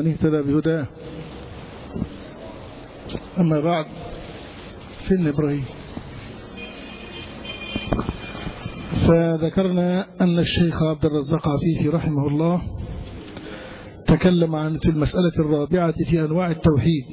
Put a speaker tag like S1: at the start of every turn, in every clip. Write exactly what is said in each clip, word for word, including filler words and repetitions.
S1: من اهتدى بهداه. أما بعد، فين إبراهيم؟ فذكرنا أن الشيخ عبد الرزاق عفيفي رحمه الله تكلم عن في المسألة الرابعة في أنواع التوحيد،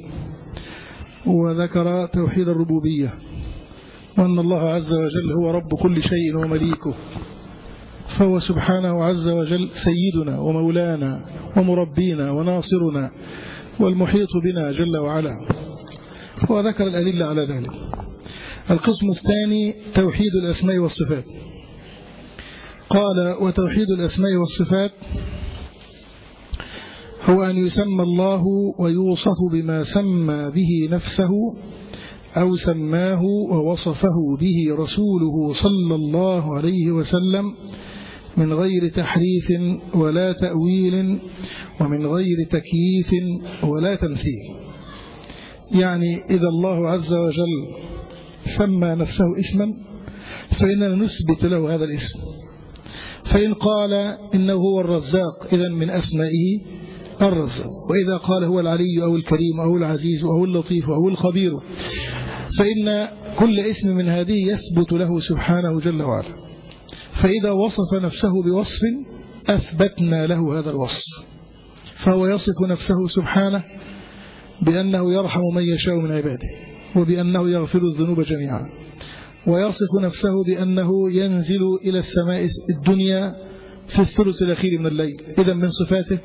S1: وذكر توحيد الربوبية، وأن الله عز وجل هو رب كل شيء ومليكه، فهو سبحانه عز وجل سيدنا ومولانا ومربينا وناصرنا والمحيط بنا جل وعلا، وذكر الأدلة على ذلك. القسم الثاني توحيد الأسماء والصفات. قال: وتوحيد الأسماء والصفات هو أن يسمى الله ويوصف بما سمى به نفسه أو سماه ووصفه به رسوله صلى الله عليه وسلم من غير تحريف ولا تأويل ومن غير تكييف ولا تمثيل. يعني إذا الله عز وجل سمى نفسه اسما فإننا نثبت له هذا الاسم، فإن قال إنه هو الرزاق إذن من أسمائه الرزاق، وإذا قال هو العلي أو الكريم أو العزيز أو اللطيف أو الخبير، فإن كل اسم من هذه يثبت له سبحانه جل وعلا. فإذا وصف نفسه بوصف أثبتنا له هذا الوصف، فهو يصف نفسه سبحانه بأنه يرحم من يشاء من عباده، وبأنه يغفر الذنوب جميعا، ويصف نفسه بأنه ينزل إلى السماء الدنيا في الثلث الأخير من الليل. إذا من صفاته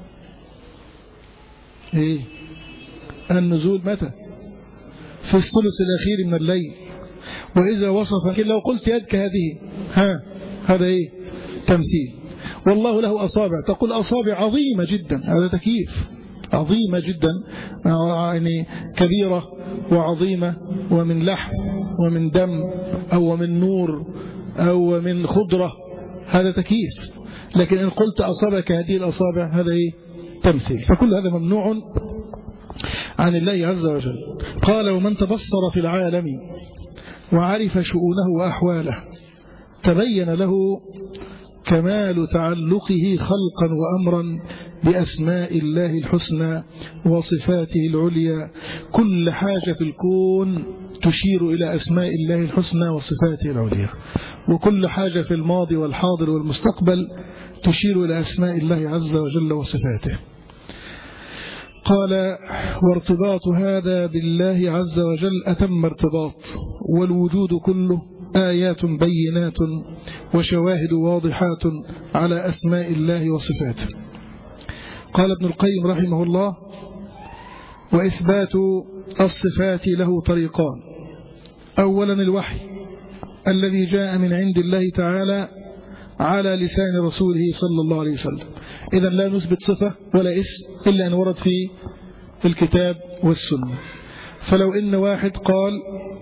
S1: إيه؟ النزول متى؟ في الثلث الأخير من الليل. وإذا وصف، لكن لو قلت يدك هذه، ها هذا إيه؟ تمثيل. والله له أصابع، تقول أصابع عظيمة جدا، هذا تكييف، عظيمة جدا، يعني كبيرة وعظيمة، ومن لحم ومن دم أو من نور أو من خضرة، هذا تكييف. لكن إن قلت أصابك هذه الأصابع، هذا إيه؟ تمثيل. فكل هذا ممنوع عن الله عز وجل. قال: ومن تبصر في العالم وعرف شؤونه وأحواله تبين له كمال تعلقه خلقا وأمرا بأسماء الله الحسنى وصفاته العليا. كل حاجة في الكون تشير إلى أسماء الله الحسنى وصفاته العليا، وكل حاجة في الماضي والحاضر والمستقبل تشير إلى أسماء الله عز وجل وصفاته. قال: وارتباط هذا بالله عز وجل أتم ارتباط، والوجود كله آيات بينات وشواهد واضحات على أسماء الله وصفاته. قال ابن القيم رحمه الله: وإثبات الصفات له طريقان. أولا الوحي الذي جاء من عند الله تعالى على لسان رسوله صلى الله عليه وسلم. إذا لا نثبت صفة ولا اسم إلا أن ورد في الكتاب والسنة. فلو إن واحد قال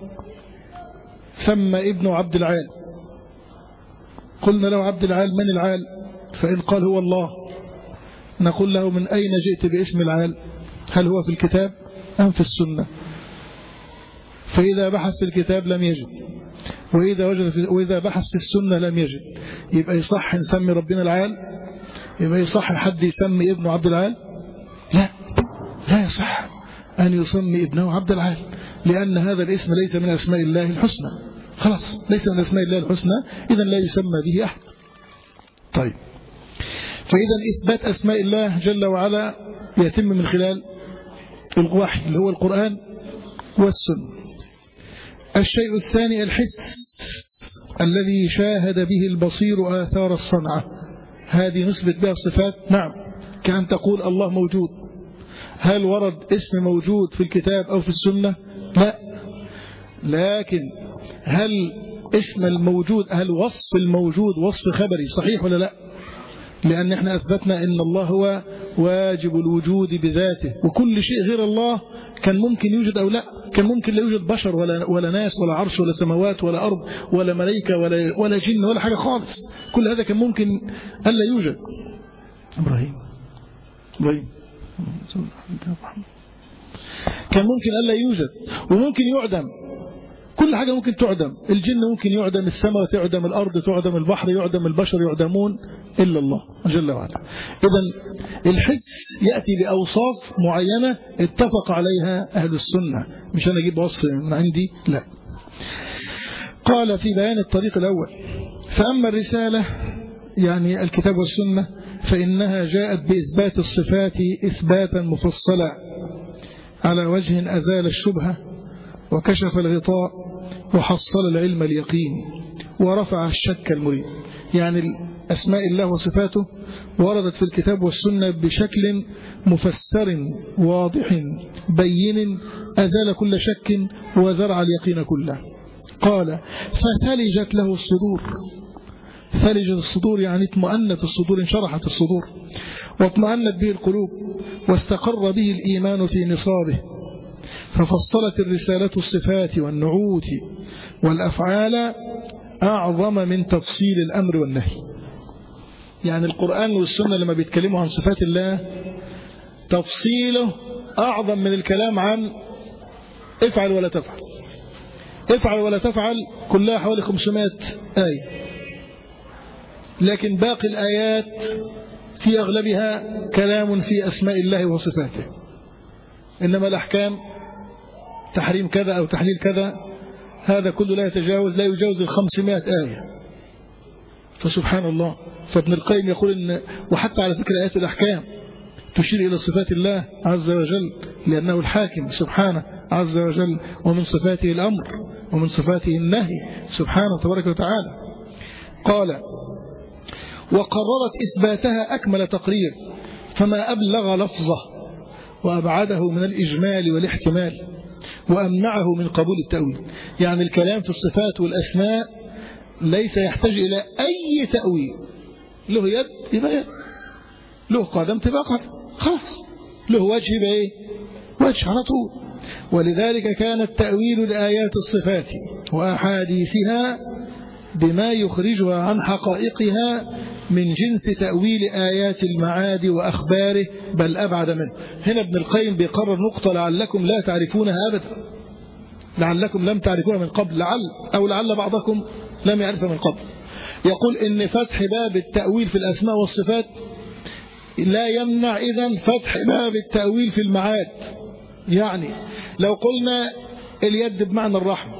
S1: سمى ابن عبد العال، قلنا له عبد العال من العال؟ فإن قال هو الله، نقول له من أين جئت باسم العال؟ هل هو في الكتاب أم في السنة؟ فإذا بحث في الكتاب لم يجد، وإذا, وجد في وإذا بحث في السنة لم يجد. يبقى يصح نسمي ربنا العال؟ يبقى يصح حد يسمي ابنه عبد العال؟ لا، لا يصح أن يسمي ابنه عبد العال، لأن هذا الاسم ليس من أسماء الله الحسنى، خلاص ليس من أسماء الله الحسنى، إذن لا يسمى به أحد. طيب، فإذا إثبات أسماء الله جل وعلا يتم من خلال الوحي اللي هو القرآن والسنة. الشيء الثاني الحس الذي شاهد به البصير آثار الصنعة، هذه نثبت بها الصفات. نعم، كأن تقول الله موجود. هل ورد اسم موجود في الكتاب أو في السنة؟ لا. لكن هل اسم الموجود، هل وصف الموجود وصف خبري صحيح ولا لا؟ لأن احنا أثبتنا أن الله هو واجب الوجود بذاته، وكل شيء غير الله كان ممكن يوجد أو لا. كان ممكن لا يوجد بشر ولا, ولا ناس ولا عرش ولا سماوات ولا أرض ولا ملائكة ولا, ولا جن ولا حاجة خالص. كل هذا كان ممكن ألا يوجد. إبراهيم إبراهيم كان ممكن ألا يوجد، وممكن يعدم. كل حاجة ممكن تعدم، الجن ممكن يعدم، السماء تعدم، الأرض تعدم، البحر يعدم، البشر يعدمون، إلا الله جل وعلا. إذن الحس يأتي بأوصاف معينة اتفق عليها أهل السنة، مش أنا أجيب وصف من عندي، لا. قال في بيان الطريق الأول: فأما الرسالة يعني الكتاب والسنة فإنها جاءت بإثبات الصفات إثباتا مفصلا على وجه أزال الشبهة وكشف الغطاء وحصل العلم اليقين ورفع الشك المريد. يعني أسماء الله وصفاته وردت في الكتاب والسنة بشكل مفسر واضح بين أزال كل شك وزرع اليقين كله. قال: فثلجت له الصدور. ثلجت الصدور يعني اطمأنت الصدور، انشرحت الصدور واطمأنت به القلوب واستقر به الإيمان في نصابه. ففصلت الرسالة الصفات والنعوت والأفعال أعظم من تفصيل الأمر والنهي. يعني القرآن والسنة لما بيتكلموا عن صفات الله تفصيله أعظم من الكلام عن افعل ولا تفعل. افعل ولا تفعل كلها حوالي خمسمائة آية، لكن باقي الآيات في أغلبها كلام في أسماء الله وصفاته. إنما الأحكام تحريم كذا أو تحليل كذا هذا كله لا يتجاوز لا يجاوز الخمسمائة آية. فسبحان الله. فابن القيم يقول إن وحتى على فكرة آيات الأحكام تشير إلى صفات الله عز وجل لأنه الحاكم سبحانه عز وجل، ومن صفاته الأمر ومن صفاته النهي سبحانه تبارك وتعالى. قال: وقررت إثباتها أكمل تقرير فما أبلغ لفظه وأبعده من الإجمال والاحتمال وأمنعه من قبول التأويل. يعني الكلام في الصفات والأسماء ليس يحتاج إلى أي تأويل. له يد يبقى يد، له قدم تبقى قدم، خلاص. له وجه يبقى إيه؟ وجه على طول. ولذلك كان التأويل لآيات الصفات وأحاديثها بما يخرجها عن حقائقها من جنس تأويل آيات المعاد وأخباره بل أبعد منه. هنا ابن القيم بيقرر نقطة لعلكم لا تعرفونها أبدا، لعلكم لم تعرفوها من قبل، لعل أو لعل بعضكم لم يعرفها من قبل. يقول إن فتح باب التأويل في الأسماء والصفات لا يمنع إذن فتح باب التأويل في المعاد. يعني لو قلنا اليد بمعنى الرحمة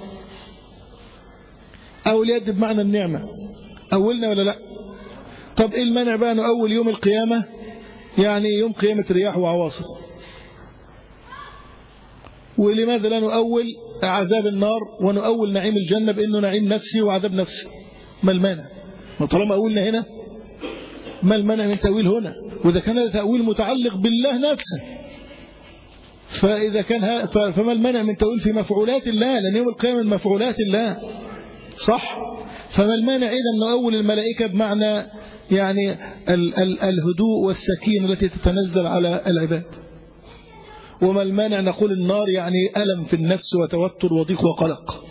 S1: أو اليد بمعنى النعمة، أولنا ولا لا؟ طب إيه المنع بقى نؤول يوم القيامة، يعني يوم قيامة رياح وعواصف؟ ولماذا لا نؤول عذاب النار ونؤول نعيم الجنة بأنه نعيم نفسي وعذاب نفسي؟ ما المانع؟ ما طالما أولنا هنا ما المانع من تأويل هنا؟ وإذا كان هذا تأويل متعلق بالله نفسه فإذا كان فما المانع من تأويل في مفعولات الله؟ لأن يوم القيامة من مفعولات الله، صح؟ فما المانع إذا نؤول الملائكة بمعنى يعني ال ال الهدوء والسكينة التي تتنزل على العباد؟ وما المانع نقول النار يعني ألم في النفس وتوتر وضيق وقلق؟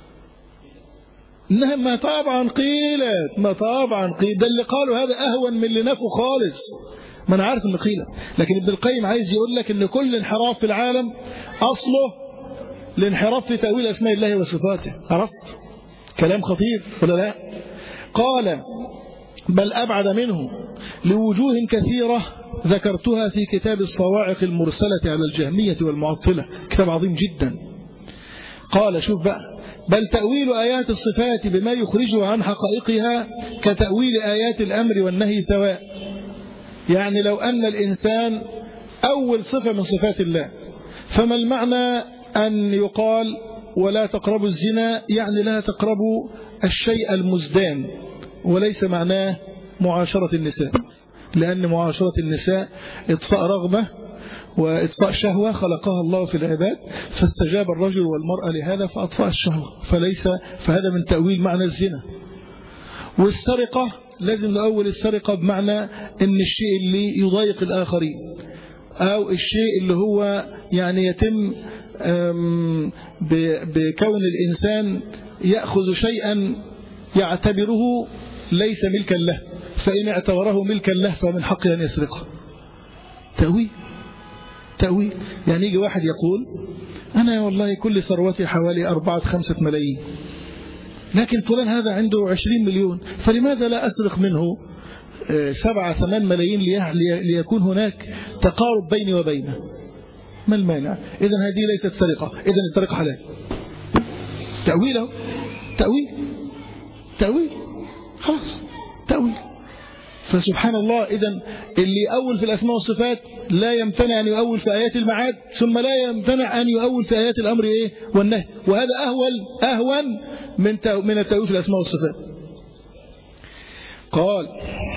S1: إنها ما طبعا قيلت، ما طبعا قيلت، ده اللي قالوا هذا أهون من اللي نفوا خالص. ما أنا عارف إنه قيلت، لكن ابن القيم عايز يقول لك إن كل انحراف في العالم أصله الانحراف في تأويل أسماء الله وصفاته. عرفت؟ كلام خطير ولا لا؟ قال: بل أبعد منه لوجوه كثيرة ذكرتها في كتاب الصواعق المرسلة على الجهمية والمعطلة، كتاب عظيم جدا. قال شوف بقى: بل تأويل آيات الصفات بما يخرجها عن حقائقها كتأويل آيات الأمر والنهي سواء. يعني لو أن الإنسان أول صفة من صفات الله، فما المعنى أن يقال ولا تقربوا الزنا؟ يعني لا تقربوا الشيء المزدان، وليس معناه معاشرة النساء، لأن معاشرة النساء إطفاء رغبة وإطفاء شهوة خلقها الله في العباد، فاستجاب الرجل والمرأة لهذا فأطفأ الشهوة، فليس فهذا من تأويل معنى الزنا. والسرقة لازم نأول السرقة بمعنى أن الشيء اللي يضايق الآخرين أو الشيء اللي هو يعني يتم بكون الإنسان يأخذ شيئا يعتبره ليس ملكا له، فإن اعتبره ملكا له فمن حقه أن يسرقه. تأويل تأويل يعني يجي واحد يقول أنا والله كل ثروتي حوالي أربعة خمسة ملايين، لكن فلان هذا عنده عشرين مليون، فلماذا لا أسرق منه سبعة ثمان ملايين ليكون هناك تقارب بيني وبينه؟ ما المانع؟ إذن هذه ليست سرقة، إذن السرقة حلال. تأويله تأويل تأويل خلاص تأويل. فسبحان الله، إذن اللي يؤول في الأسماء والصفات لا يمتنع أن يؤول في آيات المعاد، ثم لا يمتنع أن يؤول في آيات الأمر إيه والنهي، وهذا أهون أهون من من التأويل في الأسماء والصفات. قال: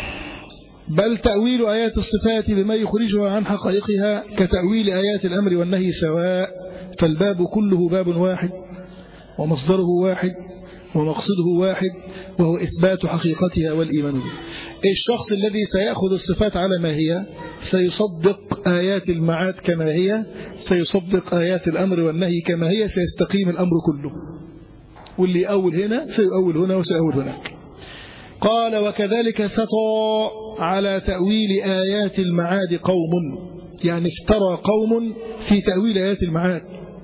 S1: بل تأويل آيات الصفات بما يخرجها عن حقائقها كتأويل آيات الأمر والنهي سواء، فالباب كله باب واحد، ومصدره واحد، ومقصده واحد، وهو إثبات حقيقتها والإيمان بها. الشخص الذي سيأخذ الصفات على ما هي سيصدق آيات المعاد كما هي، سيصدق آيات الأمر والنهي كما هي، سيستقيم الأمر كله. واللي أول هنا سيؤول هنا وسيؤول هناك. قال: وكذلك سطى على تأويل آيات المعاد قوم، يعني افترى قوم في تأويل آيات المعاد،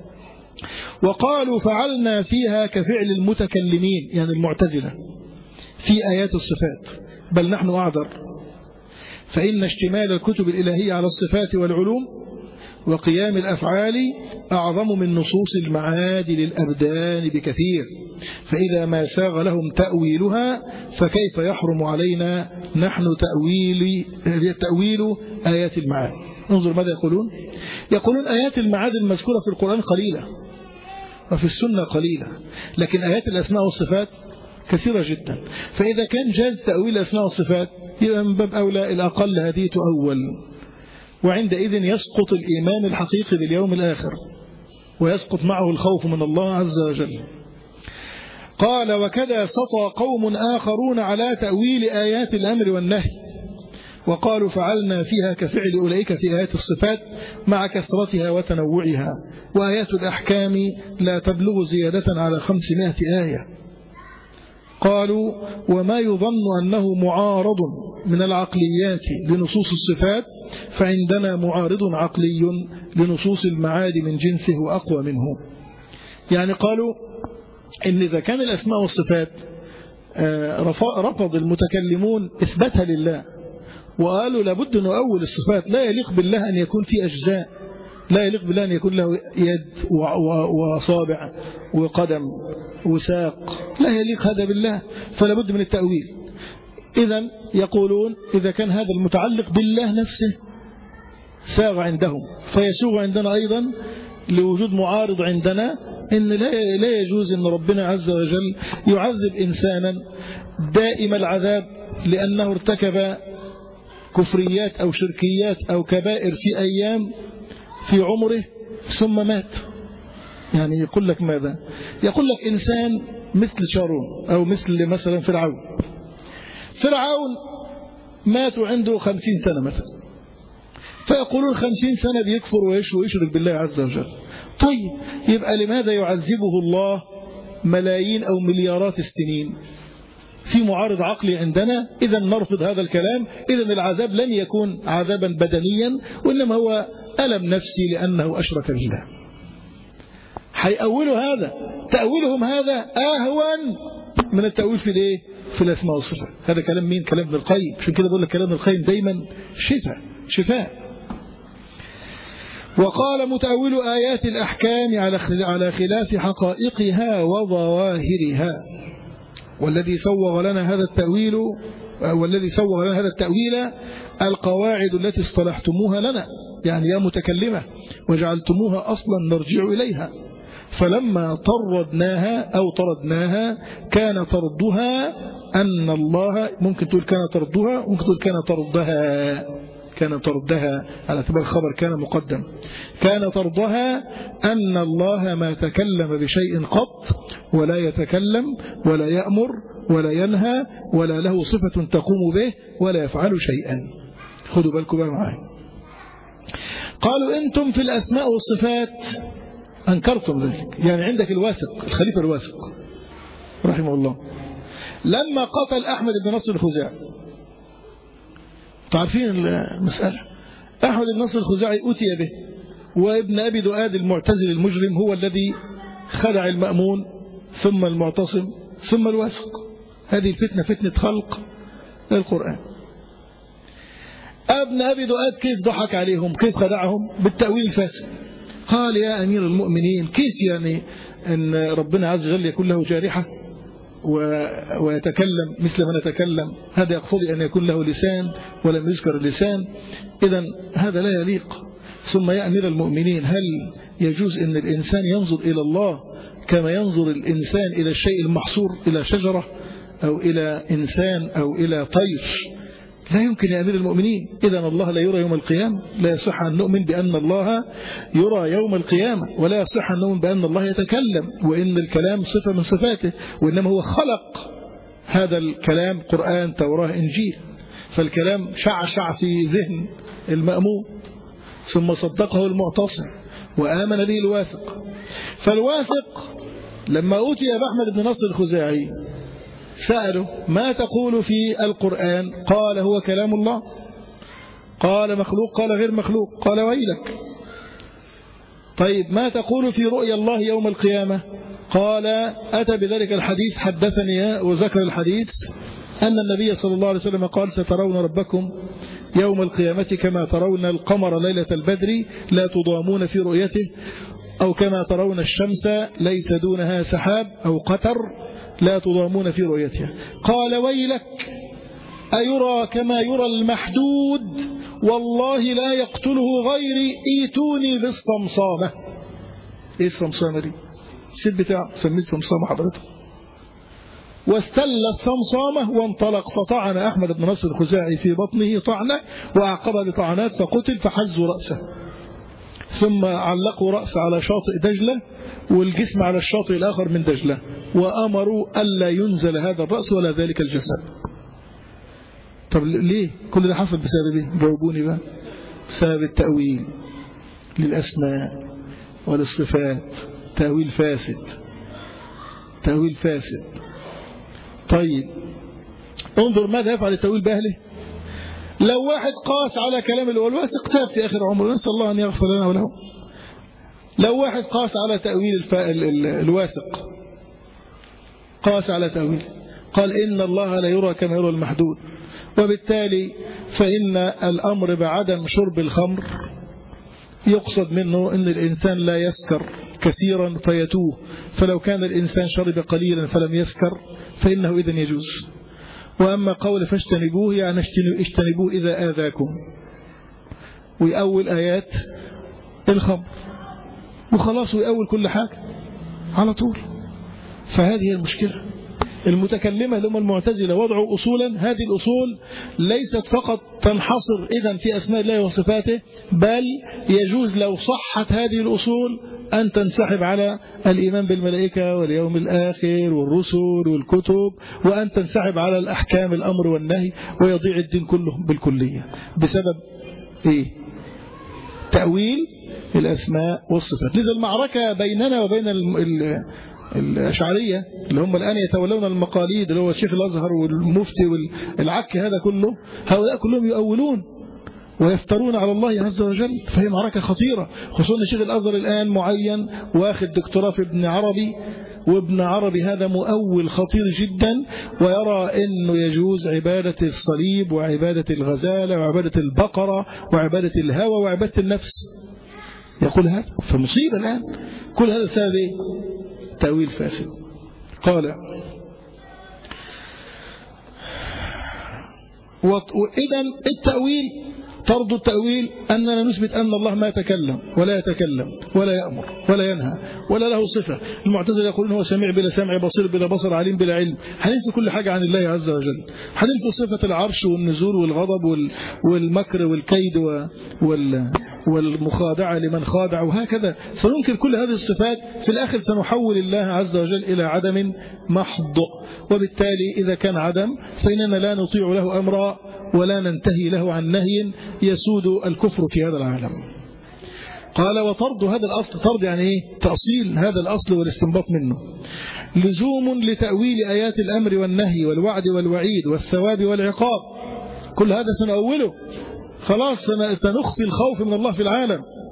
S1: وقالوا فعلنا فيها كفعل المتكلمين، يعني المعتزلة في آيات الصفات، بل نحن أعذر، فإن اشتمال الكتب الإلهية على الصفات والعلوم وقيام الأفعال أعظم من نصوص المعاد للأبدان بكثير، فإذا ما ساغ لهم تأويلها فكيف يحرم علينا نحن تأويل, تأويل آيات المعاد. انظر ماذا يقولون. يقولون آيات المعاد المذكورة في القرآن قليلة وفي السنة قليلة، لكن آيات الأسماء والصفات كثيرة جدا، فإذا كان جاز تأويل الأسماء والصفات يبقى من باب أولى الأقل هذه تؤول، وعندئذ يسقط الإيمان الحقيقي باليوم الآخر، ويسقط معه الخوف من الله عز وجل. قال: وكذا سطى قوم آخرون على تأويل آيات الأمر والنهي، وقالوا فعلنا فيها كفعل أولئك في آيات الصفات مع كثرتها وتنوعها، وآيات الأحكام لا تبلغ زيادة على خمسمائة آية. قالوا: وما يظن أنه معارض من العقليات لنصوص الصفات فعندنا معارض عقلي لنصوص المعاد من جنسه وأقوى منه. يعني قالوا إن إذا كان الأسماء والصفات رفض المتكلمون إثباتها لله، وقالوا لابد أن نؤول الصفات، لا يليق بالله أن يكون في أجزاء، لا يليق بالله أن يكون له يد وصابع وقدم وساق، لا يليق هذا بالله، فلا بد من التأويل. إذن يقولون إذا كان هذا المتعلق بالله نفسه ساغ عندهم، فيسوغ عندنا أيضا لوجود معارض عندنا، إن لا يجوز أن ربنا عز وجل يعذب إنسانا دائم العذاب لأنه ارتكب كفريات أو شركيات أو كبائر في أيام في عمره ثم مات. يعني يقول لك ماذا؟ يقول لك إنسان مثل شارون أو مثل مثلا فرعون فرعون مات عنده خمسين سنة مثلا، فيقولون خمسين سنة بيكفر ويشرك بالله عز وجل. طيب يبقى لماذا يعذبه الله ملايين أو مليارات السنين؟ في معارض عقلي عندنا، إذا نرفض هذا الكلام. إذا العذاب لن يكون عذابا بدنيا، وإنما هو ألم نفسي لأنه أشرك بالله. حيأولوا هذا، تأويلهم هذا أهون من التأويل في الايه؟ في الأسماء والصفات. هذا كلام مين؟ كلام ابن القيم. عشان كده بقول لك كلام ابن القيم دايما شفاء شفاء. وقال: متأول آيات الأحكام على خلاف حقائقها وظواهرها، والذي سوغ لنا هذا التأويل والذي سوغ لنا هذا التأويل القواعد التي اصطلحتموها لنا، يعني يا متكلمة، وجعلتموها أصلا نرجع إليها، فلما طردناها أو طردناها كان طردها أن الله، ممكن تقول كان طردها، ممكن تقول كان طردها، كان طردها على اعتبار الخبر كان مقدم، كان طردها أن الله ما تكلم بشيء قط، ولا يتكلم ولا يأمر ولا ينهى ولا له صفة تقوم به ولا يفعل شيئا. خذوا بالكم بقى معايا. قالوا: أنتم في الأسماء والصفات أنكرتم ذلك. يعني عندك الواثق الخليفة الواثق رحمه الله لما قتل أحمد بن نصر الخزاعي، تعرفين المسألة، أحمد بن نصر الخزاعي أتي به وابن أبي دؤاد المعتزل المجرم هو الذي خدع المأمون ثم المعتصم ثم الواثق. هذه الفتنة فتنة خلق القرآن. ابن أبي دؤاد كيف ضحك عليهم، كيف خدعهم؟ بالتأويل الفاسد. قال يا أمير المؤمنين كيف يعني أن ربنا عز وجل يكون له جارحة ويتكلم مثل ما نتكلم؟ هذا يقتضي أن يكون له لسان ولم يذكر اللسان، إذن هذا لا يليق. ثم يا أمير المؤمنين هل يجوز أن الإنسان ينظر إلى الله كما ينظر الإنسان إلى الشيء المحصور، إلى شجرة أو إلى إنسان أو إلى طير؟ لا يمكن يا أمير المؤمنين. إذن الله لا يرى يوم القيامة. لا يصح أن نؤمن بأن الله يرى يوم القيامة، ولا يصح أن نؤمن بأن الله يتكلم وإن الكلام صفة من صفاته، وإنما هو خلق هذا الكلام قرآن توراة إنجيل. فالكلام شعشع في ذهن المأمون ثم صدقه المعتصم وآمن به الواثق. فالواثق لما أوتي بأحمد بن نصر الخزاعي سأله ما تقول في القرآن؟ قال هو كلام الله. قال مخلوق؟ قال غير مخلوق. قال ويلك. طيب ما تقول في رؤيا الله يوم القيامة؟ قال أتى بذلك الحديث حدثني وذكر الحديث أن النبي صلى الله عليه وسلم قال سترون ربكم يوم القيامة كما ترون القمر ليلة البدر لا تضامون في رؤيته، أو كما ترون الشمس ليس دونها سحاب أو قتر لا تضامون في رؤيتها. قال ويلك أيرى كما يرى المحدود؟ والله لا يقتله غيري، ايتوني بالصمصامة. ايه الصمصامة دي؟ السيد بتاعه سميه الصمصامة حضرتك. واستل الصمصامة وانطلق، فطعن أحمد بن نصر الخزاعي في بطنه طعنة وأعقبها بطعنات فقتل، فحزوا رأسه ثم علقوا رأسه على شاطئ دجلة والجسم على الشاطئ الآخر من دجلة، وأمروا ألا ينزل هذا الرأس ولا ذلك الجسد. طب ليه كل ده حصل؟ بسبب ايه؟ جاوبوني بقى. بسبب التأويل للأسماء والصفات، تأويل فاسد، تأويل فاسد. طيب انظر ماذا يفعل التأويل بأهله. لو واحد قاس على كلام الواثق تاب في آخر عمره، نسأل الله أن يغفر لنا وله. لو واحد قاس على تأويل الف... ال... ال... الواثق، قاس على تأويل، قال إن الله لا يرى كما يرى المحدود، وبالتالي فإن الأمر بعدم شرب الخمر يقصد منه أن الإنسان لا يسكر كثيرا فيتوه، فلو كان الإنسان شرب قليلا فلم يسكر فإنه إذن يجوز. وأما قول فاجتنبوه يعني اجتنبوه إذا آذاكم، ويأول آيات الخمر وخلاص، ويأول كل حاجة على طول. فهذه المشكلة. المتكلمة لهم المعتزلة وضعوا أصولا، هذه الأصول ليست فقط تنحصر إذن في أسماء الله وصفاته، بل يجوز لو صحت هذه الأصول أن تنسحب على الإيمان بالملائكة واليوم الآخر والرسل والكتب، وأن تنسحب على الأحكام الأمر والنهي، ويضيع الدين كله بالكلية بسبب إيه؟ تأويل الأسماء والصفات. لذا المعركة بيننا وبين ال الأشعرية اللي هم الآن يتولون المقاليد، اللي هو الشيخ الأزهر والمفتي والعك، هذا كله هؤلاء كلهم يؤولون ويفترون على الله عز وجل. فهي معركة خطيرة، خصوصا الشيخ الأزهر الآن معين واخد دكتوراه في ابن عربي، وابن عربي هذا مؤول خطير جدا، ويرى أنه يجوز عبادة الصليب وعبادة الغزالة وعبادة البقرة وعبادة الهوى وعبادة النفس، يقول هذا. فمصيبة الآن. كل هذا سبب إيه؟ تأويل فاسد. قال وإذن التأويل، طرد التأويل أننا نثبت أن الله ما يتكلم ولا يتكلم ولا يأمر ولا ينهى ولا له صفة. المعتزلة يقولون هو سميع بلا سمع، بصير بلا بصر، عليم بلا علم. هننفي كل حاجة عن الله عز وجل، هننفي صفة العرش والنزول والغضب والمكر والكيد والمخادعة لمن خادع، وهكذا سننكر كل هذه الصفات. في الآخر سنحول الله عز وجل إلى عدم محض، وبالتالي إذا كان عدم فإننا لا نطيع له أمرا ولا ننتهي له عن نهي يسود الكفر في هذا العالم. قال وطرد هذا الأصل، طرد يعني إيه؟ تأصيل هذا الأصل والاستنباط منه، لزوم لتأويل آيات الأمر والنهي والوعد والوعيد والثواب والعقاب. كل هذا سنأوله، خلاص سنخفي الخوف من الله في العالم،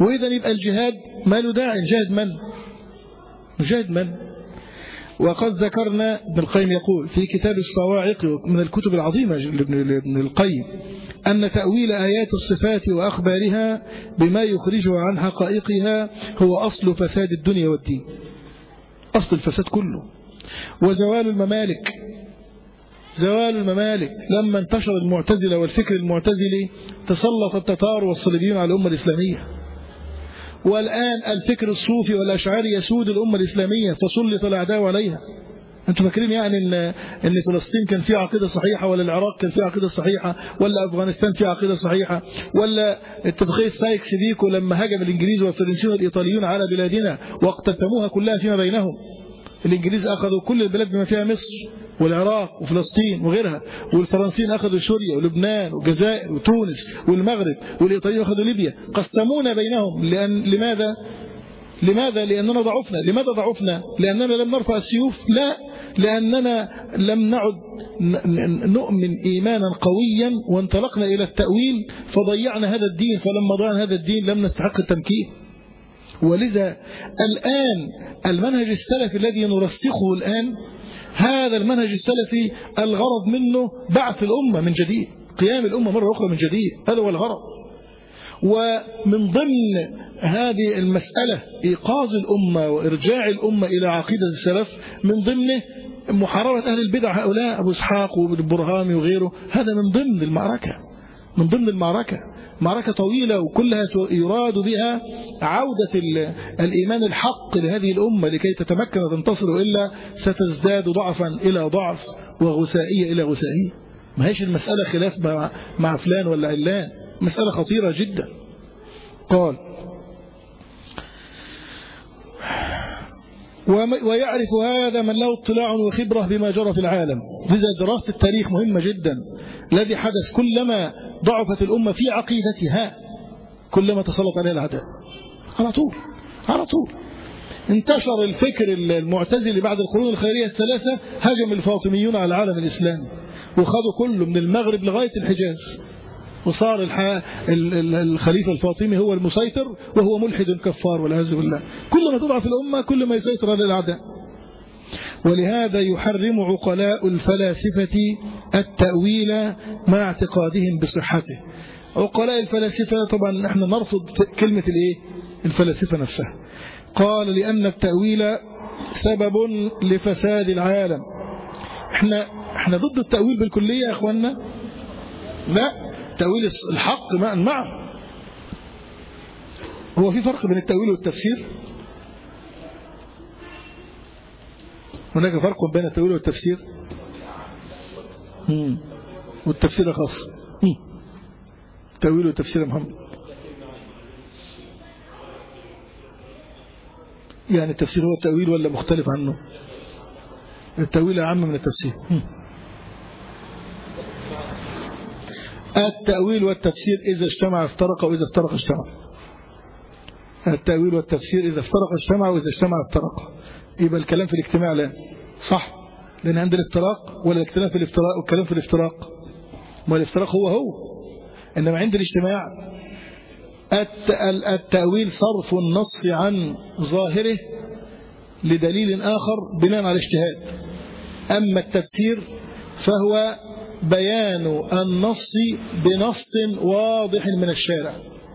S1: وإذا يبقى الجهاد ما له داعي. الجهاد من؟ الجهاد من؟ وقد ذكرنا ابن القيم يقول في كتاب الصواعق من الكتب العظيمة لابن القيم أن تأويل آيات الصفات وأخبارها بما يخرجها عن حقائقها هو أصل فساد الدنيا والدين، أصل الفساد كله. وزوال الممالك، زوال الممالك لما انتشر المعتزلة والفكر المعتزلي تسلط التتار والصليبيون على الأمة الإسلامية، والآن الفكر الصوفي والأشعري يسود الأمة الإسلامية فسلط الأعداء عليها. أنتم فاكرين يعني إن إن فلسطين كان فيها عقيدة صحيحة، ولا العراق كان فيها عقيدة صحيحة، ولا أفغانستان فيها عقيدة صحيحة، ولا اتفاقية سايكس بيكو لما هاجم الإنجليز والفرنسيون والإيطاليون على بلادنا واقتسموها كلها فيما بينهم. الإنجليز أخذوا كل البلاد بما فيها مصر والعراق وفلسطين وغيرها، والفرنسيين أخذوا سوريا ولبنان والجزائر وتونس والمغرب، والإيطاليين أخذوا ليبيا. قسمونا بينهم لأن لماذا؟ لماذا؟ لأننا ضعفنا. لماذا ضعفنا؟ لأننا لم نرفع السيوف؟ لا، لأننا لم نعد نؤمن إيمانا قويا وانطلقنا إلى التأويل فضيعنا هذا الدين. فلما ضيعنا هذا الدين لم نستحق التمكين. ولذا الآن المنهج السلفي الذي نرسخه الآن، هذا المنهج السلفي الغرض منه بعث الأمة من جديد، قيام الأمة مرة أخرى من جديد، هذا هو الغرض. ومن ضمن هذه المسألة إيقاظ الأمة وإرجاع الأمة إلى عقيدة السلف، من ضمنه محاربة أهل البدع هؤلاء أبو إسحاق والبرهامي وغيره. هذا من ضمن المعركة، من ضمن المعركة. معركة طويلة وكلها يراد بها عودة الإيمان الحق لهذه الأمة لكي تتمكن وتنتصر، إلا ستزداد ضعفا إلى ضعف وغثائية إلى غثائية. ما هيش المسألة خلاف مع, مع فلان ولا علان، مسألة خطيرة جدا. قال ويعرف هذا من له اطلاع وخبرة بما جرى في العالم. لذا دراسة التاريخ مهمة جدا. الذي حدث كلما ضعفت الأمة في عقيدتها كلما تسلط عليها الأعداء على طول على طول. انتشر الفكر المعتزلي بعد القرون الخيرية الثلاثة، هجم الفاطميون على العالم الإسلامي وخذوا كله من المغرب لغاية الحجاز، وصار الخليفة الفاطمي هو المسيطر وهو ملحد كفار والعياذ بالله. كل ما تضعف الأمة كل ما يسيطر على الأعداء. ولهذا يحرم عقلاء الفلاسفة التأويل مع اعتقادهم بصحته. عقلاء الفلاسفة طبعا نحن نرفض كلمة الايه الفلاسفة نفسها. قال لأن التأويل سبب لفساد العالم. احنا احنا ضد التأويل بالكلية يا اخواننا؟ لا، تأويل الحق معه. هو في فرق بين التأويل والتفسير؟ هناك فرق بين التأويل والتفسير. مم. والتفسير خاص. التأويل والتفسير يا محمد، يعني التفسير هو التأويل ولا مختلف عنه؟ التأويل أعم من التفسير. مم. التأويل والتفسير إذا اجتمع افترق، وإذا افترق اجتمع. التأويل والتفسير إذا افترق اجتمع، وإذا اجتمع افترق. يبقى الكلام في الاجتماع لا صح، لأن عند الافتراق ولا الكلام في الافتراق والكلام في الافتراق، ما الافتراق هو هو. إنما عند الاجتماع التأويل صرف النص عن ظاهره لدليل آخر بناء على اجتهاد. أما التفسير فهو بيان النص بنص واضح من الشارع.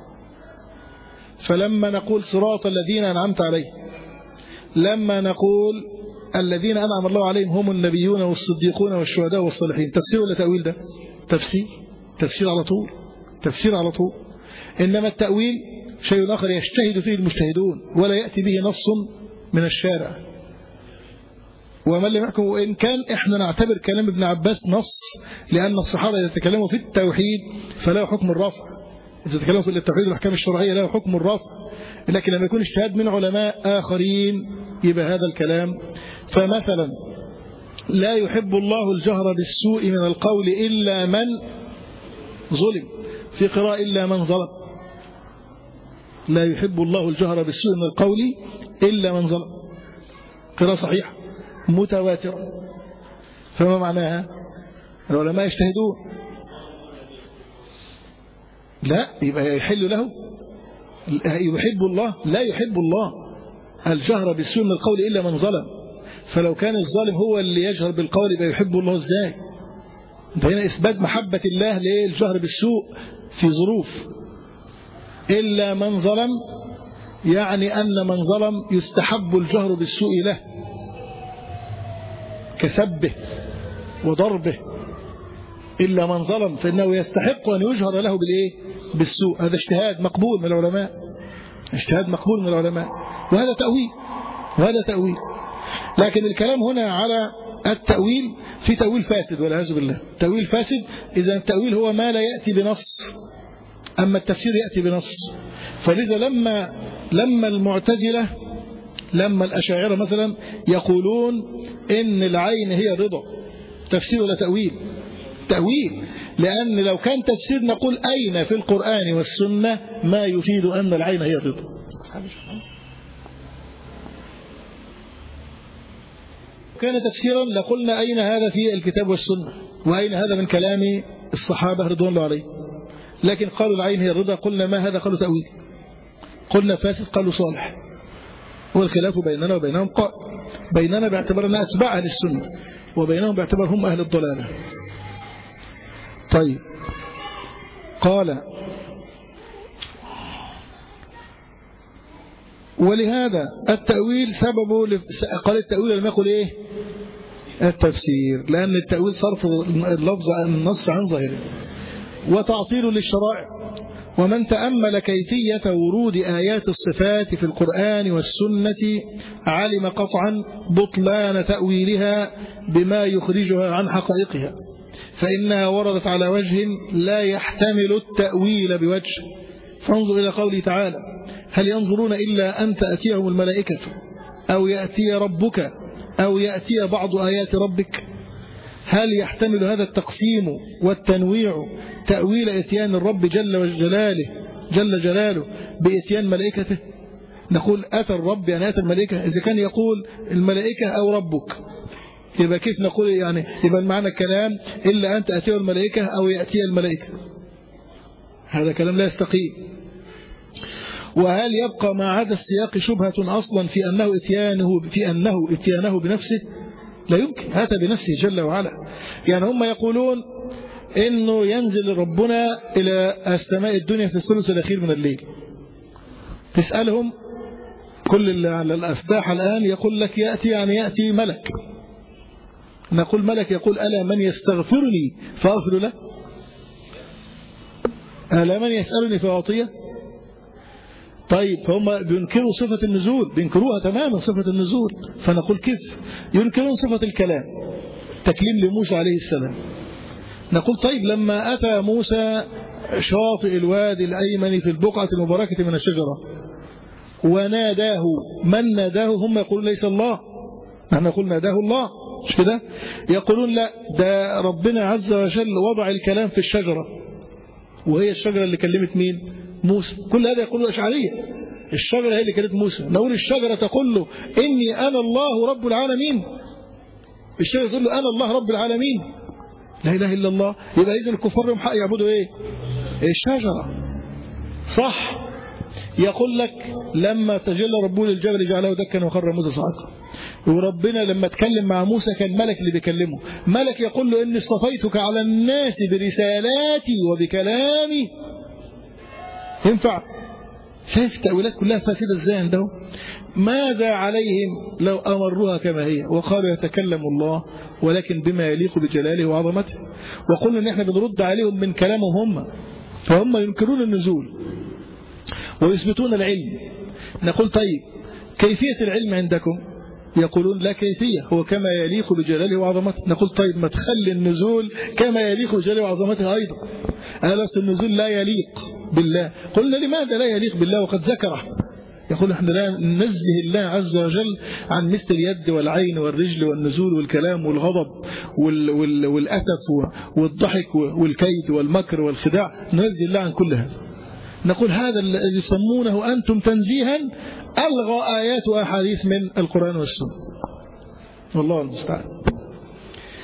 S1: فلما نقول صراط الذين أنعمت عليهم، لما نقول الذين أنعم الله عليهم هم النبيون والصديقون والشهداء والصالحين، تفسير ولا تأويل؟ ده تفسير، تفسير على طول، تفسير على طول. إنما التأويل شيء آخر يجتهد فيه المجتهدون ولا يأتي به نص من الشارع. ومن لم يحكم، وإن كان إحنا نعتبر كلام ابن عباس نص، لأن الصحابة إذا تكلموا في التوحيد فلا حكم الرفع، إذا تكلموا في التوحيد والأحكام الشرعية لا حكم الرفع. لكن لما يكون اجتهاد من علماء آخرين يبقى هذا الكلام. فمثلا لا يحب الله الجهر بالسوء من القول إلا من ظلم، في قراءة إلا من ظلم. لا يحب الله الجهر بالسوء من القول إلا من ظلم، قراءة صحيحة متواترة. فما معناها؟ العلماء يجتهدون، لا يبقى يحل له يحب الله؟ لا يحب الله الجهر بالسوء من القول إلا من ظلم. فلو كان الظالم هو اللي يجهر بالقول يبقى يحب الله ازاي؟ ده هنا إثبات محبة الله للجهر بالسوء في ظروف. إلا من ظلم يعني أن من ظلم يستحب الجهر بالسوء له كسبه وضربه. إلا من ظلم فإنه يستحق أن يجهر له بالإيه؟ بالسوء. هذا اجتهاد مقبول من العلماء، اجتهاد مقبول من العلماء، وهذا تأويل، وهذا تأويل. لكن الكلام هنا على التأويل في تأويل فاسد والعياذ بالله. تأويل فاسد إذا التأويل هو ما لا يأتي بنص، أما التفسير يأتي بنص. فلذا لما لما المعتزلة لما الأشاعرة مثلا يقولون إن العين هي الرضا، تفسير ولا تأويل؟ تأويل. لأن لو كان تفسير نقول أين في القرآن والسنة ما يفيد أن العين هي الرضا؟ كان تفسيرا لقلنا أين هذا في الكتاب والسنة، وأين هذا من كلام الصحابة رضوان الله عليهم. لكن قالوا العين هي الرضا، قلنا ما هذا؟ قالوا تأويل. قلنا فاسد، قالوا صالح. والخلاف بيننا وبينهم قائم، بيننا باعتبار أننا أتباع أهل السنة، وبينهم باعتبار هم أهل الضلالة. طيب قال ولهذا التأويل سببه، قال التأويل لم يقل إيه؟ التفسير، لأن التأويل صرف اللفظ عن النص عن ظاهره وتعطيل للشرائع. ومن تأمل كيفية ورود آيات الصفات في القرآن والسنة علم قطعا بطلان تأويلها بما يخرجها عن حقائقها، فإنها وردت على وجه لا يحتمل التأويل بوجه. فانظر إلى قوله تعالى: هل ينظرون إلا أن تأتيهم الملائكة أو يأتي ربك أو يأتي بعض آيات ربك. هل يحتمل هذا التقسيم والتنويع تأويل إتيان الرب جل جلاله جل جلاله بإتيان ملائكته؟ نقول أتى الرب يعني أتى الملائكة. إذا كان يقول الملائكة أو ربك يبقى كيف نقول يعني؟ يبقى معنى الكلام إلا أن تأتيه الملائكة أو يأتي الملائكة، هذا كلام لا يستقيم. وهل يبقى مع هذا السياق شبهة أصلا في أنه إتيانه في أنه إتيانه بنفسه؟ لا يمكن، أتى بنفسه جل وعلا. يعني هم يقولون إنه ينزل ربنا إلى السماء الدنيا في الثلث الأخير من الليل. تسألهم كل اللي على الساحة الآن يقول لك يأتي يعني يأتي ملك. نقول ملك يقول: ألا من يستغفرني فأغفر له؟ ألا من يسألني فأعطيه؟ طيب فهم بينكروا صفة النزول، بينكروها تماما صفة النزول. فنقول كيف ينكرون صفة الكلام، تكليم لموسى عليه السلام. نقول طيب لما أتى موسى شاطئ الوادي الأيمن في البقعة المباركة من الشجرة وناداه، من ناداه؟ هم يقولون ليس الله، نحن نقول ناداه الله، مش كده؟ يقولون لا، ده ربنا عز وجل وضع الكلام في الشجرة، وهي الشجرة اللي كلمت مين؟ موسى. كل هذا يقول الأشعرية الشجرة هي اللي كلمت موسى. نقول الشجرة تقول له إني أنا الله رب العالمين، الشجرة تقول له أنا الله رب العالمين، لا إله إلا الله. يبقى إذن الكفار لهم حق يعبدوا إيه؟ الشجرة، صح؟ يقول لك لما تجلى ربه للجبل جعله دكا وخر موسى صعقا. وربنا لما اتكلم مع موسى كان ملك اللي بيكلمه، ملك يقول له إني اصطفيتك على الناس برسالاتي وبكلامي. ينفع؟ شايف التأويلات كلها فاسدة ازاي عندهم؟ ماذا عليهم لو أمروها كما هي وقالوا يتكلم الله ولكن بما يليق بجلاله وعظمته؟ وقلنا ان احنا بنرد عليهم من كلامهم هم، فهم ينكرون النزول ويثبتون العلم. نقول طيب كيفية العلم عندكم؟ يقولون لا كيفية، هو كما يليق بجلاله وعظمته. نقول طيب ما تخلي النزول كما يليق بجلاله وعظمته أيضا. ألس النزول لا يليق بالله؟ قلنا لماذا لا يليق بالله وقد ذكره؟ يقول احنا لا ننزه الله عز وجل عن مثل اليد والعين والرجل والنزول والكلام والغضب وال وال والأسف والضحك والكيد والمكر والخداع، ننزه الله عن كل هذا. نقول هذا الذي يسمونه أنتم تنزيها ألغى آيات وأحاديث من القرآن والسنة، والله المستعان.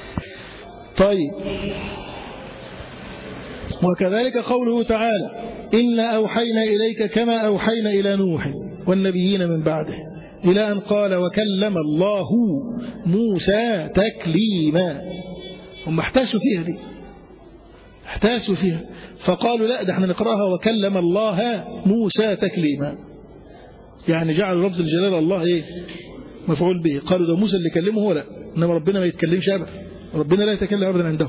S1: طيب وكذلك قوله تعالى: إنا أوحينا إليك كما أوحينا إلى نوح والنبيين من بعده، إلى أن قال وكلم الله موسى تكليما. هم احتاسوا فيها دي، احتاسوا فيها فقالوا لا، ده احنا نقرأها وكلم الله موسى تكليما، يعني جعلوا لفظ الجلالة الله ايه؟ مفعول به. قالوا ده موسى اللي كلمه هو، لا، انما ربنا ما يتكلمش ابدا، ربنا لا يتكلم ابدا عنده.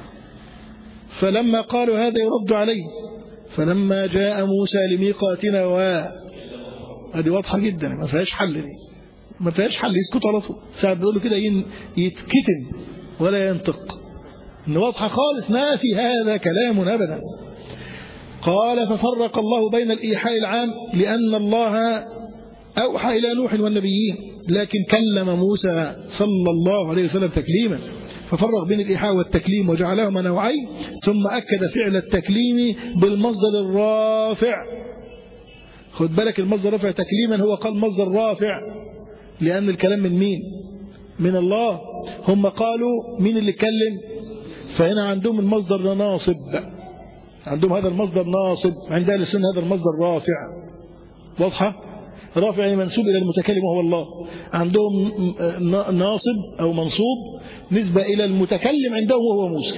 S1: فلما قالوا هذا يرد عليه، فلما جاء موسى لميقاتنا و هذه واضحة جدا، ما فيهاش حل دي، ما فيهاش حل، يسكتوا على طول. ساعات بيقولوا كده يتكتم ولا ينطق، إن واضحة خالص ما في هذا كلام أبدا. قال ففرق الله بين الإيحاء العام لأن الله أوحى إلى نوح والنبيين، لكن كلم موسى صلى الله عليه وسلم تكليما، ففرق بين الإيحاء والتكليم وجعلهما نوعين، ثم أكد فعل التكليم بالمصدر الرافع. خد بالك المصدر رافع تكليما هو قال مصدر رافع، لأن الكلام من مين؟ من الله. هم قالوا مين اللي اتكلم؟ فهنا عندهم المصدر ناصب، عندهم هذا المصدر ناصب، عند أهل السنة هذا المصدر رافع. واضحة؟ رافع يعني منسوب إلى المتكلم وهو الله، عندهم ناصب أو منصوب نسبة إلى المتكلم عندهم وهو موسى.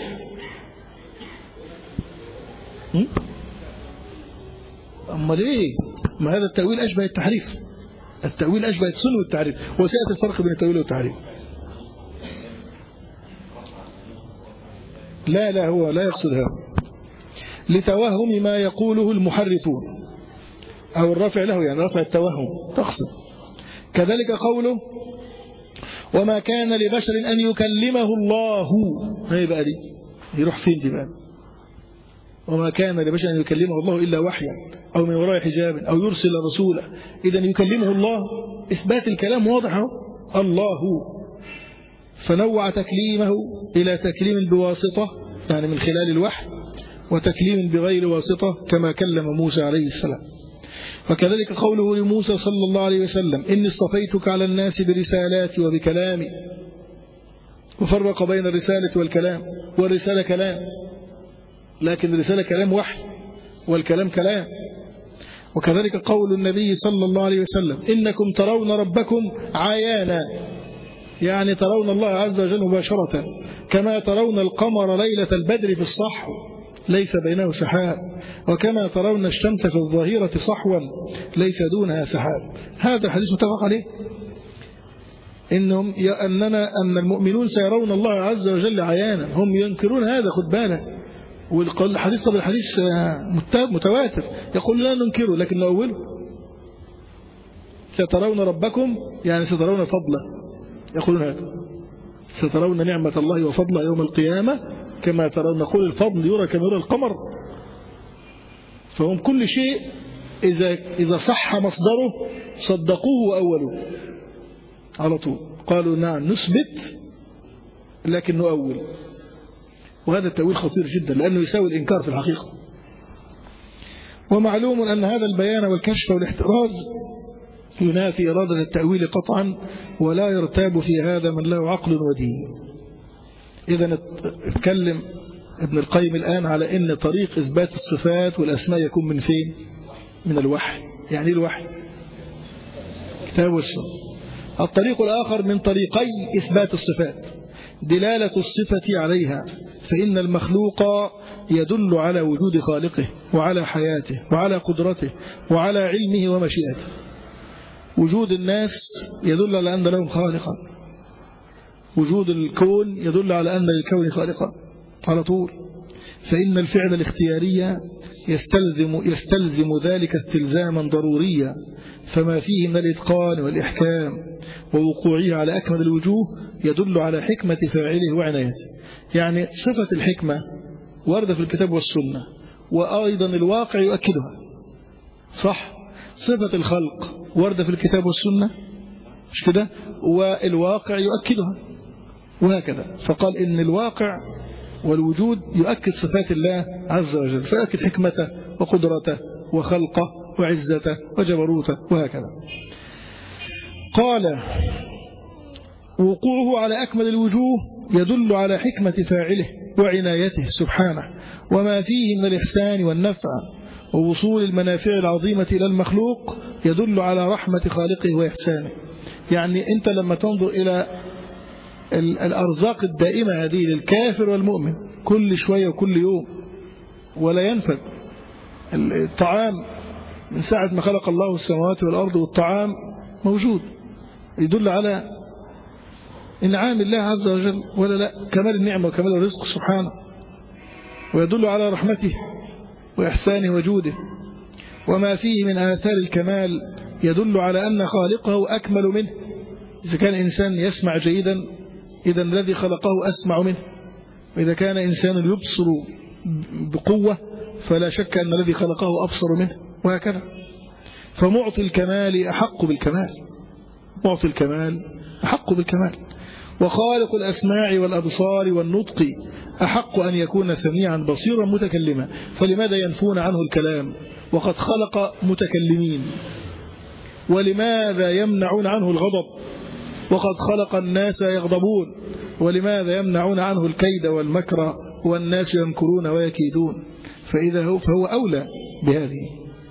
S1: أما ليه؟ ما هذا التأويل أشبه التحريف، التأويل أشبه السنة والتعريف، وسيأتي الفرق بين التأويل والتحريف. لا لا هو لا يقصد هذا، لتوهم ما يقوله المحرفون، أو الرافع له يعني رافع التوهم تقصد. كذلك قوله وما كان لبشر أن يكلمه الله، هي بقى دي يروح فين دي بقى؟ وما كان لبشر أن يكلمه الله إلا وحيا أو من وراء حجاب أو يرسل رسولا، إذا يكلمه الله إثبات الكلام واضح الله. فنوع تكليمه إلى تكليم بواسطة يعني من خلال الوحي، وتكليم بغير واسطة كما كلم موسى عليه السلام. وكذلك قوله لموسى صلى الله عليه وسلم إني اصطفيتك على الناس برسالاتي وبكلامي، وفرق بين الرسالة والكلام، والرسالة كلام، لكن الرسالة كلام وحي والكلام كلام. وكذلك قول النبي صلى الله عليه وسلم إنكم ترون ربكم عيانا، يعني ترون الله عز وجل مباشرة، كما ترون القمر ليلة البدر في الصحو ليس بينه سحاب، وكما ترون الشمس في الظهيرة صحوا ليس دونها سحاب. هذا الحديث متفق عليه، إنهم أننا أن المؤمنون سيرون الله عز وجل عيانا، هم ينكرون هذا، خد بالك. والحديث طب الحديث متواتر يقول لا ننكره لكن نؤوله. سترون ربكم يعني سترون فضله، يقولون هذا، سترون نعمة الله وفضله يوم القيامة كما ترون، نقول الفضل يرى كما يرى القمر. فهم كل شيء إذا إذا صح مصدره صدقوه وأولوه على طول، قالوا نعم نثبت لكن نؤول. وهذا التأويل خطير جدا لأنه يساوي الإنكار في الحقيقة. ومعلوم أن هذا البيان والكشف والاحتراز ينافي إرادة التأويل قطعا، ولا يرتاب في هذا من له عقل ودين. إذا اتكلم ابن القيم الآن على أن طريق إثبات الصفات والأسماء يكون من فين؟ من الوحي. يعني ايه الوحي؟ كتاب والسنة. الطريق الآخر من طريقي إثبات الصفات دلالة الصفة عليها، فإن المخلوق يدل على وجود خالقه وعلى حياته وعلى قدرته وعلى علمه ومشيئته. وجود الناس يدل على أن لهم خالقا، وجود الكون يدل على أن للكون خالقا على طول. فإن الفعل الاختياري يستلزم, يستلزم ذلك استلزاما ضروريا، فما فيه من الإتقان والإحكام ووقوعه على أكمل الوجوه يدل على حكمة فاعله وعنايته. يعني صفة الحكمة واردة في الكتاب والسنة، وأيضا الواقع يؤكدها، صح؟ صفة الخلق واردة في الكتاب والسنة، مش كده؟ والواقع يؤكدها، وهكذا. فقال إن الواقع والوجود يؤكد صفات الله عز وجل، فيؤكد حكمته وقدرته وخلقه وعزته وجبروته وهكذا. قال وقوعه على أكمل الوجوه يدل على حكمة فاعله وعنايته سبحانه، وما فيه من الإحسان والنفع ووصول المنافع العظيمة إلى المخلوق يدل على رحمة خالقه وإحسانه. يعني أنت لما تنظر إلى الأرزاق الدائمة هذه للكافر والمؤمن كل شوية وكل يوم ولا ينفد. الطعام من ساعة ما خلق الله السماوات والأرض والطعام موجود، يدل على إنعام الله عز وجل ولا لا، كمال النعمة وكمال الرزق سبحانه، ويدل على رحمته وإحسانه وجوده. وما فيه من آثار الكمال يدل على أن خالقه أكمل منه. إذا كان إنسان يسمع جيدا إذا الذي خلقه أسمع منه، وإذا كان إنسان يبصر بقوة فلا شك أن الذي خلقه أبصر منه، وهكذا. فمعطي الكمال أحق بالكمال، معطي الكمال أحق بالكمال. وخالق الأسماع والأبصار والنطق أحق أن يكون سميعا بصيرا متكلما. فلماذا ينفون عنه الكلام وقد خلق متكلمين؟ ولماذا يمنعون عنه الغضب وقد خلق الناس يغضبون؟ ولماذا يمنعون عنه الكيد والمكر والناس يمكرون ويكيدون؟ فإذا هو فهو أولى بهذه.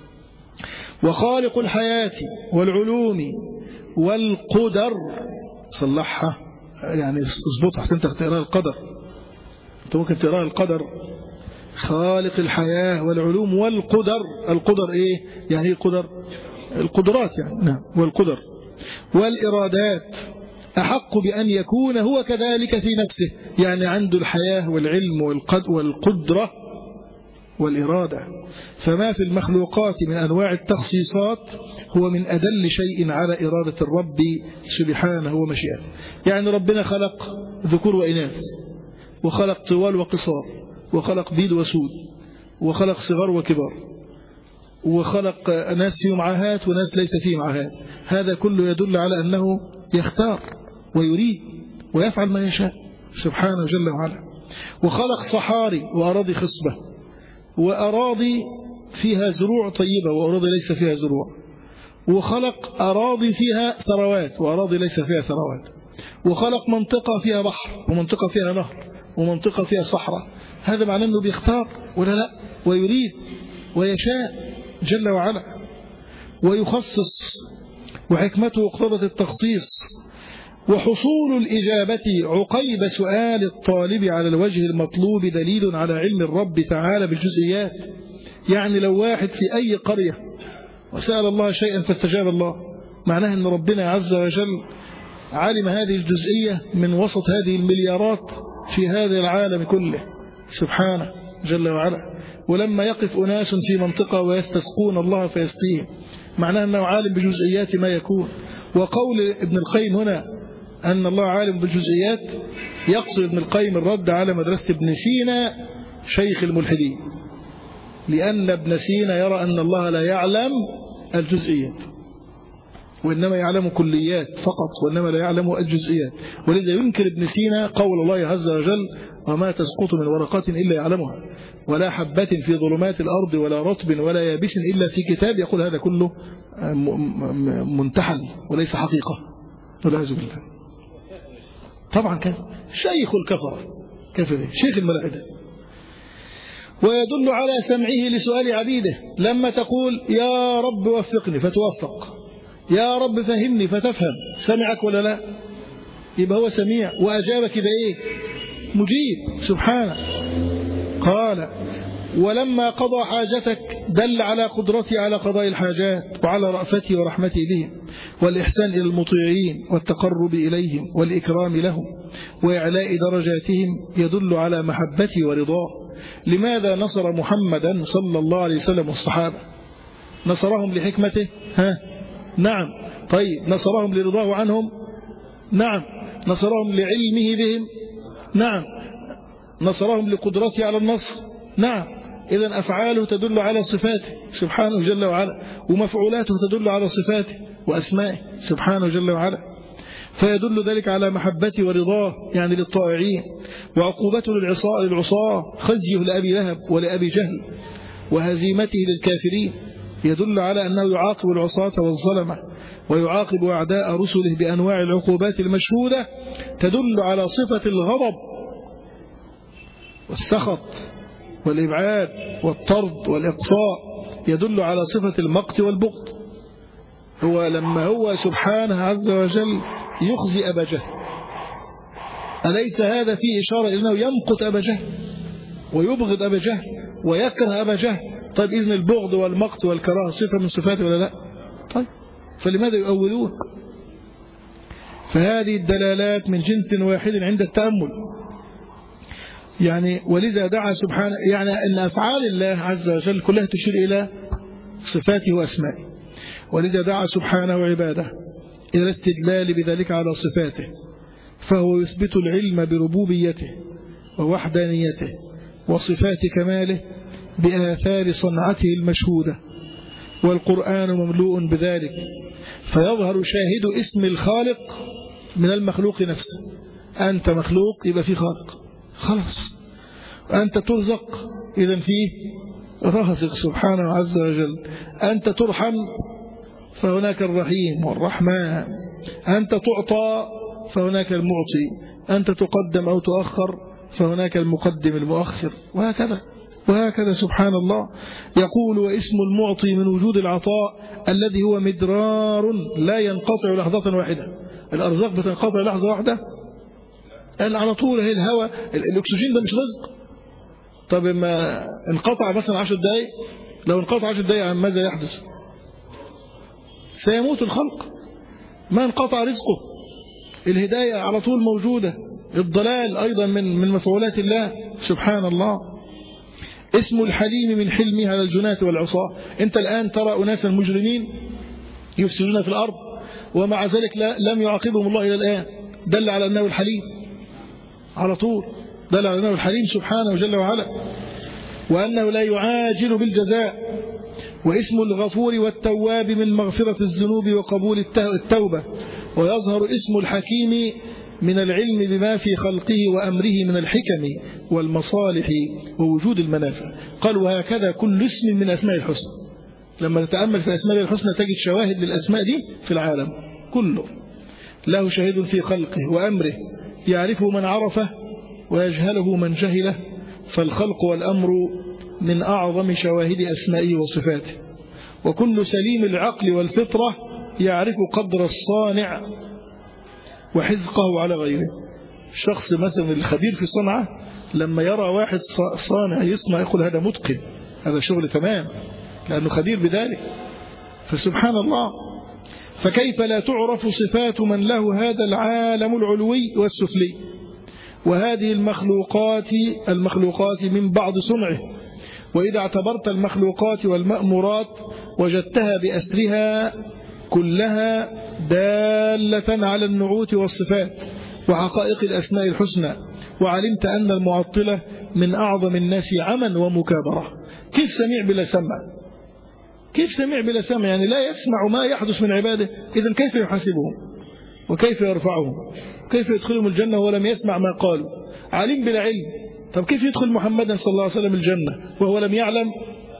S1: وخالق الحياة والعلوم والقدر، صلحها يعني اضبطها حسن، انت تقرأ القدر، انت ممكن تقرأ القدر. خالق الحياة والعلوم والقدر، القدر ايه يعني؟ ايه القدر؟ القدرات يعني، نعم، والقدر والإرادات أحق بأن يكون هو كذلك في نفسه، يعني عنده الحياة والعلم والقدرة والإرادة. فما في المخلوقات من أنواع التخصيصات هو من أدل شيء على إرادة الرب سبحانه ومشيئته. يعني ربنا خلق ذكور وإناث، وخلق طوال وقصار، وخلق بيض وسود، وخلق صغار وكبار، وخلق ناس فيهم عاهات وناس ليس فيهم عاهات. هذا كله يدل على أنه يختار ويريد ويفعل ما يشاء سبحانه جل وعلا. وخلق صحاري وأراضي خصبة، وأراضي فيها زروع طيبة وأراضي ليس فيها زروع، وخلق أراضي فيها ثروات وأراضي ليس فيها ثروات، وخلق منطقة فيها بحر ومنطقة فيها نهر ومنطقة فيها صحراء. هذا معناه أنه بيختار ولا لا، ويريد ويشاء جل وعلا ويخصص، وحكمته اقتضت التخصيص. وحصول الإجابة عقيب سؤال الطالب على الوجه المطلوب دليل على علم الرب تعالى بالجزئيات. يعني لو واحد في أي قرية وسأل الله شيئا فاستجاب الله، معناه أن ربنا عز وجل علم هذه الجزئية من وسط هذه المليارات في هذا العالم كله سبحانه جل وعلا. ولما يقف أناس في منطقة ويستسقون الله فيسقيهم، معناه أنه عالم بجزئيات ما يكون. وقول ابن القيم هنا أن الله عالم بالجزئيات، يقصد ابن القيم الرد على مدرسة ابن سينا شيخ الملحدين، لأن ابن سينا يرى أن الله لا يعلم الجزئيات وإنما يعلم كليات فقط، وإنما لا يعلم الجزئيات. ولذا ينكر ابن سينا قول الله عز وجل: وما تسقط من ورقة إلا يعلمها، ولا حبة في ظلمات الأرض ولا رطب ولا يابس إلا في كتاب. يقول هذا كله منتحل وليس حقيقة، والعياذ بالله. طبعا كان شيخ الكفرة، كفر شيخ الملاحدة. ويدل على سمعه لسؤال عبيده، لما تقول يا رب وفقني فتوفق، يا رب فهمني فتفهم، سمعك ولا لا؟ يبقى هو سميع وأجابك بإيه؟ مجيب سبحانه. قال: ولما قضى حاجتك دل على قدرتي على قضاء الحاجات، وعلى رأفتي ورحمتي بهم، والإحسان إلى المطيعين، والتقرب إليهم، والإكرام لهم، وإعلاء درجاتهم، يدل على محبتي ورضاه. لماذا نصر محمدا صلى الله عليه وسلم والصحابة؟ نصرهم لحكمته؟ ها؟ نعم. طيب نصرهم لرضاه عنهم؟ نعم. نصرهم لعلمه بهم؟ نعم. نصرهم لقدرته على النصر؟ نعم. إذن أفعاله تدل على صفاته سبحانه جل وعلا، ومفعولاته تدل على صفاته وأسمائه سبحانه جل وعلا. فيدل ذلك على محبته ورضاه يعني للطائعين، وعقوبته للعصاة للعصاة، خزيه لأبي لهب ولأبي جهل، وهزيمته للكافرين. يدل على أنه يعاقب العصاة والظلمة، ويعاقب أعداء رسله بأنواع العقوبات المشهودة تدل على صفة الغضب والسخط والإبعاد والطرد والإقصاء يدل على صفة المقت والبغض. هو لما هو سبحانه عز وجل يخزي أبا جهل، أليس هذا فيه إشارة إنه يمقت أبا جهل ويبغض أبا جهل ويكره أبا جهل؟ طيب إذن البغض والمقت والكراهة صفة من صفاته ولا لا؟ طيب فلماذا يؤولون؟ فهذه الدلالات من جنس واحد عند التأمل. يعني ولذا دعا سبحانه، يعني أن أفعال الله عز وجل كلها تشير إلى صفاته وأسمائه، ولذا دعا سبحانه عباده إلى الاستدلال بذلك على صفاته، فهو يثبت العلم بربوبيته ووحدانيته وصفات كماله بآثار صنعته المشهودة، والقرآن مملوء بذلك، فيظهر شاهد اسم الخالق من المخلوق نفسه. أنت مخلوق يبقى في خالق، خلاص. أنت ترزق إذا فيه رازق سبحانه عز وجل. أنت ترحم فهناك الرحيم والرحمن. أنت تعطى فهناك المعطي. أنت تقدم أو تؤخر فهناك المقدم المؤخر، وهكذا وهكذا سبحان الله. يقول واسم المعطي من وجود العطاء الذي هو مدرار لا ينقطع لحظة واحدة. الأرزاق بتنقطع لحظة واحدة؟ قال على طول. هي الهواء الأكسجين ده مش رزق؟ طب ما انقطع مثلا عشر دقائق، لو انقطع عشر دقائق عن ماذا يحدث؟ سيموت الخلق. ما انقطع رزقه. الهداية على طول موجودة. الضلال أيضا من من مفعولات الله سبحان الله. اسم الحليم من حلمه على الجناة والعصاة. أنت الآن ترى أناسا مجرمين يفسدون في الأرض ومع ذلك لا لم يعاقبهم الله إلى الآن، دل على أنه الحليم على طول، دل على أنه الحليم سبحانه جل وعلا، وأنه لا يعاجل بالجزاء. واسم الغفور والتواب من مغفرة الذنوب وقبول التوبة. ويظهر اسم الحكيم من العلم بما في خلقه وأمره من الحكم والمصالح ووجود المنافع. قال وهكذا كل اسم من أسماء الحسنى. لما تتأمل في أسماء الحسنى تجد شواهد للأسماء دي في العالم كله. له شهيد في خلقه وأمره يعرفه من عرفه ويجهله من جهله، فالخلق والأمر من أعظم شواهد أسمائه وصفاته. وكل سليم العقل والفطرة يعرف قدر الصانع وحزقه على غيره. الشخص مثلا الخبير في الصنعة لما يرى واحد صانع يصنع يقول هذا متقن، هذا شغل تمام، لأنه خبير بذلك. فسبحان الله. فكيف لا تعرف صفات من له هذا العالم العلوي والسفلي وهذه المخلوقات المخلوقات من بعض صنعه؟ وإذا اعتبرت المخلوقات والمأمورات وجدتها بأسرها كلها دالة على النعوت والصفات وحقائق الأسماء الحسنى، وعلمت أن المعطلة من أعظم الناس عما ومكابرة. كيف سميع بلا سمع؟ كيف سميع بلا سمع؟ يعني لا يسمع ما يحدث من عباده. إذن كيف يحاسبهم وكيف يرفعهم كيف يدخلهم الجنة ولم يسمع ما قالوا؟ عليم بلا علم. طب كيف يدخل محمدا صلى الله عليه وسلم الجنة وهو لم يعلم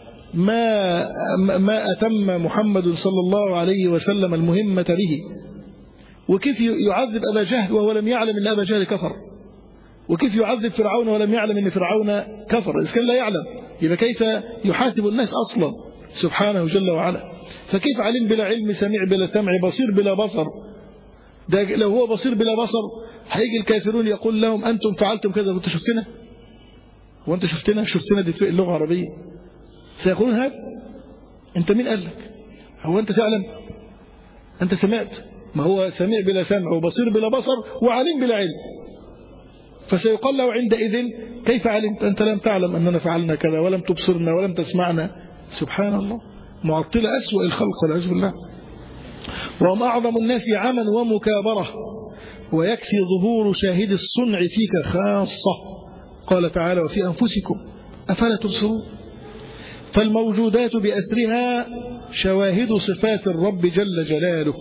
S1: ما ما أتم محمد صلى الله عليه وسلم المهمة به؟ وكيف يعذب أبا جهل وهو لم يعلم أن أبا جهل كفر؟ وكيف يعذب فرعون ولم يعلم أن فرعون كفر؟ إذا كان لا يعلم يبقى كيف يحاسب الناس أصلا سبحانه جل وعلا؟ فكيف علم بلا علم، سميع بلا سمع، بصير بلا بصر؟ ده لو هو بصير بلا بصر هيجي الكافرون يقول لهم أنتم فعلتم كذا، وأنت شفتنا؟ وأنت شفتنا؟ شفتنا دي اللغة العربية. سيقولون هذا أنت مين قال لك؟ هو أنت تعلم؟ أنت سمعت؟ ما هو سميع بلا سمع وبصير بلا بصر وعليم بلا علم. فسيقال له عندئذ كيف علمت؟ أنت لم تعلم أننا فعلنا كذا ولم تبصرنا ولم تسمعنا. سبحان الله. معطلة أسوأ الخلق والعياذ بالله. وهم أعظم الناس عما ومكابرة، ويكفي ظهور شاهد الصنع فيك خاصة. قال تعالى وفي أنفسكم أفلا تبصرون. فالموجودات بأسرها شواهد صفات الرب جل جلاله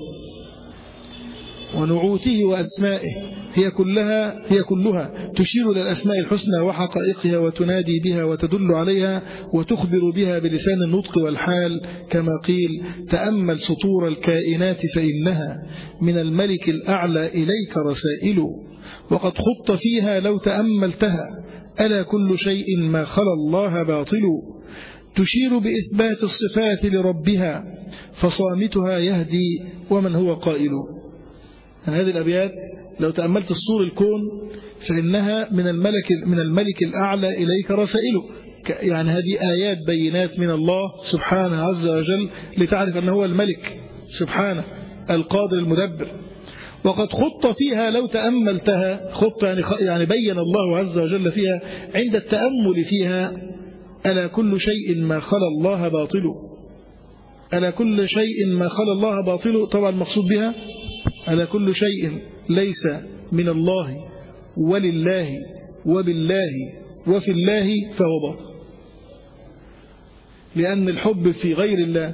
S1: ونعوته وأسمائه، هي كلها هي كلها تشير إلى الأسماء الحسنى وحقائقها وتنادي بها وتدل عليها وتخبر بها بلسان النطق والحال، كما قيل تأمل سطور الكائنات فإنها من الملك الأعلى إليك رسائل، وقد خط فيها لو تأملتها ألا كل شيء ما خلا الله باطل. تشير بإثبات الصفات لربها فصامتها يهدي ومن هو قائل. يعني هذه الأبيات لو تأملت الصور الكون فإنها من الملك من الملك الأعلى إليك رسائله. يعني هذه آيات بينات من الله سبحانه عز وجل لتعرف أنه هو الملك سبحانه القادر المدبر. وقد خط فيها لو تأملتها خط يعني يعني بين الله عز وجل فيها عند التأمل فيها ألا كل شيء ما خلا الله باطل. ألا كل شيء ما خلا الله باطل. طبعا المقصود بها ألا كل شيء ليس من الله ولله وبالله وفي الله فهو باطل. لأن الحب في غير الله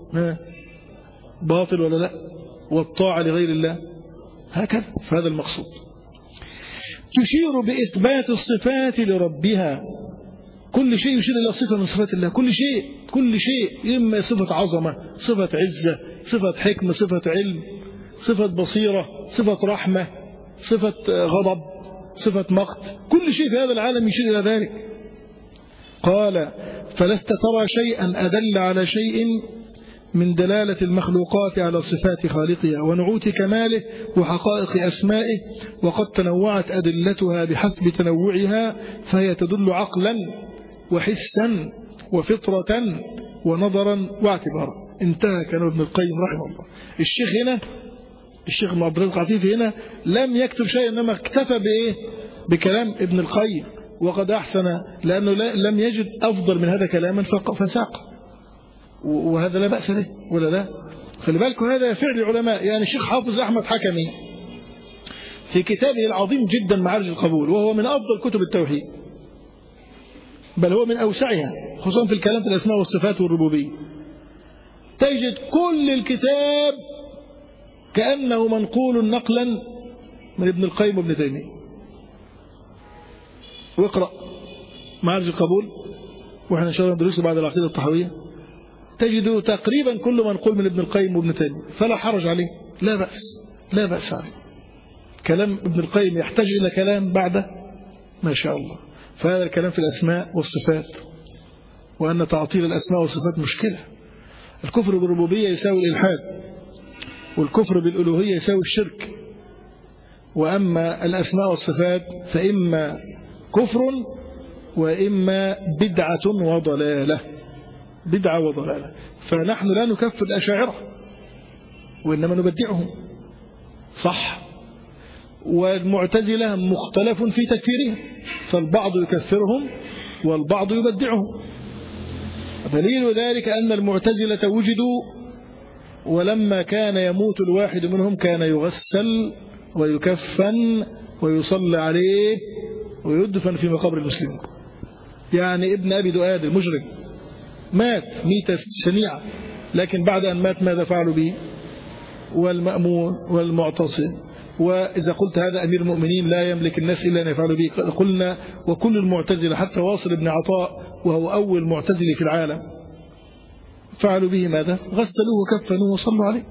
S1: باطل ولا لا، والطاعة لغير الله هكذا. فهذا المقصود. تشير بإثبات الصفات لربها. كل شيء يشير إلى صفة من صفات الله. كل شيء كل شيء إما صفة عظمة، صفة عزة، صفة حكمة، صفة علم، صفة بصيرة، صفة رحمة، صفة غضب، صفة مقت. كل شيء في هذا العالم يشير إلى ذلك. قال فلست ترى شيئا أدل على شيء من دلالة المخلوقات على صفات خالقها ونعوت كماله وحقائق أسمائه، وقد تنوعت أدلتها بحسب تنوعها، فهي تدل عقلا وحسا وفطرة ونظرا واعتبارا. انتهى كلام ابن القيم رحمه الله. الشيخ هنا الشيخ ابن عبد الرزاق عفيفي هنا لم يكتب شيء، إنما اكتفى بإيه؟ بكلام ابن القيم، وقد أحسن لأنه لم يجد أفضل من هذا كلاما فساق، وهذا لا بأس به ولا لا. خلي بالكم هذا فعل العلماء. يعني الشيخ حافظ أحمد حكمي في كتابه العظيم جدا معارج القبول، وهو من أفضل كتب التوحيد، بل هو من أوسعها، خصوصا في الكلام في الأسماء والصفات والربوبية. تجد كل الكتاب كأنه منقول نقلا من ابن القيم وابن تيمية. واقرأ معارج القبول، وإحنا إن شاء الله ندرسه بعد العقيدة الطحاوية، تجد تقريبا كل منقول من ابن القيم وابن تيمية، فلا حرج عليه، لا بأس لا بأس عليه. كلام ابن القيم يحتاج إلى كلام بعده ما شاء الله. فهذا الكلام في الأسماء والصفات، وأن تعطيل الأسماء والصفات مشكلة. الكفر بالربوبية يساوي الإلحاد، والكفر بالألوهية يساوي الشرك. وأما الأسماء والصفات فإما كفر وإما بدعة وضلالة. بدعة وضلالة. فنحن لا نكفر الأشاعرة وإنما نبدعهم، صح. والمعتزلة مختلف في تكفيرهم، فالبعض يكفرهم والبعض يبدعهم. دليل ذلك أن المعتزلة وجدوا، ولما كان يموت الواحد منهم كان يغسل ويكفن ويصلى عليه ويدفن في مقابر المسلمين. يعني ابن أبي دؤاد المجرم مات ميتة شنيعة، لكن بعد أن مات ماذا فعلوا به؟ والمأمون والمعتصم. وإذا قلت هذا أمير المؤمنين لا يملك الناس إلا أن يفعلوا به، قلنا وكل المعتزلة حتى واصل بن عطاء وهو أول معتزلي في العالم فعلوا به ماذا؟ غسلوه وكفنوه وصلوا عليه.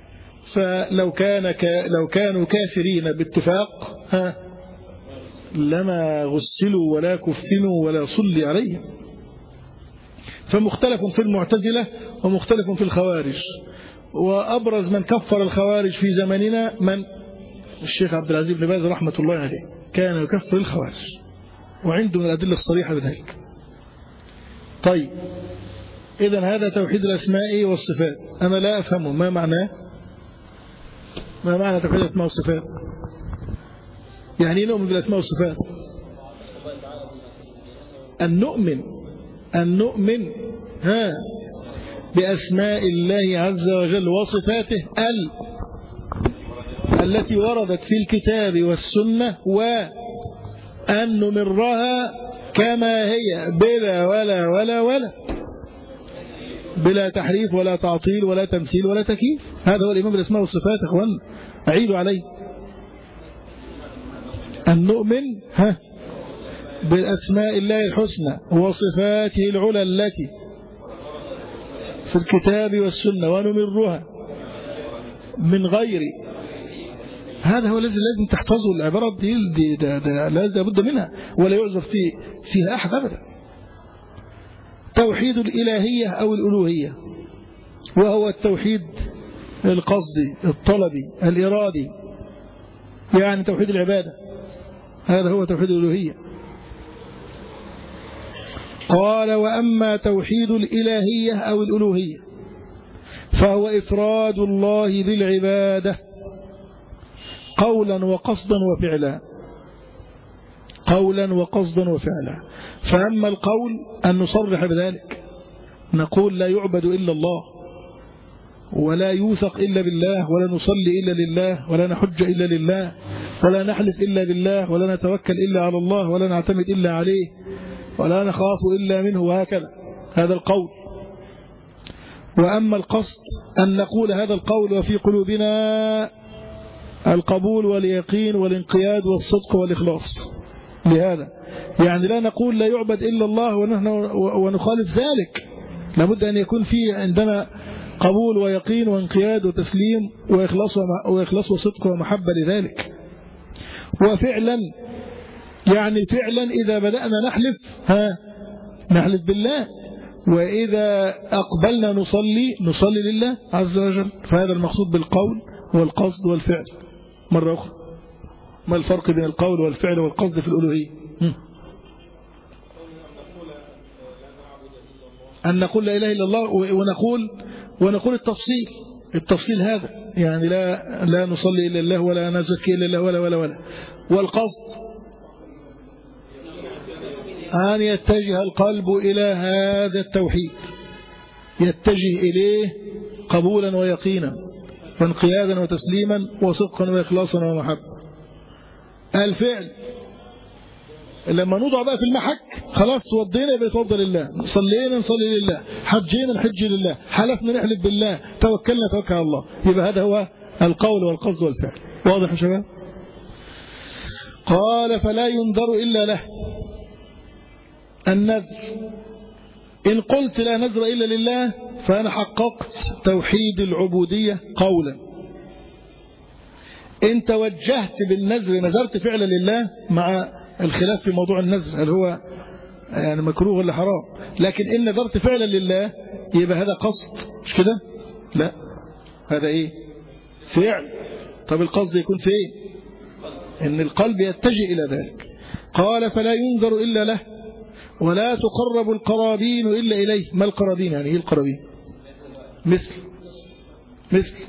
S1: فلو كان ك... لو كانوا كافرين باتفاق ها لما غسلوا ولا كفنوا ولا صلي عليهم. فمختلف في المعتزلة ومختلف في الخوارج. وأبرز من كفر الخوارج في زماننا من؟ الشيخ عبد العزيز بن باز رحمة الله عليه، كان يكفر الخوارج وعنده من الأدلة الصريحة بذلك. طيب إذن هذا توحيد الأسماء والصفات. أنا لا أفهمه، ما معناه؟ ما معنى توحيد الأسماء والصفات؟ يعني نؤمن بالأسماء والصفات، أن نؤمن أن نؤمن ها بأسماء الله عز وجل وصفاته ال التي وردت في الكتاب والسنة، وأن نمرها كما هي بلا ولا ولا ولا بلا تحريف ولا تعطيل ولا تمثيل ولا تكييف. هذا هو الإيمان بالأسماء والصفات. أخوان أعيدوا عليه، أن نؤمن ها بالأسماء الله الحسنى وصفاته العلى التي في الكتاب والسنة ونمرها من غير. هذا هو الذي لازم تحفظه. العبارة دي, دي ده ده لا بد منها ولا يعذر في فيها أحد أبدا. توحيد الإلهية أو الألوهية، وهو التوحيد القصدي الطلبي الإرادي، يعني توحيد العبادة، هذا هو توحيد الألوهية. قال: وأما توحيد الإلهية أو الألوهية فهو إفراد الله بالعبادة قولا وقصدا وفعلا، قولا وقصدا وفعلا. فأما القول أن نصرح بذلك، نقول لا يعبد إلا الله، ولا يوثق إلا بالله، ولا نصلي إلا لله، ولا نحج إلا لله، ولا نحلف إلا بالله، ولا نتوكل إلا على الله، ولا نعتمد إلا عليه، ولا نخاف إلا منه، وهكذا. هذا القول. وأما القصد أن نقول هذا القول وفي قلوبنا القبول واليقين والانقياد والصدق والإخلاص لهذا، يعني لا نقول لا يعبد إلا الله ونحن ونخالف ذلك، لابد أن يكون في عندنا قبول ويقين وانقياد وتسليم وإخلاص وإخلاص وصدق ومحبة لذلك. وفعلا يعني فعلا إذا بدأنا نحلف ها نحلف بالله، وإذا أقبلنا نصلي نصلي لله عز وجل. فهذا المقصود بالقول والقصد والفعل. مرة أخرى، ما الفرق بين القول والفعل والقصد في الألوهية؟ أن نقول لا إله إلا الله، ونقول ونقول التفصيل التفصيل هذا يعني لا لا نصلي إلا الله، ولا نزكي إلا الله، ولا ولا ولا. والقصد أن يتجه القلب إلى هذا التوحيد، يتجه إليه قبولا ويقينا وانقيادا وتسليما وصدقا وإخلاصا ومحبة. الفعل لما نوضع بقى في المحك، خلاص توضينا يبقى نتوضى لله، صلينا نصلي لله، حجينا نحج لله، حلفنا نحلف بالله، توكلنا توكل على الله. يبقى هذا هو القول والقصد والفعل. واضح يا شباب؟ قال: فلا ينذر إلا له. النذر، إن قلت لا نذر إلا لله فأنا حققت توحيد العبودية قولا. إن توجهت بالنذر نذرت فعلا لله، مع الخلاف في موضوع النذر هل هو يعني مكروه ولا حرام، لكن إن نذرت فعلا لله يبقى هذا قصد، مش كده؟ لا، هذا إيه؟ فعل. طب القصد يكون في إيه؟ إن القلب يتجه إلى ذلك. قال: فلا ينذر إلا له ولا تقرب القرابين إلا إليه. ما القرابين؟ يعني إيه القرابين؟ مثل مثل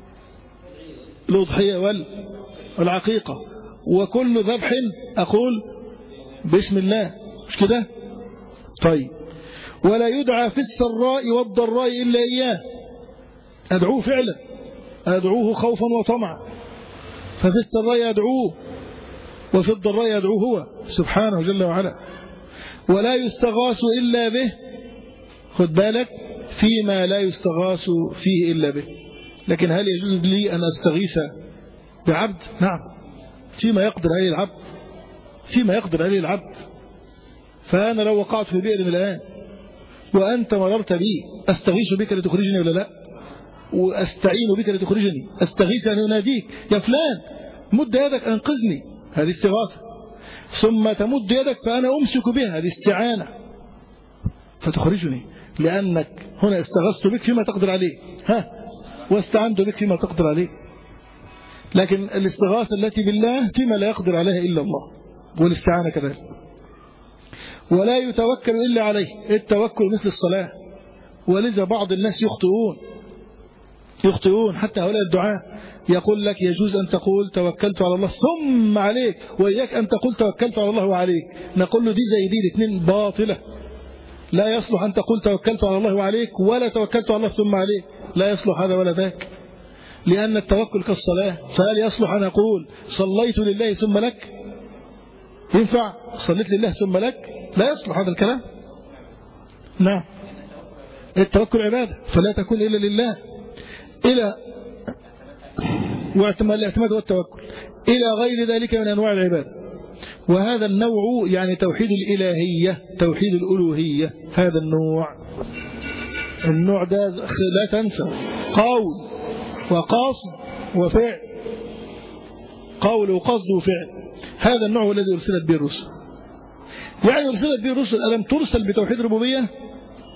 S1: الأضحية والعقيقة، وكل ذبح أقول بسم الله، مش كده؟ طيب. ولا يدعى في السراء والضراء إلا إياه. أدعوه فعلا، أدعوه خوفا وطمعا، ففي السراء أدعوه وفي الضراء أدعوه هو سبحانه جل وعلا. ولا يستغاث إلا به، خد بالك، فيما لا يستغاث فيه إلا به. لكن هل يجوز لي أن أستغيث بعبد؟ نعم، فيما يقدر عليه العبد، فيما يقدر عليه العبد. فأنا لو وقعت في بئر من الآن وأنت مررت بي، أستغيث بك لتخرجني ولا لا؟ وأستعين بك لتخرجني، أستغيث أن يناديك يا فلان مد يدك أنقذني، هذه استغاثة. ثم تمد يدك فأنا أمسك بها، هذه استعانة، فتخرجني، لأنك هنا استغثت بك فيما تقدر عليه، ها، واستعنت بك فيما تقدر عليه. لكن الاستغاثة التي بالله فيما لا يقدر عليها إلا الله، والاستعانة كذلك. ولا يتوكل إلا عليه، التوكل مثل الصلاة. ولذا بعض الناس يخطئون يخطئون حتى هؤلاء الدعاء، يقول لك يجوز أن تقول توكلت على الله ثم عليك، وإياك أن تقول توكلت على الله وعليك. نقول له دي زي دي، الاثنين باطلة. لا يصلح أن تقول توكلت على الله وعليك ولا توكلت على الله ثم عليك، لا يصلح هذا ولا ذاك، لأن التوكل كالصلاة. فهل يصلح أن أقول صليت لله ثم لك؟ ينفع صليت لله ثم لك؟ لا يصلح هذا الكلام. نعم، التوكل عبادة، فلا تكون إلا لله، إلى والاعتماد والتوكل إلى غير ذلك من أنواع العبادة. وهذا النوع يعني توحيد الإلهية، توحيد الألوهية، هذا النوع النوع ده لا تنسى، قول وقصد وفعل، قول وقصد وفعل. هذا النوع الذي أرسلت به الرسل. يعني أرسلت به الرسل، ألم ترسل بتوحيد الربوبية؟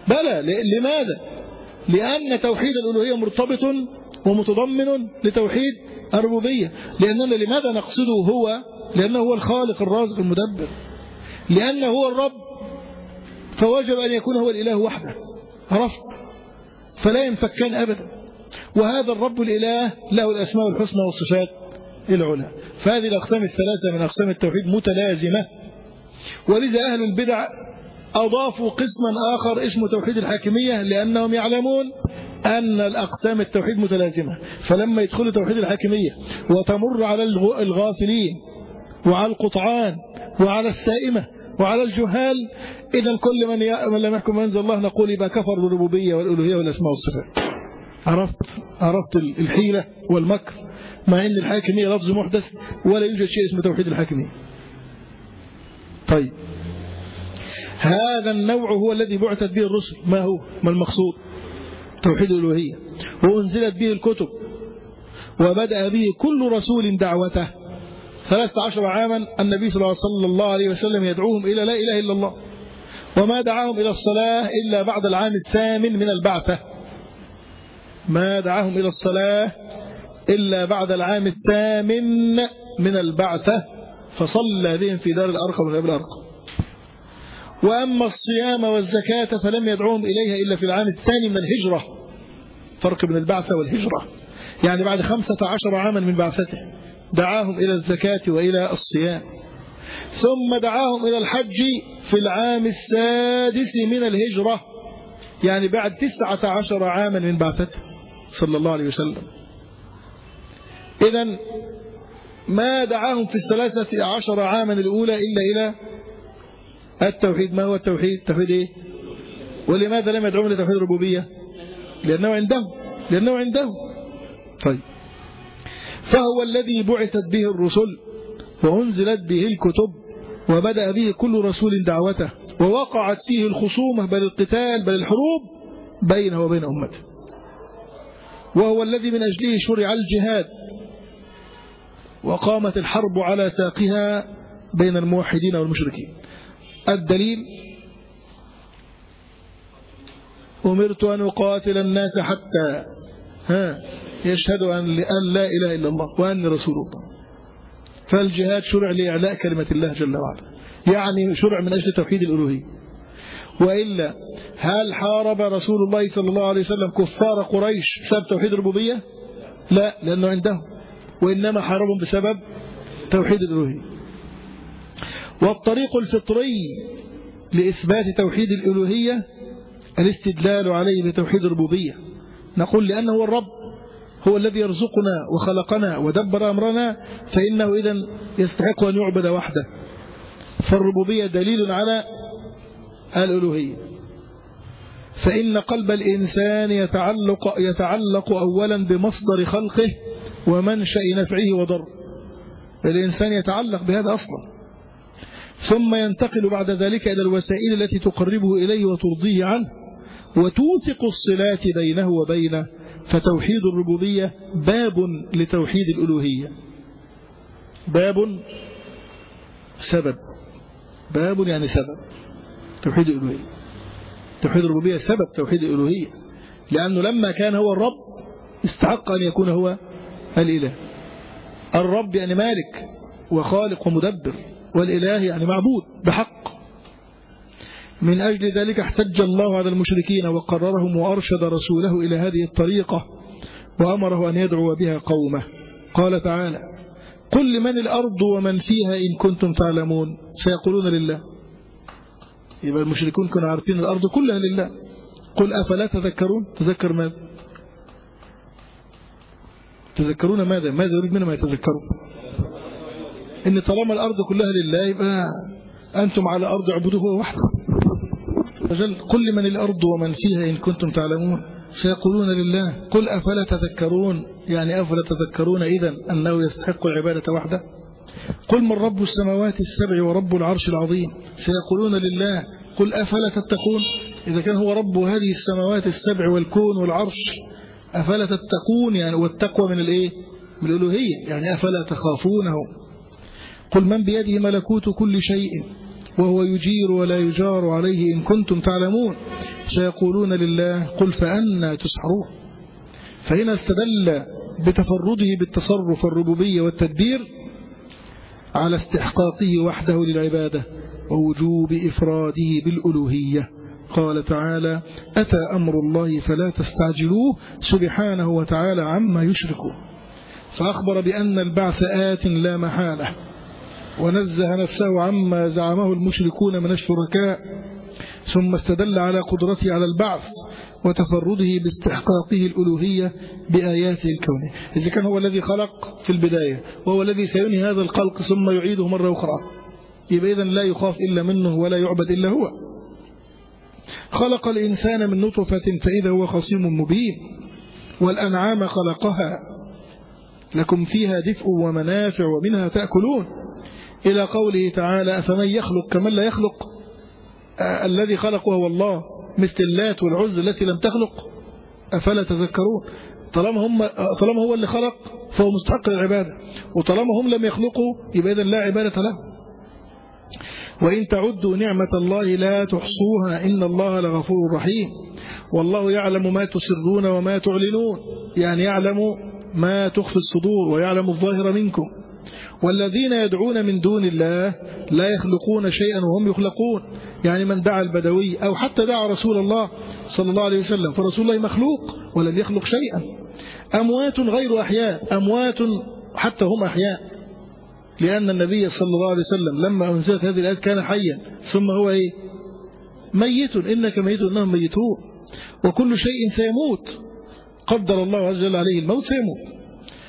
S1: بلى. لماذا؟ لأن توحيد الألوهية مرتبط ومتضمن لتوحيد الربوبية. لأننا لماذا نقصده هو؟ لأنه هو الخالق الرازق المدبر، لأنه هو الرب، فوجب أن يكون هو الإله وحده. عرفت؟ فلا ينفكان أبدا. وهذا الرب الإله له الأسماء الحسنى والصفات العلى. فهذه الأقسام الثلاثة من أقسام التوحيد متلازمة. ولذا أهل البدع أضافوا قسما آخر اسمه توحيد الحاكمية، لأنهم يعلمون أن الأقسام التوحيد متلازمة. فلما يدخلوا توحيد الحاكمية وتمر على الغافلين وعلى القطعان وعلى السائمة وعلى الجهال، إذا كل من, ي... من لم يحكم ما أنزل الله نقول يبقى كفر بالربوبية والألوهية والأسماء والصفات. عرفت عرفت الحيلة والمكر، مع أن الحاكمية لفظ محدث ولا يوجد شيء اسمه توحيد الحاكمية. طيب، هذا النوع هو الذي بعثت به الرسل. ما هو؟ ما المقصود؟ توحيد الألوهية، وأنزلت به الكتب، وبدأ به كل رسول دعوته. ثلاثة عشر عاما النبي صلى الله عليه وسلم يدعوهم إلى لا إله إلا الله، وما دعاهم إلى الصلاة إلا بعد العام الثامن من البعثة. ما دعاهم إلى الصلاة إلا بعد العام الثامن من البعثة، فصلى بهم في دار الأرقم من أبي الأرقم. وأما الصيام والزكاة فلم يدعوهم إليها إلا في العام الثاني من الهجرة. فرق بين البعثة والهجرة، يعني بعد خمسة عشر عاما من بعثته دعاهم إلى الزكاة وإلى الصيام. ثم دعاهم إلى الحج في العام السادس من الهجرة، يعني بعد تسعة عشر عاما من بعثته صلى الله عليه وسلم. إذن ما دعاهم في الثلاثة عشر عاما الأولى إلا إلى التوحيد. ما هو التوحيد؟ توحيد إيه؟ ولماذا لم يدعوهم لتوحيد الربوبية؟ لأنه عنده لأنه عنده طيب، فهو الذي بعثت به الرسل وأنزلت به الكتب، وبدأ به كل رسول دعوته، ووقعت فيه الخصومة بل القتال بل الحروب بينه وبين أمته. وهو الذي من أجله شرع الجهاد، وقامت الحرب على ساقها بين الموحدين والمشركين. الدليل: أمرت أن أقاتل الناس حتى ها يشهدوا أن لا إله إلا الله وأني رسول الله. فالجهاد شرع لإعلاء كلمة الله جل وعلا، يعني شرع من أجل توحيد الألوهية. وإلا هل حارب رسول الله صلى الله عليه وسلم كفار قريش بسبب توحيد الربوبية؟ لا، لأنه عنده، وإنما حاربهم بسبب توحيد الألوهية. والطريق الفطري لإثبات توحيد الألوهية الاستدلال عليه بتوحيد الربوبية. نقول لأنه هو الرب، هو الذي يرزقنا وخلقنا ودبر أمرنا، فإنه إذن يستحق أن يعبد وحده. فالربوبية دليل على الألوهية. فإن قلب الإنسان يتعلق, يتعلق أولا بمصدر خلقه ومنشأ نفعه وضره. الإنسان يتعلق بهذا أصلا، ثم ينتقل بعد ذلك إلى الوسائل التي تقربه إليه وترضيه عنه وتوثق الصلات بينه وبينه. فتوحيد الربوبية باب لتوحيد الألوهية، باب سبب، باب يعني سبب توحيد الألوهية. توحيد الربوبية سبب توحيد الألوهية، لأنه لما كان هو الرب استحق أن يكون هو الإله. الرب يعني مالك وخالق ومدبر، والإله يعني معبود بحق. من أجل ذلك احتج الله على المشركين وقررهم وأرشد رسوله إلى هذه الطريقة وأمره أن يدعو بها قومه. قال تعالى: قل لمن الأرض ومن فيها إن كنتم تعلمون سيقولون لله. يبقى المشركون كانوا عارفين الأرض كلها لله. قل أفلا تذكرون؟ تذكر ماذا؟ تذكرون ماذا؟ ماذا يريد منهم يتذكرون؟ إن طالما الأرض كلها لله يبقى أنتم على أرض عبدوه وحده. قل لمن الأرض ومن فيها إن كنتم تعلمون سيقولون لله. قل أفلا تذكرون، يعني أفلا تذكرون إذن أنه يستحق العبادة وحده. قل من رب السماوات السبع ورب العرش العظيم سيقولون لله. قل أفلا تتقون، إذا كان هو رب هذه السماوات السبع والكون والعرش أفلا تتقون، يعني والتقوى من الإيه؟ من الألوهية، يعني أفلا تخافونه. قل من بيده ملكوت كل شيء وهو يجير ولا يجار عليه إن كنتم تعلمون سيقولون لله قل فأنا تسحرون. فهنا استدل بتفرده بالتصرف والربوبية والتدبير على استحقاقه وحده للعبادة ووجوب إفراده بالألوهية. قال تعالى أتى أمر الله فلا تستعجلوه سبحانه وتعالى عما يشركون. فأخبر بأن البعث آت لا محالة، ونزه نفسه عما زعمه المشركون من الشركاء، ثم استدل على قدرته على البعث وتفرده باستحقاقه الألوهية بآياته الكونية. إذا كان هو الذي خلق في البداية وهو الذي سينهي هذا الخلق ثم يعيده مرة أخرى، يبقى إذن لا يخاف إلا منه ولا يعبد إلا هو. خلق الإنسان من نطفة فإذا هو خصيم مبين، والأنعام خلقها لكم فيها دفء ومنافع ومنها تأكلون، إلى قوله تعالى أفمن يخلق كمن لا يخلق. آه الذي خلق وهو الله، مثل اللات والعزى التي لم تخلق، أفلا تذكرون. طالما هم طالما هو اللي خلق فهو مستحق للعبادة، وطالما هم لم يخلقوا يبقى إذن لا عبادة له. وإن تعدوا نعمة الله لا تحصوها إن الله لغفور رحيم. والله يعلم ما تسرون وما تعلنون، يعني يعلم ما تخفي الصدور ويعلم الظاهر منكم. والذين يدعون من دون الله لا يخلقون شيئا وهم يخلقون، يعني من دعا البدوي أو حتى دعا رسول الله صلى الله عليه وسلم فرسول الله مخلوق ولم يخلق شيئا. أموات غير أحياء، أموات حتى هم أحياء، لأن النبي صلى الله عليه وسلم لما أنزلت هذه الآيات كان حيا، ثم هو إيه؟ ميت، إنك ميت إنهم ميتون، وكل شيء سيموت، قدر الله عز وجل عليه الموت سيموت.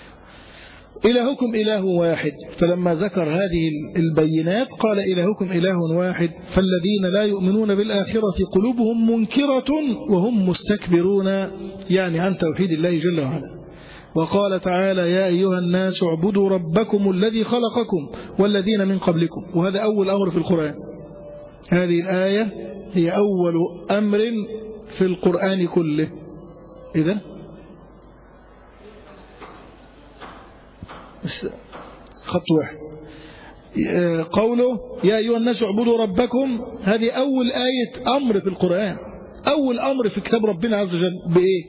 S1: إلهكم إله واحد، فلما ذكر هذه البينات قال إلهكم إله واحد، فالذين لا يؤمنون بالآخرة قلوبهم منكرة وهم مستكبرون، يعني عن توحيد الله جل وعلا. وقال تعالى يا أيها الناس اعبدوا ربكم الذي خلقكم والذين من قبلكم، وهذا أول أمر في القرآن. هذه الآية هي أول أمر في القرآن كله. إذن خط واحد قوله يا أيها الناس اعبدوا ربكم، هذه أول آية أمر في القرآن، أول أمر في كتاب ربنا عز وجل بإيه؟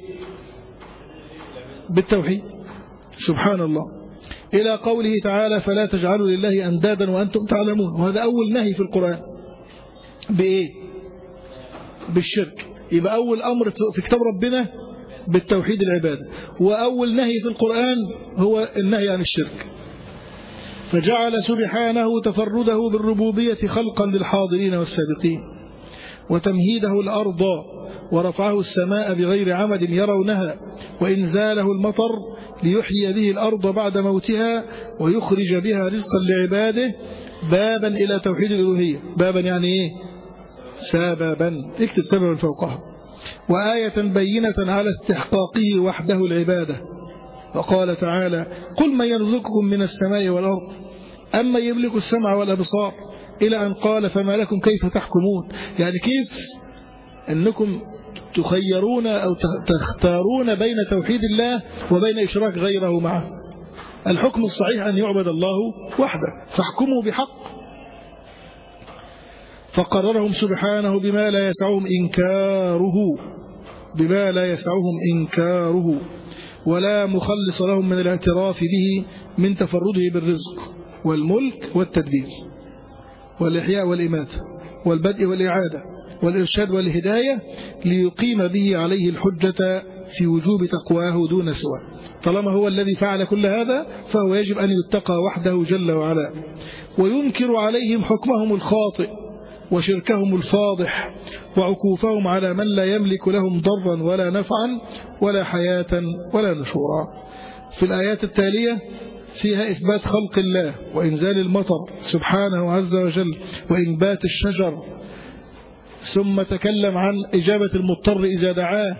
S1: بالتوحيد سبحان الله. إلى قوله تعالى فلا تجعلوا لله أندادا وأنتم تعلمون، وهذا أول نهي في القرآن بإيه؟ بالشرك. يبقى أول أمر في كتاب ربنا بالتوحيد العبادة، وأول نهي في القرآن هو النهي عن الشرك. فجعل سبحانه تفرده بالربوبية خلقا للحاضرين والسابقين، وتمهيده الأرض ورفعه السماء بغير عمد يرونها، وإنزاله المطر ليحيي به الأرض بعد موتها ويخرج بها رزقا لعباده، بابا إلى توحيد الألوهية. بابا يعني إيه؟ سببا، اكتب سببا فوقها. وآية بينة على استحقاقه وحده العبادة. وقال تعالى قل من يرزقكم من السماء والأرض أما يملك السمع والأبصار، إلى أن قال فما لكم كيف تحكمون، يعني كيف أنكم تخيرون أو تختارون بين توحيد الله وبين إشراك غيره معه. الحكم الصحيح أن يعبد الله وحده، فاحكموا بحق. فقررهم سبحانه بما لا يسعهم إنكاره، بما لا يسعهم إنكاره ولا مخلص لهم من الاعتراف به من تفرده بالرزق والملك والتدبير والإحياء والإماتة والبدء والإعادة والإرشاد والهداية، ليقيم به عليه الحجة في وجوب تقواه دون سواه. طالما هو الذي فعل كل هذا فهو يجب أن يتقى وحده جل وعلا، وينكر عليهم حكمهم الخاطئ وشركهم الفاضح وعكوفهم على من لا يملك لهم ضرا ولا نفعا ولا حياة ولا نشورا. في الآيات التالية فيها إثبات خلق الله وإنزال المطر سبحانه عز وجل وإنبات الشجر، ثم تكلم عن إجابة المضطر إذا دعاه،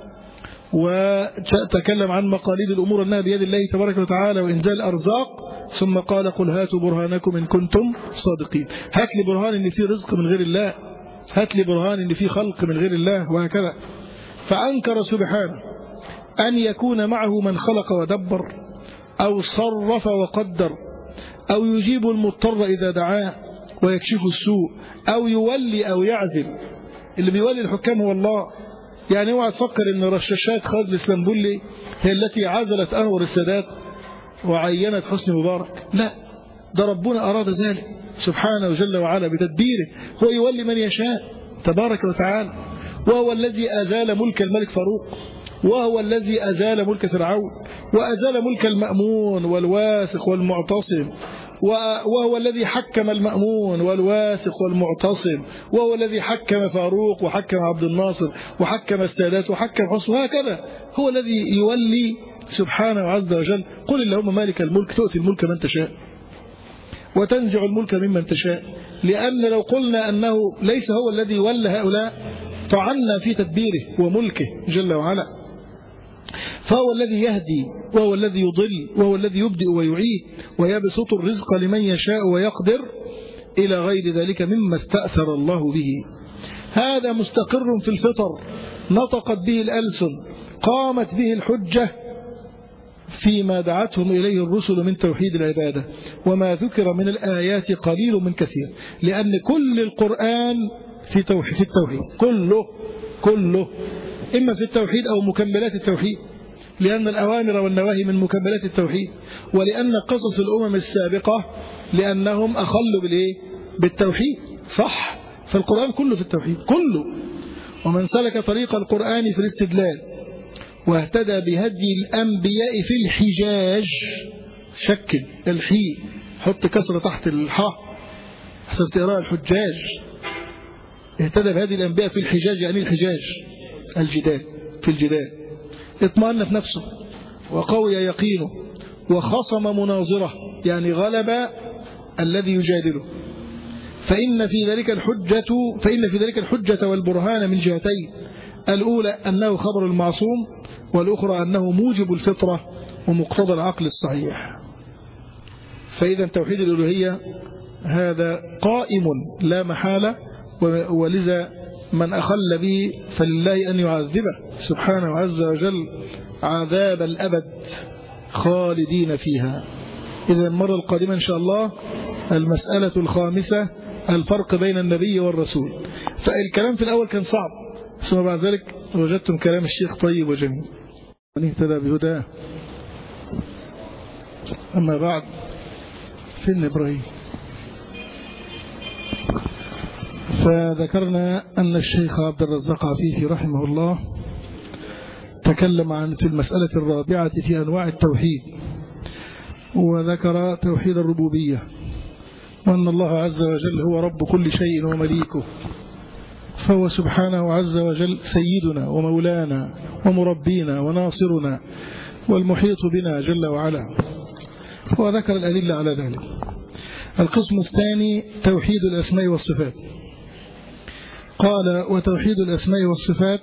S1: وتكلم عن مقاليد الأمور أنها بيد الله تبارك وتعالى وإنزال الأرزاق، ثم قال قل هاتوا برهانكم إن كنتم صادقين. هات لي برهان إن في رزق من غير الله، هات لي برهان إن في خلق من غير الله، وهكذا. فأنكر سبحانه أن يكون معه من خلق ودبر أو صرف وقدر أو يجيب المضطر إذا دعاه، ويكشف السوء أو يولي أو يعزل. اللي بيولي الحكام هو الله. يعني اوعى تفكر ان رشاشات خالد الاسلامبولي هي التي عزلت أنور السادات وعينت حسني مبارك، لا، ده ربنا أراد ذلك سبحانه جل وعلا بتدبيره. هو يولي من يشاء تبارك وتعالى، وهو الذي أزال ملك الملك فاروق، وهو الذي أزال ملك فرعون، وأزال ملك المأمون والواثق والمعتصم، وهو الذي حكم المأمون والواثق والمعتصم، وهو الذي حكم فاروق وحكم عبد الناصر وحكم السادات وحكم حسن، وهكذا هو الذي يولي سبحانه عز وجل. قل اللهم مالك الملك تؤتي الملك من تشاء وتنزع الملك ممن تشاء. لأن لو قلنا أنه ليس هو الذي ولى هؤلاء طعنا في تدبيره وملكه جل وعلا. فهو الذي يهدي وهو الذي يضل وهو الذي يبدئ ويعيد ويبسط الرزق لمن يشاء ويقدر إلى غير ذلك مما استأثر الله به. هذا مستقر في الفطر، نطقت به الألسن، قامت به الحجة فيما دعتهم إليه الرسل من توحيد العبادة. وما ذكر من الآيات قليل من كثير، لأن كل القرآن في توحيد، في التوحيد كله كله إما في التوحيد أو مكملات التوحيد، لأن الأوامر والنواهي من مكملات التوحيد، ولأن قصص الأمم السابقة لأنهم أخلوا بالإيه؟ بالتوحيد، صح؟ فالقرآن كله في التوحيد كله. ومن سلك طريق القرآن في الاستدلال واهتدى بهدي الأنبياء في الحجاج، شكل الحي، حط كسرة تحت الحاء حسن تقرأ الحجاج. اهتدى بهدي الأنبياء في الحجاج، يعني الحجاج الجدال، في الجدال اطمأن في نفسه وقوي يقينه وخصم مناظره، يعني غلب الذي يجادله. فإن في ذلك الحجة فإن في ذلك الحجة والبرهان من جهتين، الأولى أنه خبر المعصوم، والأخرى أنه موجب الفطرة ومقتضى العقل الصحيح. فإذا توحيد الألوهية هذا قائم لا محالة، ولذا من أخل به فلله أن يعذبه سبحانه عز وجل عذاب الأبد خالدين فيها. إذا المرة القادمة إن شاء الله المسألة الخامسة، الفرق بين النبي والرسول. فالكلام في الأول كان صعب، ثم بعد ذلك وجدتم كلام الشيخ طيب وجميل من اهتدى بهداه. أما بعد، فين إبراهيم؟ فذكرنا أن الشيخ عبد الرزاق عفيفي رحمه الله تكلم عن في المسألة الرابعة في أنواع التوحيد، وذكر توحيد الربوبية، وأن الله عز وجل هو رب كل شيء ومليكه، فهو سبحانه عز وجل سيدنا ومولانا ومربينا وناصرنا والمحيط بنا جل وعلا، وذكر الأدلة على ذلك. القسم الثاني توحيد الأسماء والصفات. قال: وتوحيد الأسماء والصفات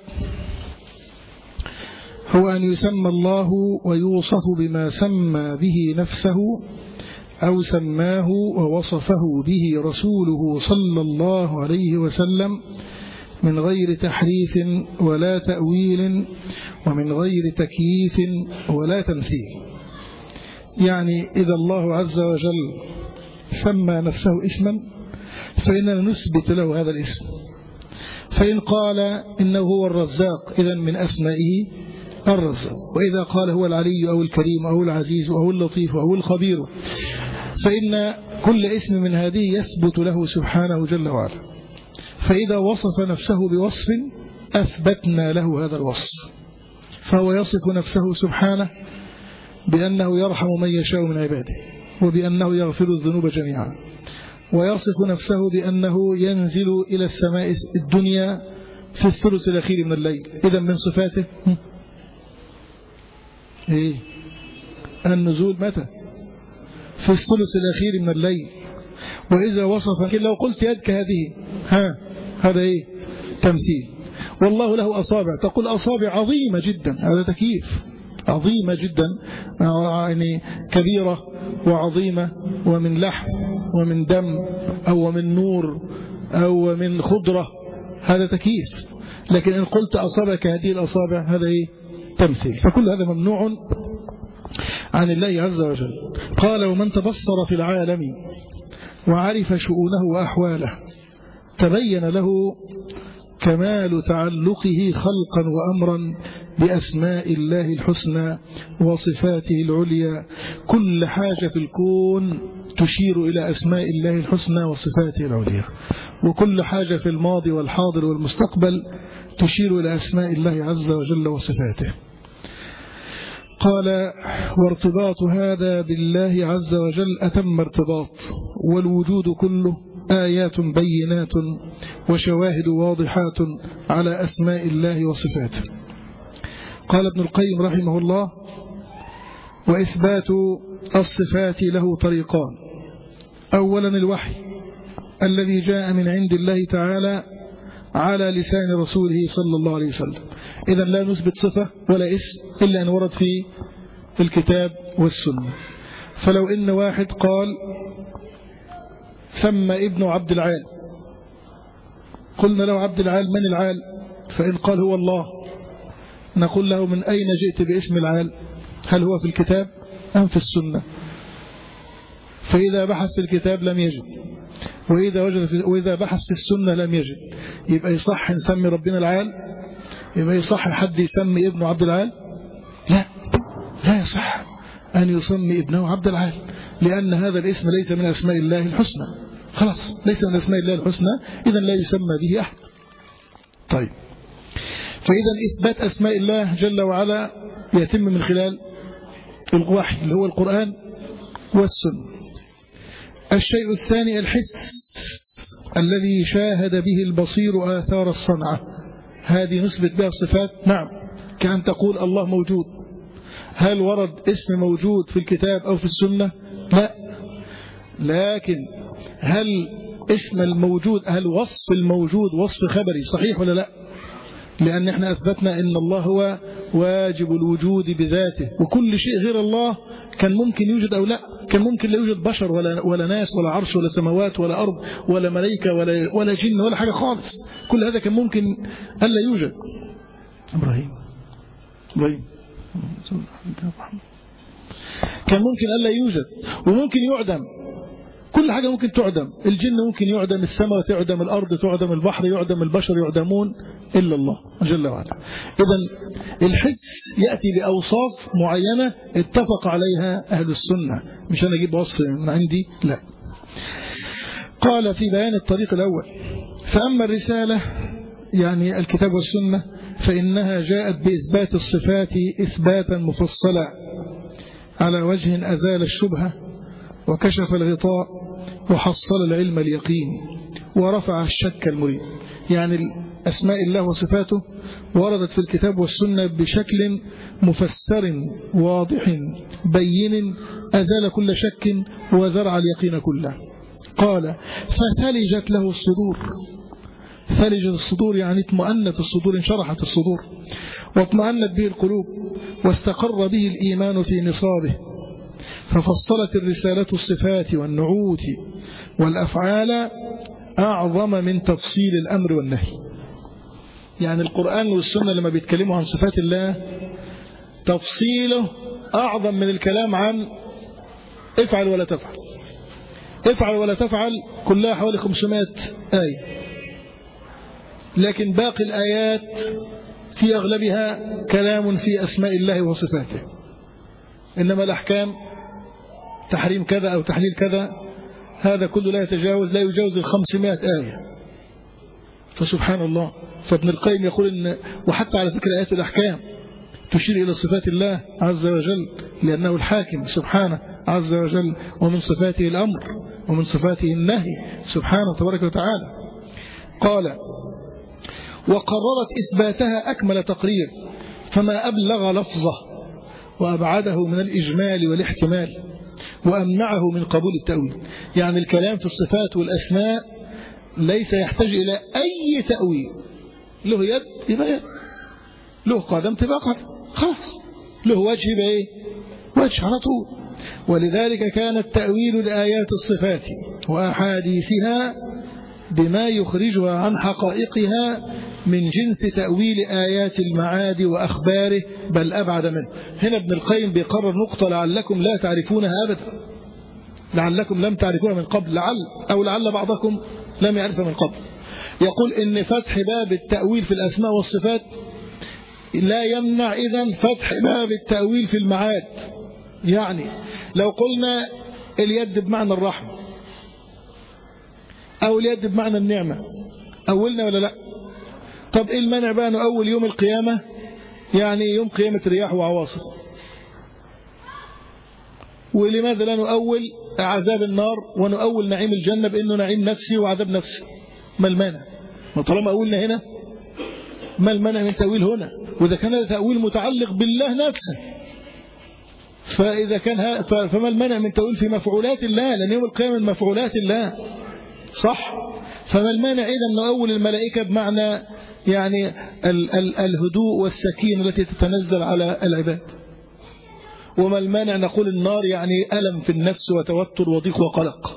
S1: هو أن يسمى الله ويوصف بما سمى به نفسه أو سماه ووصفه به رسوله صلى الله عليه وسلم من غير تحريف ولا تأويل ومن غير تكييف ولا تمثيل. يعني إذا الله عز وجل سمى نفسه اسما فإننا نثبت له هذا الاسم. فإن قال إنه هو الرزاق إذن من أسمائه الرزاق، وإذا قال هو العلي أو الكريم أو العزيز أو اللطيف أو الخبير، فإن كل اسم من هذه يثبت له سبحانه جل وعلا. فإذا وصف نفسه بوصف أثبتنا له هذا الوصف، فهو يصف نفسه سبحانه بأنه يرحم من يشاء من عباده، وبأنه يغفر الذنوب جميعا، ويصف نفسه بأنه ينزل إلى السماء الدنيا في الثلث الأخير من الليل. إذا من صفاته إيه؟ النزول متى؟ في الثلث الأخير من الليل. وإذا وصف، لو قلت يدك هذه، ها هذا إيه؟ تمثيل. والله له أصابع، تقول أصابع عظيمة جدا، هذا تكييف، عظيمة جدا، يعني كبيرة وعظيمة، ومن لحم ومن دم أو من نور أو من خضرة، هذا تكييف. لكن إن قلت أصابك هذه الأصابع، هذا إيه؟ تمثيل. فكل هذا ممنوع عن الله عز وجل. قال: ومن تبصر في العالم وعرف شؤونه وأحواله، تبين له كمال تعلقه خلقا وأمرا بأسماء الله الحسنى وصفاته العليا. كل حاجة في الكون تشير إلى أسماء الله الحسنى وصفاته العليا، وكل حاجة في الماضي والحاضر والمستقبل تشير إلى أسماء الله عز وجل وصفاته. قال: وارتباط هذا بالله عز وجل أتم ارتباط، والوجود كله آيات بينات وشواهد واضحات على أسماء الله وصفاته. قال ابن القيم رحمه الله: وإثبات الصفات له طريقان. أولا الوحي الذي جاء من عند الله تعالى على لسان رسوله صلى الله عليه وسلم. إذن لا نثبت صفة ولا اسم إلا أن ورد في الكتاب والسنة. فلو إن واحد قال سمى ابن عبد العال، قلنا له عبد العال من العال؟ فإن قال هو الله، نقول له من أين جئت باسم العال؟ هل هو في الكتاب أم في السنة؟ فإذا بحث في الكتاب لم يجد، وإذا, وجد في وإذا بحث في السنة لم يجد. يبقى يصح نسمي ربنا العال؟ يبقى يصح حد يسمي ابنه عبد العال؟ لا، لا يصح أن يسمي ابنه عبد العال، لأن هذا الاسم ليس من أسماء الله الحسنى. خلاص، ليس من أسماء الله الحسنى، إذن لا يسمى به أحد. طيب، فإذا إثبات أسماء الله جل وعلا يتم من خلال الوحي اللي هو القرآن والسنة. الشيء الثاني الحس الذي شاهد به البصير آثار الصنعة، هذه نثبت بها الصفات. نعم، كأن تقول الله موجود. هل ورد اسم موجود في الكتاب أو في السنة؟ لا. لكن هل اسم الموجود، هل وصف الموجود وصف خبري صحيح ولا لا؟ لأن احنا أثبتنا أن الله هو واجب الوجود بذاته، وكل شيء غير الله كان ممكن يوجد أو لا. كان ممكن لا يوجد بشر ولا, ولا ناس ولا عرش ولا سماوات ولا أرض ولا ملائكة ولا, ولا جن ولا حاجة خالص. كل هذا كان ممكن ألا يوجد. إبراهيم إبراهيم كان ممكن ألا يوجد، وممكن يعدم. كل حاجة ممكن تعدم. الجن ممكن يعدم، السماء تعدم، الأرض تعدم، البحر يعدم، البشر يعدمون، إلا الله جل وعلا. إذن الحس يأتي بأوصاف معينة اتفق عليها أهل السنة، مش أنا أجيب وصف من عندي، لا. قال في بيان الطريق الأول: فأما الرسالة يعني الكتاب والسنة فإنها جاءت بإثبات الصفات إثباتا مفصلا على وجه أزال الشبهة وكشف الغطاء وحصل العلم اليقين ورفع الشك المريب. يعني أسماء الله وصفاته وردت في الكتاب والسنة بشكل مفسر واضح بين أزال كل شك وزرع اليقين كله. قال: فثلجت له الصدور. ثلجت الصدور يعني اطمأنت الصدور، انشرحت الصدور، واطمأنت به القلوب، واستقر به الإيمان في نصابه. ففصلت الرسالة الصفات والنعوت والأفعال أعظم من تفصيل الأمر والنهي. يعني القرآن والسنة لما بيتكلموا عن صفات الله تفصيله أعظم من الكلام عن افعل ولا تفعل. افعل ولا تفعل كلها حوالي خمسمائة آية، لكن باقي الآيات في أغلبها كلام في أسماء الله وصفاته. إنما الأحكام تحريم كذا أو تحليل كذا هذا كله لا يتجاوز لا يجاوز الخمسمائة آية. فسبحان الله. فابن القيم يقول إن وحتى على فكرة آيات الأحكام تشير إلى صفات الله عز وجل، لأنه الحاكم سبحانه عز وجل، ومن صفاته الأمر ومن صفاته النهي سبحانه تبارك وتعالى. قال: وقررت إثباتها أكمل تقرير، فما أبلغ لفظه وأبعده من الإجمال والاحتمال وأمنعه من قبول التأويل. يعني الكلام في الصفات والأسماء ليس يحتاج إلى أي تأويل. له يد يبقى يد، له قدم تبقى قدم، خلاص. له وجه يبقى إيه؟ وجه على طول. ولذلك كان التأويل لآيات الصفات وأحاديثها بما يخرجها عن حقائقها من جنس تأويل آيات المعاد وأخباره، بل أبعد منه. هنا ابن القيم بيقرر نقطة لعلكم لا تعرفونها أبدا. لعلكم لم تعرفوها من قبل، لعل أو لعل بعضكم لم يعرفها من قبل. يقول إن فتح باب التأويل في الأسماء والصفات لا يمنع إذن فتح باب التأويل في المعاد. يعني لو قلنا اليد بمعنى الرحمة أو اليد بمعنى النعمة، أولنا ولا لا؟ طب إيه المنع بقى نؤول يوم القيامة، يعني يوم قيامة رياح وعواصف؟ ولماذا لا نؤول عذاب النار ونؤول نعيم الجنة بأنه نعيم نفسي وعذاب نفسي؟ ما المانع؟ ما طالما أولنا هنا، ما المانع من تأويل هنا؟ وإذا كان تأويل متعلق بالله نفسه، فإذا كان فما المانع من تأويل في مفعولات الله؟ لأن يوم القيامة من مفعولات الله، صح؟ فما المانع إذا نؤول الملائكة بمعنى يعني ال ال الهدوء والسكينة التي تتنزل على العباد؟ وما المانع نقول النار يعني ألم في النفس وتوتر وضيق وقلق؟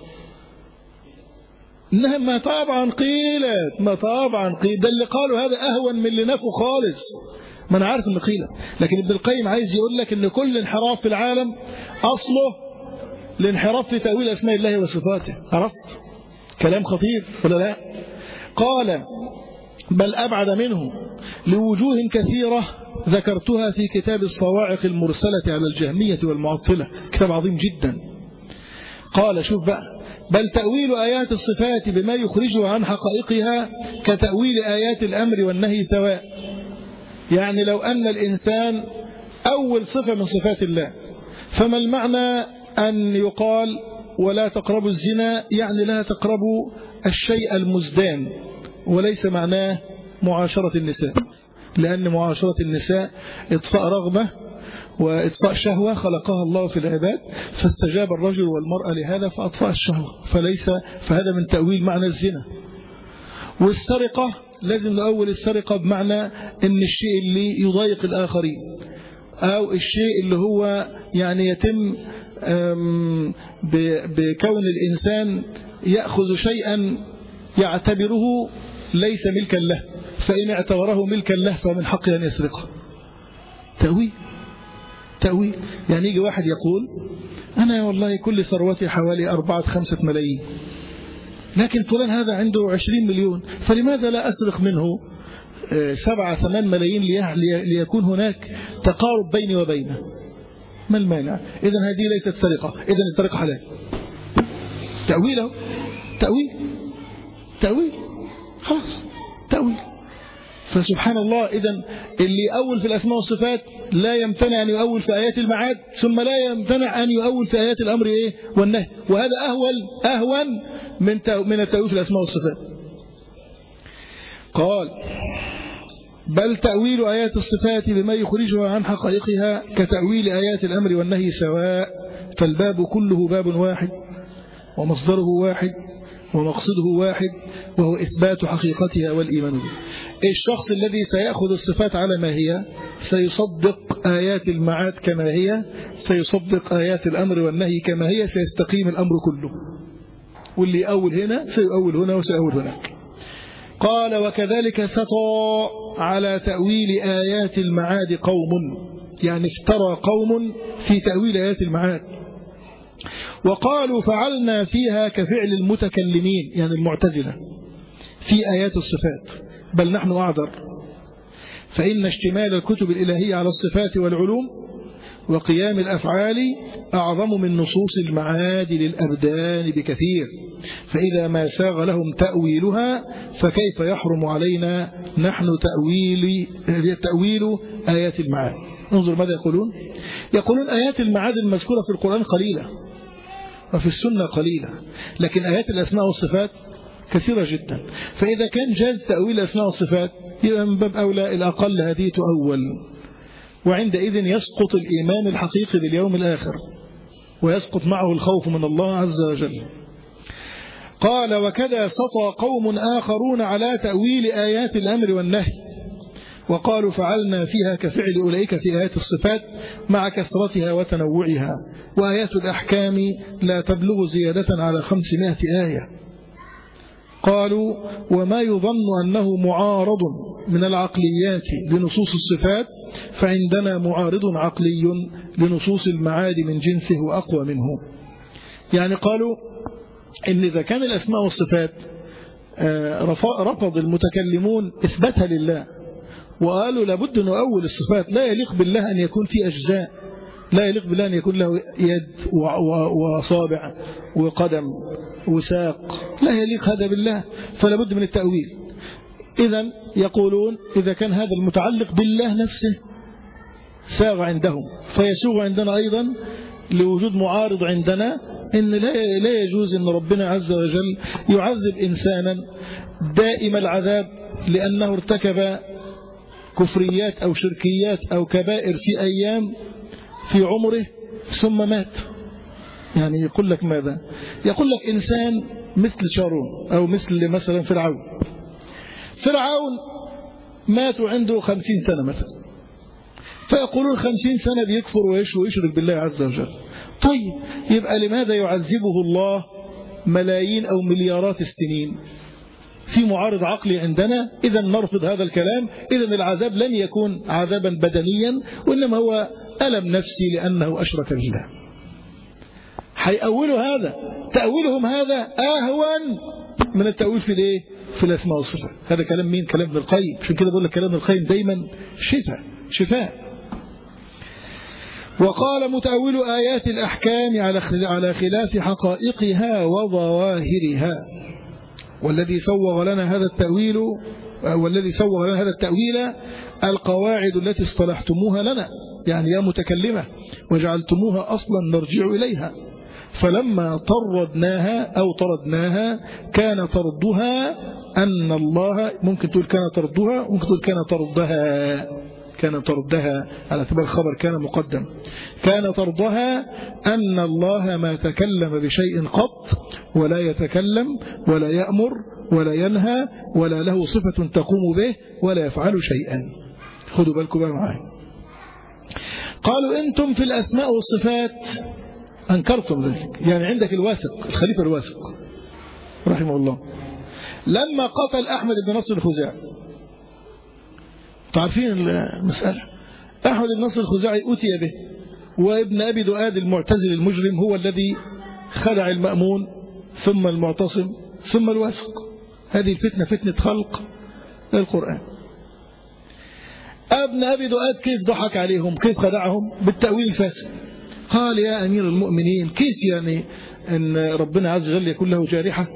S1: إنها ما طبعا قيلت، ما طبعا قيل، ده اللي قالوا هذا أهون من اللي نفوا خالص. ما أنا عارف إنه قيلت، لكن ابن القيم عايز يقول لك إن كل انحراف في العالم أصله الانحراف في تأويل أسماء الله وصفاته. عرفت؟ كلام خطير ولا لا؟ قال بل أبعد منه لوجوه كثيرة ذكرتها في كتاب الصواعق المرسلة على الجهمية والمعطلة، كتاب عظيم جدا. قال شوف بقى، بل تأويل آيات الصفات بما يخرجه عن حقائقها كتأويل آيات الأمر والنهي سواء. يعني لو أن الإنسان أول صفة من صفات الله، فما المعنى أن يقال ولا تقربوا الزنا؟ يعني لا تقربوا الشيء المزدان، وليس معناه معاشرة النساء، لأن معاشرة النساء إطفاء رغبة وإطفاء شهوة خلقها الله في العباد، فاستجاب الرجل والمرأة لهذا فأطفأ الشهوة، فليس فهذا من تأويل معنى الزنا. والسرقة لازم نؤول السرقة بمعنى أن الشيء اللي يضايق الآخرين، أو الشيء اللي هو يعني يتم بكون الإنسان يأخذ شيئا يعتبره ليس ملكا له، فإن اعتبره ملكا له فمن حقه أن يسرقه. تأويل تأويل يعني يجي واحد يقول أنا والله كل ثروتي حوالي أربعة خمسة ملايين، لكن فلان هذا عنده عشرين مليون، فلماذا لا أسرق منه سبعة ثمان ملايين ليكون هناك تقارب بيني وبينه؟ ما المانع؟ إذن هذه ليست سرقة، إذن السرقة حلال. تأويله تأويل تأويل خلاص تأويل. فسبحان الله، إذن اللي يؤول في الأسماء والصفات لا يمتنع أن يؤول في آيات المعاد، ثم لا يمتنع أن يؤول في آيات الأمر إيه والنهي، وهذا أهون أهون من من التأويل في الأسماء والصفات. قال بل تأويل آيات الصفات بما يخرجها عن حقائقها كتأويل آيات الأمر والنهي سواء، فالباب كله باب واحد ومصدره واحد ومقصده واحد، وهو إثبات حقيقتها والإيمان به. الشخص الذي سيأخذ الصفات على ما هي سيصدق آيات المعاد كما هي، سيصدق آيات الأمر والنهي كما هي، سيستقيم الأمر كله. واللي أول هنا سيؤول هنا وسيؤول هناك. قال وكذلك سطى على تأويل آيات المعاد قوم، يعني افترى قوم في تأويل آيات المعاد، وقالوا فعلنا فيها كفعل المتكلمين، يعني المعتزلة في آيات الصفات، بل نحن أعذر، فإن اشتمال الكتب الإلهية على الصفات والعلوم وقيام الأفعال أعظم من نصوص المعاد للأبدان بكثير، فإذا ما ساغ لهم تأويلها فكيف يحرم علينا نحن تأويل تأويل آيات المعاد. انظر ماذا يقولون. يقولون آيات المعاد المذكورة في القرآن قليلة وفي السنة قليلة، لكن آيات الأسماء والصفات كثيرة جدا، فإذا كان جاز تأويل الأسماء والصفات يبقى من باب أولى الأقل هذه تؤول، وعندئذ يسقط الإيمان الحقيقي باليوم الآخر ويسقط معه الخوف من الله عز وجل. قال وكذا سطى قوم آخرون على تأويل آيات الأمر والنهي، وقالوا فعلنا فيها كفعل أولئك في آيات الصفات مع كثرتها وتنوعها، وآيات الأحكام لا تبلغ زيادة على خمسمائة آية. قالوا وما يظن أنه معارض من العقليات لنصوص الصفات فعندنا معارض عقلي لنصوص المعاد من جنسه وأقوى منه، يعني قالوا إن إذا كان الأسماء والصفات رفض المتكلمون إثباتها لله، وقالوا لابد أن أول الصفات لا يليق بالله أن يكون في أجزاء، لا يليق بالله أن يكون له يد وصابع وقدم وساق، لا يليق هذا بالله، فلا بد من التأويل. إذن يقولون إذا كان هذا المتعلق بالله نفسه ساغ عندهم، فيسوغ عندنا أيضا لوجود معارض عندنا إن لا يجوز أن ربنا عز وجل يعذب إنسانا دائم العذاب لأنه ارتكب كفريات أو شركيات أو كبائر في أيام في عمره ثم مات. يعني يقول لك ماذا؟ يقول لك إنسان مثل شارون أو مثل مثلا فرعون فرعون مات عنده خمسين سنة مثلا، فيقولون خمسين سنة بيكفر ويشرك بالله عز وجل. طيب يبقى لماذا يعذبه الله ملايين أو مليارات السنين؟ في معارض عقلي عندنا، إذا نرفض هذا الكلام. إذا العذاب لن يكون عذابا بدنيا، وإنما هو ألم نفسي لأنه أشرك بالله. حيأولوا هذا، تأويلهم هذا أهون من التأويل في الايه؟ في الأسماء والصفات. هذا كلام مين؟ كلام ابن القيم. عشان كده بقول لك كلام ابن القيم دايما شفاء شفاء. وقال متأول آيات الأحكام على خلاف حقائقها وظواهرها، والذي سوغ لنا هذا التأويل والذي سوغ لنا هذا التأويل القواعد التي اصطلحتموها لنا، يعني يا متكلمة وجعلتموها أصلا نرجع إليها، فلما طردناها أو طردناها كان طردها أن الله، ممكن تقول كان طردها، ممكن تقول كان طردها، كان طردها على اعتبار الخبر كان مقدم، كان طردها أن الله ما تكلم بشيء قط ولا يتكلم ولا يأمر ولا ينهى ولا له صفة تقوم به ولا يفعل شيئا. خذوا بالكم بقى معايا. قالوا أنتم في الأسماء والصفات أنكرتم ذلك. يعني عندك الواثق الخليفة الواثق رحمه الله لما قتل أحمد بن نصر الخزاعي، تعرفين المسألة، أحمد بن نصر الخزاعي أتي به، وابن أبي دؤاد المعتزل المجرم هو الذي خدع المأمون ثم المعتصم ثم الواثق. هذه الفتنة فتنة خلق القرآن. ابن أبي دؤاد كيف ضحك عليهم، كيف خدعهم؟ بالتأويل الفاسد. قال يا أمير المؤمنين كيف يعني أن ربنا عز وجل يكون له جارحة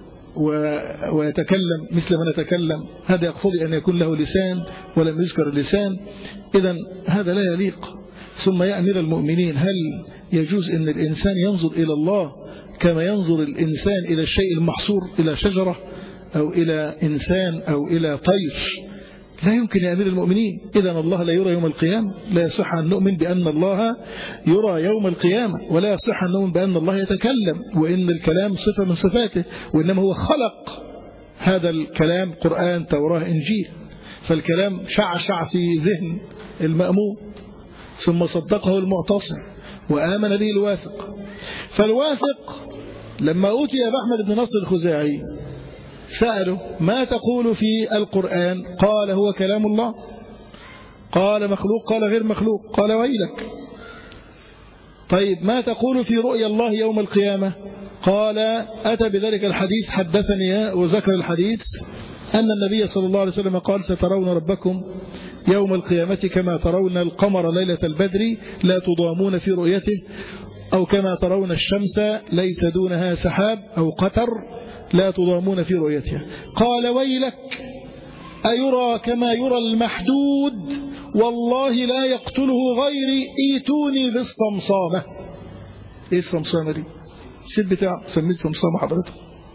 S1: ويتكلم مثل ما نتكلم؟ هذا يقتضي أن يكون له لسان ولم يذكر اللسان، إذن هذا لا يليق. ثم يا أمير المؤمنين هل يجوز أن الإنسان ينظر إلى الله كما ينظر الإنسان إلى الشيء المحصور، إلى شجرة أو إلى إنسان أو إلى طير؟ لا يمكن يا أمير المؤمنين. إذن الله لا يرى يوم القيامة، لا يصح أن نؤمن بأن الله يرى يوم القيامة، ولا يصح أن نؤمن بأن الله يتكلم وإن الكلام صفة من صفاته، وإنما هو خلق هذا الكلام قرآن توراة إنجيل، فالكلام شعشع في ذهن المأمون ثم صدقه المعتصم وآمن به الواثق. فالواثق لما أوتي بأحمد بن نصر الخزاعي سأله ما تقول في القرآن؟ قال هو كلام الله. قال مخلوق؟ قال غير مخلوق. قال ويلك. طيب ما تقول في رؤيا الله يوم القيامة؟ قال أتى بذلك الحديث، حدثني وذكر الحديث أن النبي صلى الله عليه وسلم قال سترون ربكم يوم القيامة كما ترون القمر ليلة البدر لا تضامون في رؤيته، أو كما ترون الشمس ليس دونها سحاب أو قتر لا تضامون في رؤيتها. قال ويلك أيرى كما يرى المحدود؟ والله لا يقتله غيري، ايتوني بالصمصامة. ايه الصمصامة دي؟ السيد بتاعه سميه الصمصامة حضرتك.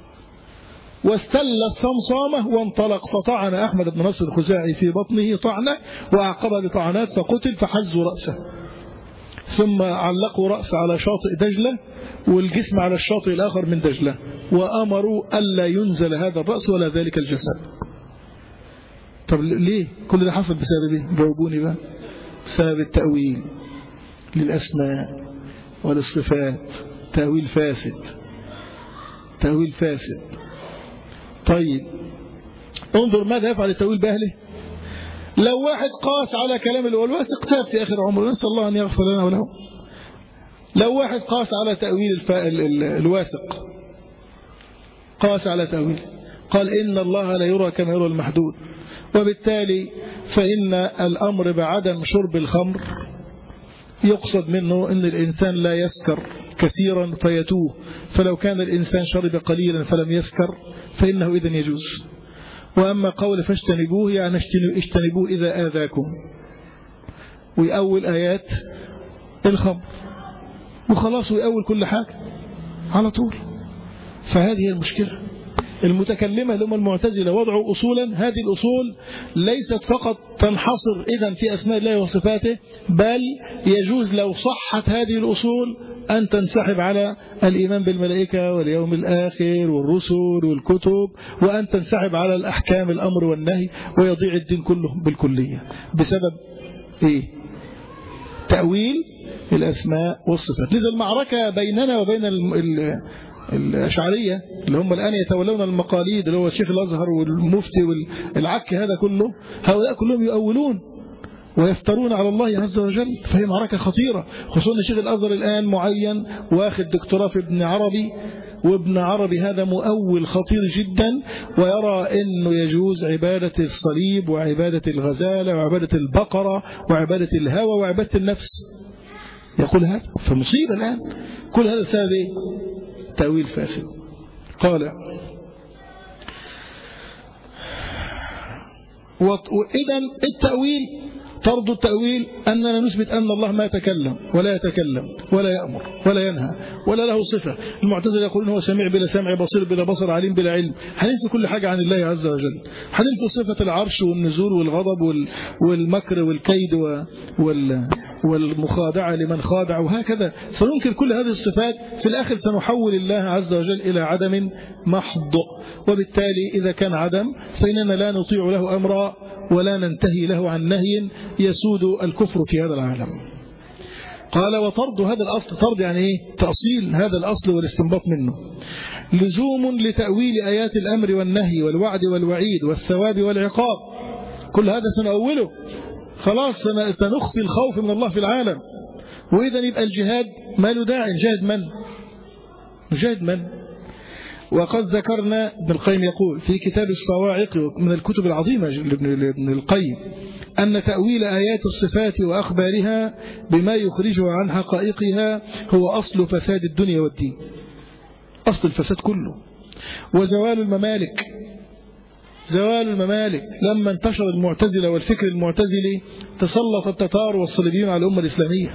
S1: واستل الصمصامة وانطلق، فطعن أحمد بن نصر الخزاعي في بطنه طعنة وأعقبها بطعنات فقتل، فحزوا رأسه ثم علقوا رأسه على شاطئ دجلة والجسم على الشاطئ الآخر من دجلة، وأمروا ألا ينزل هذا الرأس ولا ذلك الجسد. طب ليه كل ده حصل؟ بسبب ايه؟ جاوبوني بقى. بسبب التأويل للأسماء والصفات، تأويل فاسد، تأويل فاسد. طيب انظر ماذا يفعل التأويل بأهله. لو واحد قاس على كلام الواثق تاب في آخر عمره، نسأل الله أن يغفر لنا وله، لو واحد قاس على تأويل الف... ال... ال... الواثق، قاس على تأويل، قال إن الله لا يرى كما يرى المحدود، وبالتالي فإن الأمر بعدم شرب الخمر يقصد منه أن الإنسان لا يسكر كثيرا فيتوه، فلو كان الإنسان شرب قليلا فلم يسكر فإنه إذن يجوز. وأما قول فاجتنبوه يعني اجتنبوه إذا آذاكم، ويأول آيات الخمر وخلاص، ويأول كل حاجة على طول. فهذه هي المشكلة. المتكلمة لهم المعتزلة وضعوا أصولا، هذه الأصول ليست فقط تنحصر إذن في أسماء الله وصفاته، بل يجوز لو صحت هذه الأصول أن تنسحب على الإيمان بالملائكة واليوم الآخر والرسل والكتب، وأن تنسحب على الأحكام الأمر والنهي، ويضيع الدين كله بالكلية بسبب إيه؟ تأويل الأسماء والصفات. لذا المعركة بيننا وبين الأشعرية اللي هم الآن يتولون المقاليد، اللي هو الشيخ الأزهر والمفتي والعك، هذا كله هؤلاء كلهم يؤولون ويفترون على الله عز وجل. فهي معركة خطيرة، خصوصا الشيخ الأزهر الآن معين واخد دكتوراه في ابن عربي، وابن عربي هذا مؤول خطير جدا، ويرى أنه يجوز عبادة الصليب وعبادة الغزالة وعبادة البقرة وعبادة الهوى وعبادة النفس، يقول هذا. فمصيبة الآن كل هذا سبب ايه؟ تأويل فاسد. قال وإذن التأويل، طرد التأويل أننا نثبت أن الله ما يتكلم ولا يتكلم ولا يأمر ولا ينهى ولا له صفة. المعتزلة يقولون هو سميع بلا سمع، بصير بلا بصر، عليم بلا علم. هننفي كل حاجة عن الله عز وجل، هننفي صفة العرش والنزول والغضب والمكر والكيد والمخادعة لمن خادع، وهكذا سننكر كل هذه الصفات. في الآخر سنحول الله عز وجل إلى عدم محض، وبالتالي إذا كان عدم فإننا لا نطيع له أمرا ولا ننتهي له عن نهي يسود الكفر في هذا العالم. قال وطرد هذا الأصل، طرد يعني إيه؟ تأصيل هذا الأصل والاستنباط منه، لزوم لتأويل آيات الأمر والنهي والوعد والوعيد والثواب والعقاب. كل هذا سنأوله، خلاص سنخفي الخوف من الله في العالم. وإذا يبقى الجهاد ما له داعي. نجاهد من؟ نجاهد من؟ وقد ذكرنا ابن القيم يقول في كتاب الصواعق من الكتب العظيمة لابن القيم أن تأويل آيات الصفات وأخبارها بما يخرجها عن حقائقها هو أصل فساد الدنيا والدين، أصل الفساد كله. وزوال الممالك، زوال الممالك لما انتشر المعتزلة والفكر المعتزلي تسلط التتار والصليبيون على الأمة الإسلامية،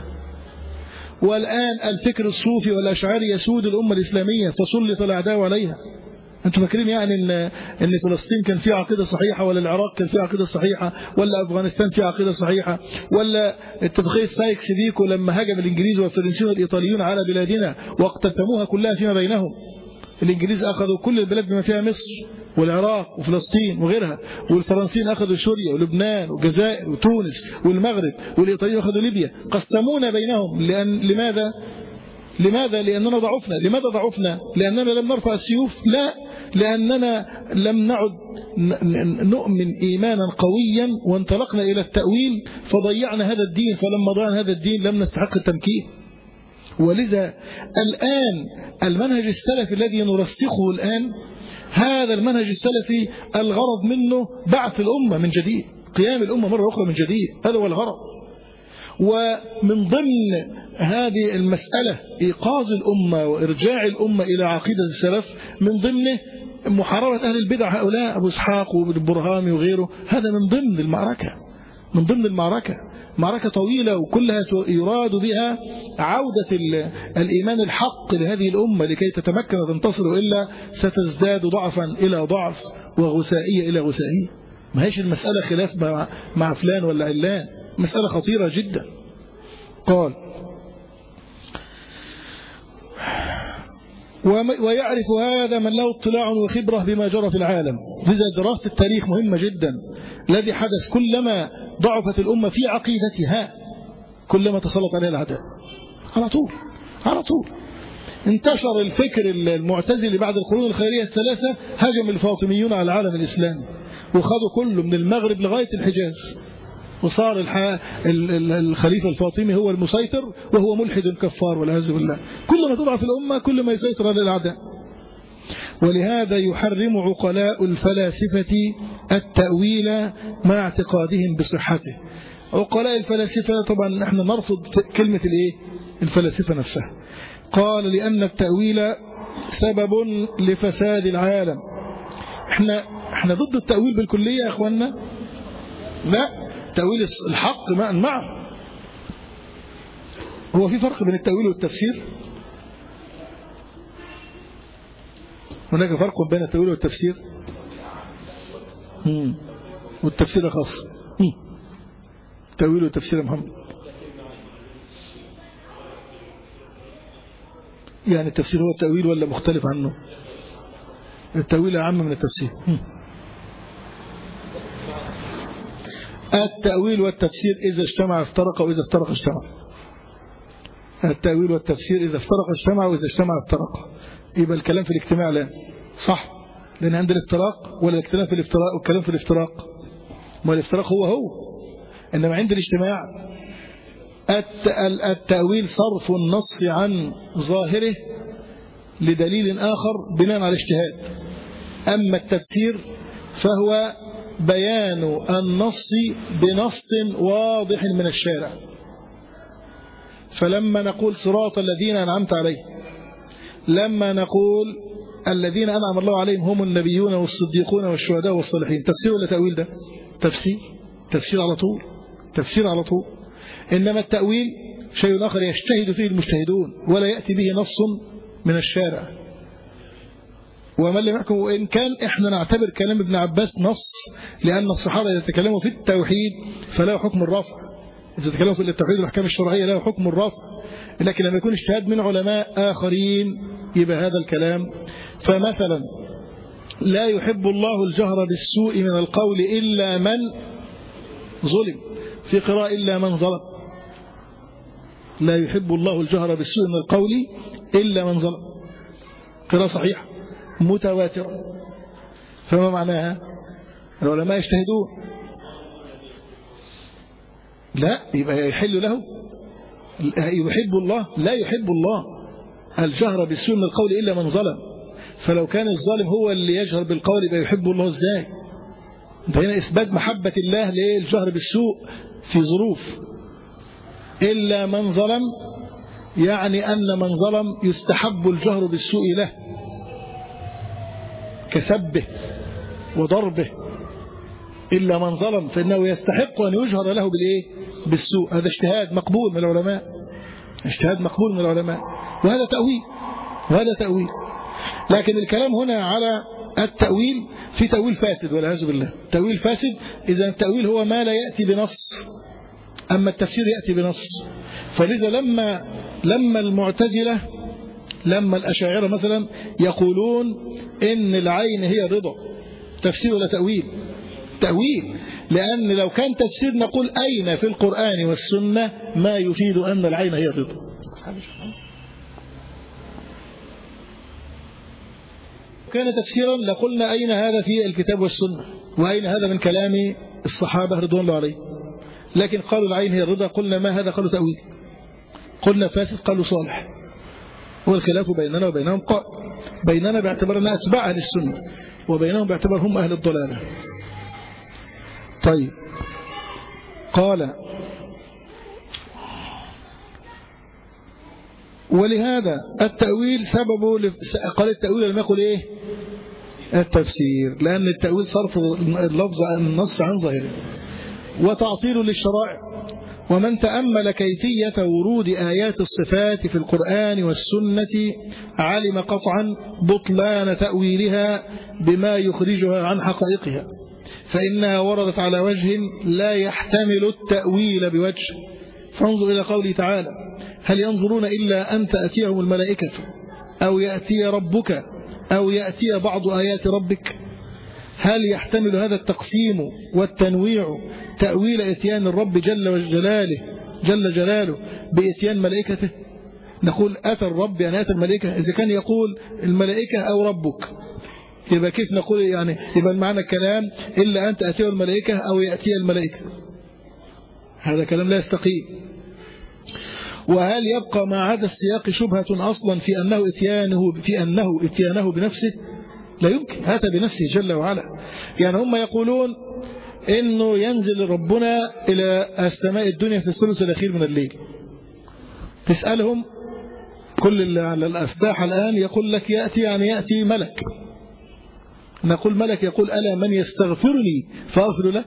S1: والآن الفكر الصوفي والأشعري يسود الأمة الإسلامية فسلط الأعداء عليها. أنتم فاكرين يعني إن إن فلسطين كان فيها عقيدة صحيحة، ولا العراق كان فيها عقيدة صحيحة، ولا أفغانستان فيها عقيدة صحيحة، ولا اتفاقية سايكس بيكو لما هجم الإنجليز والفرنسيون والإيطاليون على بلادنا واقتسموها كلها فيما بينهم. الإنجليز أخذوا كل البلاد بما فيها مصر والعراق وفلسطين وغيرها، والفرنسيين أخذوا سوريا ولبنان والجزائر وتونس والمغرب، والإيطاليين أخذوا ليبيا، قسمونا بينهم. لأن لماذا؟ لماذا؟ لأننا ضعفنا. لماذا ضعفنا؟ لأننا لم نرفع السيوف؟ لا، لأننا لم نعد نؤمن إيمانا قويا وانطلقنا إلى التأويل فضيعنا هذا الدين. فلما ضيعنا هذا الدين لم نستحق التمكين. ولذا الآن المنهج السلفي الذي نرسخه الآن، هذا المنهج السلفي الغرض منه بعث الأمة من جديد، قيام الأمة مرة أخرى من جديد، هذا هو الغرض. ومن ضمن هذه المسألة إيقاظ الأمة وإرجاع الأمة إلى عقيدة السلف، من ضمنه محاربة أهل البدع هؤلاء أبو إسحاق والبرهامي وغيره. هذا من ضمن المعركة، من ضمن المعركة، معركة طويلة وكلها يراد بها عودة الإيمان الحق لهذه الأمة لكي تتمكن وتنتصر، إلا ستزداد ضعفا إلى ضعف وغسائية إلى غسائية. ما هيش المسألة خلاف مع فلان ولا علان، مسألة خطيرة جدا. قال ويعرف هذا من له اطلاع وخبرة بما جرى في العالم. لذا دراسة التاريخ مهمة جدا. الذي حدث كلما ضعفت الأمة في عقيدتها كلما تسلط عليها الأعداء على طول على طول. انتشر الفكر المعتزلي بعد القرون الخيرية الثلاثة، هجم الفاطميون على العالم الإسلامي وخذوا كله من المغرب لغاية الحجاز، وصار الخليفة الفاطمي هو المسيطر وهو ملحد كفار والعياذ بالله. كل ما تضعف الأمة كل ما يسيطر على الأعداء. ولهذا يحرم عقلاء الفلاسفة التأويل مع اعتقادهم بصحته. عقلاء الفلاسفة طبعا نحن نرفض كلمة الايه الفلاسفة نفسها. قال لأن التأويل سبب لفساد العالم. احنا احنا ضد التأويل بالكلية يا اخواننا؟ لا، تأويل الحق معه. هو في فرق بين التأويل والتفسير؟ هناك فرق بين التأويل والتفسير. مم. والتفسير خاص. التأويل والتفسير يا محمد. يعني التفسير هو التأويل ولا مختلف عنه؟ التأويل أعم من التفسير. مم. التأويل والتفسير إذا اجتمع افترق وإذا افترق اجتمع. التأويل والتفسير إذا افترق اجتمع وإذا اجتمع افترق. يبقى الكلام في الاجتماع لا صح، لأن عند الافتراق ولا الكلام في الافتراق والكلام في الافتراق، ما الافتراق هو هو، إنما عند الاجتماع التأويل صرف النص عن ظاهره لدليل آخر بناء على اجتهاد. أما التفسير فهو بيان النص بنص واضح من الشارع. فلما نقول صراط الذين أنعمت عليهم، لما نقول الذين أنعم الله عليهم هم النبيون والصديقون والشهداء والصالحين، تفسير ولا تأويل؟ ده تفسير، تفسير على طول، تفسير على طول. إنما التأويل شيء آخر يجتهد فيه المجتهدون ولا يأتي به نص من الشارع. ومن لم يحكم، وإن كان إحنا نعتبر كلام ابن عباس نص، لأن الصحابة يتكلموا في التوحيد فلا حكم الرفع، إذا تكلموا في التوحيد والأحكام الشرعية لا حكم الرفع، لكن لما يكون اجتهاد من علماء آخرين يبقى هذا الكلام. فمثلا لا يحب الله الجهر بالسوء من القول إلا من ظلم، في قراءة إلا من ظلم. لا يحب الله الجهر بالسوء من القول إلا من ظلم، قراءة صحيحة متواترة. فما معناها؟ العلماء يجتهدون، لا يبقى يحل له. يحب الله، لا يحب الله الجهر بالسوء من القول إلا من ظلم. فلو كان الظالم هو اللي يجهر بالقول يبقى يحب الله ازاي؟ ده هنا إثبات محبة الله للجهر بالسوء في ظروف. إلا من ظلم يعني أن من ظلم يستحب الجهر بالسوء له كسبه وضربه. إلا من ظلم فإنه يستحق أن يجهر له بالإيه؟ بالسوء. هذا اجتهاد مقبول من العلماء، اجتهاد مقبول من العلماء، وهذا تأويل، وهذا تأويل. لكن الكلام هنا على التأويل في تأويل فاسد والعياذ بالله. تأويل فاسد إذا التأويل هو ما لا يأتي بنص، أما التفسير يأتي بنص. فلذا لما لما المعتزلة لما الأشاعرة مثلا يقولون إن العين هي الرضا، تفسير ولا تأويل؟ تأويل، لأن لو كان تفسير نقول أين في القرآن والسنة ما يفيد أن العين هي الرضا. كان تفسيرا لقلنا أين هذا في الكتاب والسنة، وأين هذا من كلام الصحابة رضوان الله عليهم. لكن قالوا العين هي الرضا، قلنا ما هذا؟ قالوا تأويل. قلنا فاسد، قالوا صالح. والخلاف بيننا وبينهم قائم، بيننا باعتبارنا أتباع أهل السنة، وبينهم باعتبار هم أهل الضلالة. طيب، قال ولهذا التأويل سببه لف... قال التأويل لم يقل إيه؟ التفسير، لأن التأويل صرف اللفظ النص عن ظاهره وتعطيل للشرائع. ومن تأمل كيفية ورود آيات الصفات في القرآن والسنة علم قطعا بطلان تأويلها بما يخرجها عن حقائقها، فإنها وردت على وجه لا يحتمل التأويل بوجه. فانظر إلى قوله تعالى: هل ينظرون إلا أن تأتيهم الملائكة أو يأتي ربك أو يأتي بعض آيات ربك. هل يحتمل هذا التقسيم والتنويع تأويل إتيان الرب جل جلاله جل جلاله بإتيان ملائكته؟ نقول أتى الرب يعني أتى الملائكة. إذا كان يقول الملائكة أو ربك يبقى كيف نقول؟ يعني يبقى معنى الكلام إلا أن تأتيه الملائكة أو يأتي الملائكة. هذا كلام لا يستقيم. وهل يبقى مع هذا السياق شبهة أصلا في أنه إتيانه في أنه إتيانه بنفسه؟ لا يمكن، أتى بنفسه جل وعلا. يعني هم يقولون إنه ينزل ربنا إلى السماء الدنيا في الثلث الأخير من الليل. تسألهم كل اللي على الساحة الآن يقول لك يأتي يعني يأتي ملك. نقول ملك يقول ألا من يستغفرني فأغفر له؟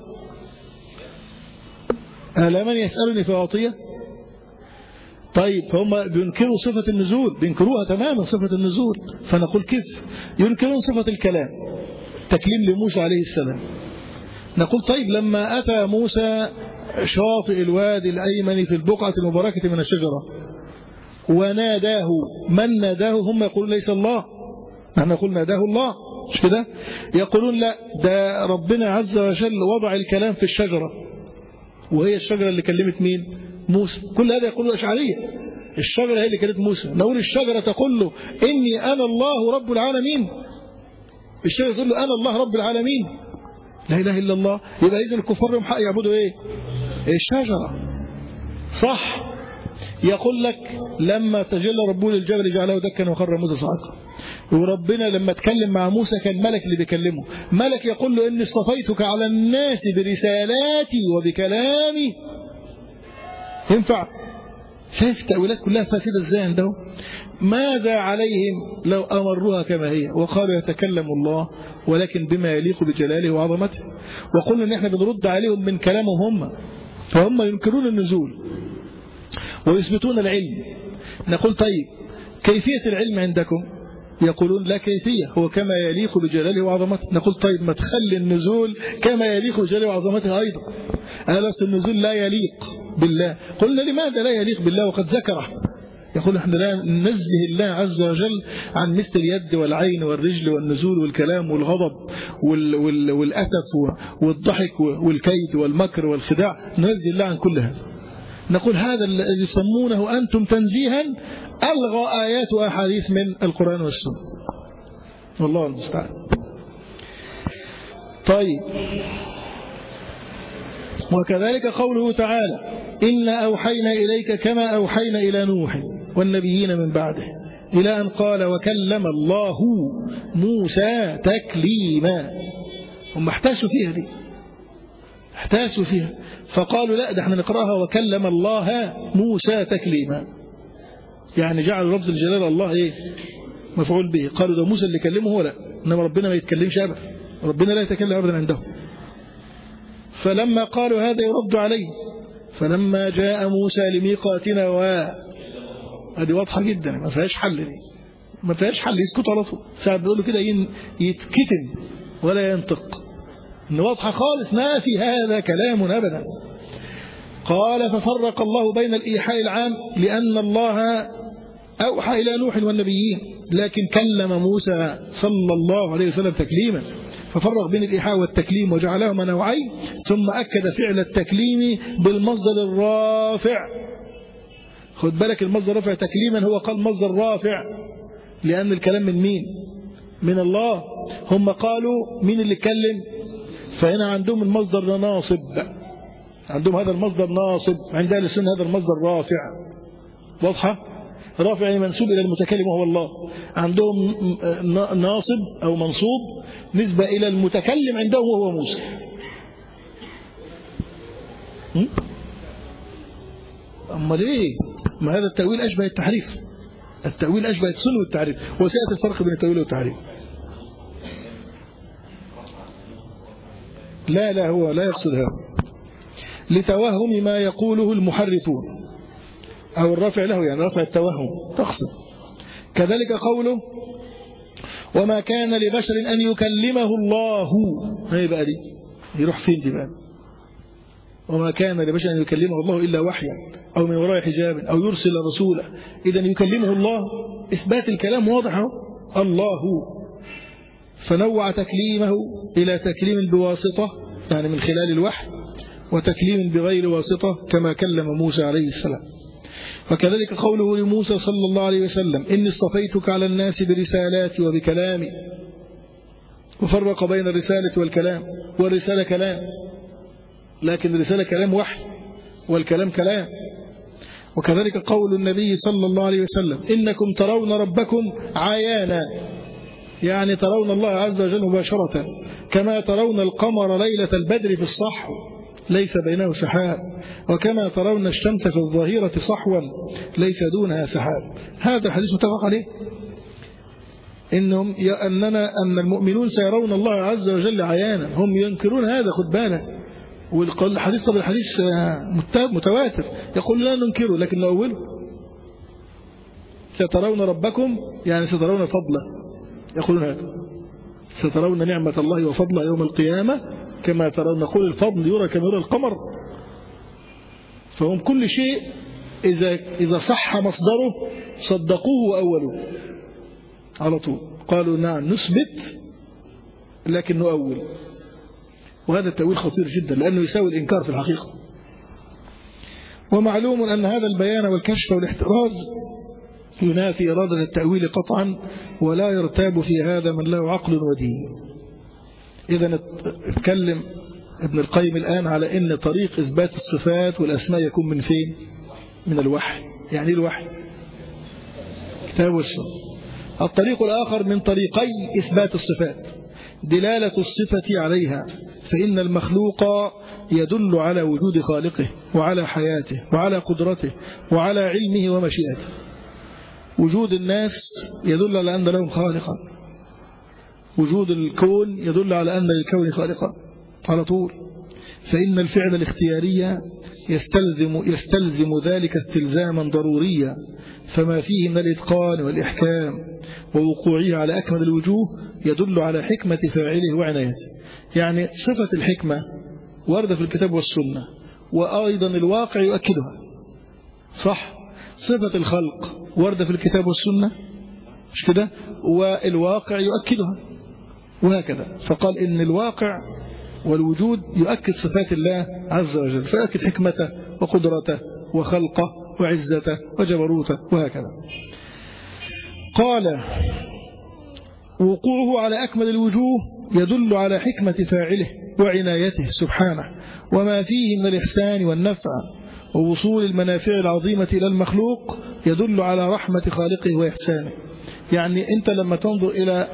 S1: ألا من يسألني فأعطيه؟ طيب فهم بينكروا صفة النزول، بينكروها تماما صفة النزول. فنقول كيف ينكرون صفة الكلام تكليم لموسى عليه السلام؟ نقول طيب لما أتى موسى شاطئ الوادي الأيمن في البقعة المباركة من الشجرة وناداه، من ناداه؟ هم يقولون ليس الله، نحن نقول ناداه الله، مش كده؟ يقولون لا، ده ربنا عز وجل وضع الكلام في الشجرة، وهي الشجرة اللي كلمت مين؟ موسى. كل هذا يقولون الأشعرية، الشجرة هي اللي كلمت موسى. نقول الشجرة تقول له إني أنا الله رب العالمين، الشجرة تقول له أنا الله رب العالمين، لا إله إلا الله. يبقى إذن الكفار لهم حق يعبدوا إيه؟ الشجرة، صح؟ يقول لك لما تجلى ربه للجبل جعله دكا وخر موسى صاعقا، وربنا لما اتكلم مع موسى كان ملك اللي بيكلمه، ملك يقول له إني اصطفيتك على الناس برسالاتي وبكلامي. ينفع؟ شايف التأويلات كلها فاسدة ازاي عندهم؟ ماذا عليهم لو أمروها كما هي وقالوا يتكلم الله ولكن بما يليق بجلاله وعظمته، وقلنا ان احنا بنرد عليهم من كلامهم هم، فهم ينكرون النزول ويثبتون العلم. نقول طيب كيفية العلم عندكم؟ يقولون لا كيفية، هو كما يليق بجلاله وعظمته. نقول طيب ما تخلي النزول كما يليق بجلاله وعظمته أيضا. ألس النزول لا يليق بالله؟ قلنا لماذا لا يليق بالله وقد ذكره؟ يقول احنا لا ننزه الله عز وجل عن مثل اليد والعين والرجل والنزول والكلام والغضب وال وال والأسف والضحك والكيد والمكر والخداع، ننزه الله عن كل هذا. نقول هذا الذي يسمونه أنتم تنزيها ألغى آيات وأحاديث من القرآن والسنة، والله المستعان. طيب وكذلك قوله تعالى إنا أوحينا إليك كما أوحينا إلى نوح والنبيين من بعده، إلى أن قال وكلم الله موسى تكليما. هم احتاسوا فيها دي، احتاسوا فيها فقالوا لا، ده احنا نقرأها وكلم الله موسى تكليما، يعني جعلوا لفظ الجلال الله ايه؟ مفعول به. قالوا ده موسى اللي كلمه هو، لا، انما ربنا ما يتكلمش ابدا، ربنا لا يتكلم ابدا عندهم. فلما قالوا هذا يرد عليه، فلما جاء موسى لميقاتنا و هذه واضحة جدا ما فيهاش حل، دي ما فيهاش حل، يسكت على طول. ساعات بيقولوا كده يتكتم ولا ينطق، إن واضحة خالص ما في هذا كلام أبدا. قال ففرق الله بين الإيحاء العام لأن الله أوحى إلى نوح والنبيين، لكن كلم موسى صلى الله عليه وسلم تكليما، ففرق بين الإيحاء والتكليم وجعلهما نوعين، ثم أكد فعل التكليم بالمصدر الرافع. خد بالك المصدر الرافع تكليما هو قال مصدر رافع لأن الكلام من مين؟ من الله. هم قالوا مين اللي اتكلم؟ فهنا عندهم المصدر ناصب، عندهم هذا المصدر ناصب، عند أهل السنة هذا المصدر رافع. واضحة؟ رافع يعني منسوب إلى المتكلم وهو الله، عندهم ناصب أو منصوب نسبة إلى المتكلم عندهم وهو موسى. أما ليه؟ ما هذا التأويل أشبه التحريف، التأويل أشبه السنة والتحريف، وسيأتي الفرق بين التأويل والتحريف. لا لا هو لا يقصد هذا، لتوهم ما يقوله المحرفون أو الرافع له، يعني رفع التوهم تقصد. كذلك قوله وما كان لبشر أن يكلمه الله، هي بقى دي يروح فين دي بقى؟ وما كان لبشر أن يكلمه الله إلا وحيا أو من وراء حجاب أو يرسل رسولا، إذن يكلمه الله، إثبات الكلام واضح الله. فنوع تكليمه إلى تكليم بواسطة يعني من خلال الوحي، وتكليم بغير واسطة كما كلم موسى عليه السلام. وكذلك قوله لموسى صلى الله عليه وسلم إني اصطفيتك على الناس برسالاتي وبكلامي، وفرق بين الرسالة والكلام، والرسالة كلام، لكن الرسالة كلام وحي، والكلام كلام. وكذلك قول النبي صلى الله عليه وسلم إنكم ترون ربكم عيانا، يعني ترون الله عز وجل مباشرة كما ترون القمر ليلة البدر في الصحو ليس بينه سحاب، وكما ترون الشمس في الظهيرة صحوا ليس دونها سحاب. هذا الحديث متفق عليه، إنهم أننا أن المؤمنون سيرون الله عز وجل عيانا. هم ينكرون هذا، خد بالك. والحديث طب الحديث متواتر يقول لا ننكره لكن نأوله. سترون ربكم يعني سترون فضله، يقولون هذا سترون نعمة الله وفضله يوم القيامة كما ترون. نقول الفضل يرى كما يرى القمر. فهم كل شيء إذا إذا صح مصدره صدقوه وأولوه على طول. قالوا نعم نثبت لكن نؤول، وهذا التأويل خطير جدا لأنه يساوي الإنكار في الحقيقة. ومعلوم أن هذا البيان والكشف والاحتراز ينافي إرادة التأويل قطعا، ولا يرتاب في هذا من له عقل ودين. إذا اتكلم ابن القيم الآن على أن طريق إثبات الصفات والأسماء يكون من فين؟ من الوحي. يعني الوحي كتاب والسنة. الطريق الآخر من طريقي إثبات الصفات دلالة الصفة عليها، فإن المخلوق يدل على وجود خالقه وعلى حياته وعلى قدرته وعلى علمه ومشيئته. وجود الناس يدل على أن لهم خالقا، وجود الكون يدل على أن للكون خالقا على طول. فإن الفعل الاختياري يستلزم, يستلزم ذلك استلزاما ضروريا، فما فيه من الإتقان والإحكام ووقوعه على أكمل الوجوه يدل على حكمة فاعله وعنايته. يعني صفة الحكمة واردة في الكتاب والسنة، وأيضا الواقع يؤكدها صح. صفة الخلق واردة في الكتاب والسنة مش كده، والواقع يؤكدها وهكذا. فقال إن الواقع والوجود يؤكد صفات الله عز وجل، فيؤكد حكمته وقدرته وخلقه وعزته وجبروته وهكذا. قال وقوعه على أكمل الوجوه يدل على حكمة فاعله وعنايته سبحانه، وما فيه من الإحسان والنفع ووصول المنافع العظيمة إلى المخلوق يدل على رحمة خالقه وإحسانه. يعني أنت لما تنظر إلى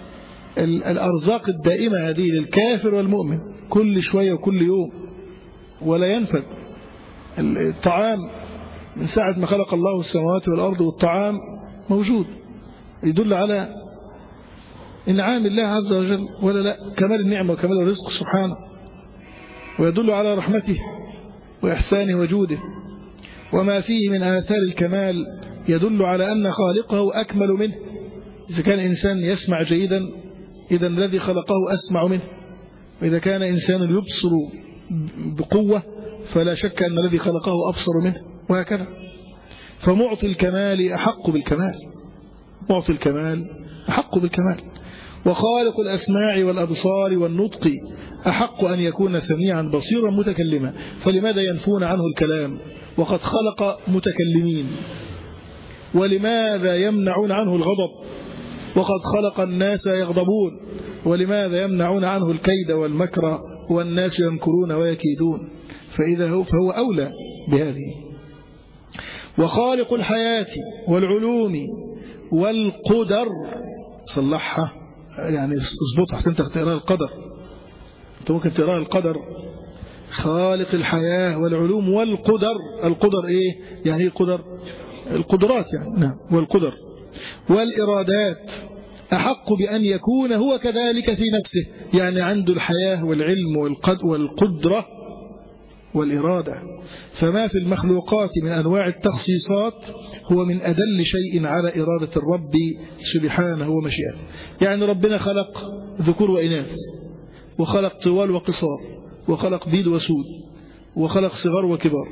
S1: الأرزاق الدائمة هذه للكافر والمؤمن كل شوية وكل يوم ولا ينفد. الطعام من ساعة ما خلق الله السماوات والأرض والطعام موجود، يدل على إنعام الله عز وجل ولا لا، كمال النعمة وكمال الرزق سبحانه، ويدل على رحمته وإحسانه وجوده. وما فيه من آثار الكمال يدل على أن خالقه أكمل منه. إذا كان إنسان يسمع جيدا إذا الذي خلقه أسمع منه، وإذا كان إنسان يبصر بقوة فلا شك أن الذي خلقه أبصر منه وهكذا. فمعطي الكمال أحق بالكمال، معطي الكمال أحق بالكمال. وخالق الأسماع والأبصار والنطق أحق أن يكون سميعا بصيرا متكلما. فلماذا ينفون عنه الكلام وقد خلق متكلمين؟ ولماذا يمنعون عنه الغضب وقد خلق الناس يغضبون؟ ولماذا يمنعون عنه الكيد والمكر والناس يمكرون ويكيدون؟ فإذا هو فهو أولى بهذه. وخالق الحياة والعلوم والقدر، صلحها يعني اضبطها أحسن تقرأ القدر، أنت ممكن تقرأ القدر. خالق الحياة والعلوم والقدر، القدر إيه يعني؟ القدر القدرات يعني، نعم، والقدر والإرادات أحق بأن يكون هو كذلك في نفسه، يعني عنده الحياة والعلم والقدرة والإرادة. فما في المخلوقات من أنواع التخصيصات هو من أدل شيء على إرادة الرب سبحانه ومشيئته. يعني ربنا خلق ذكور وإناث، وخلق طوال وقصار، وخلق بيض وسود، وخلق صغار وكبار،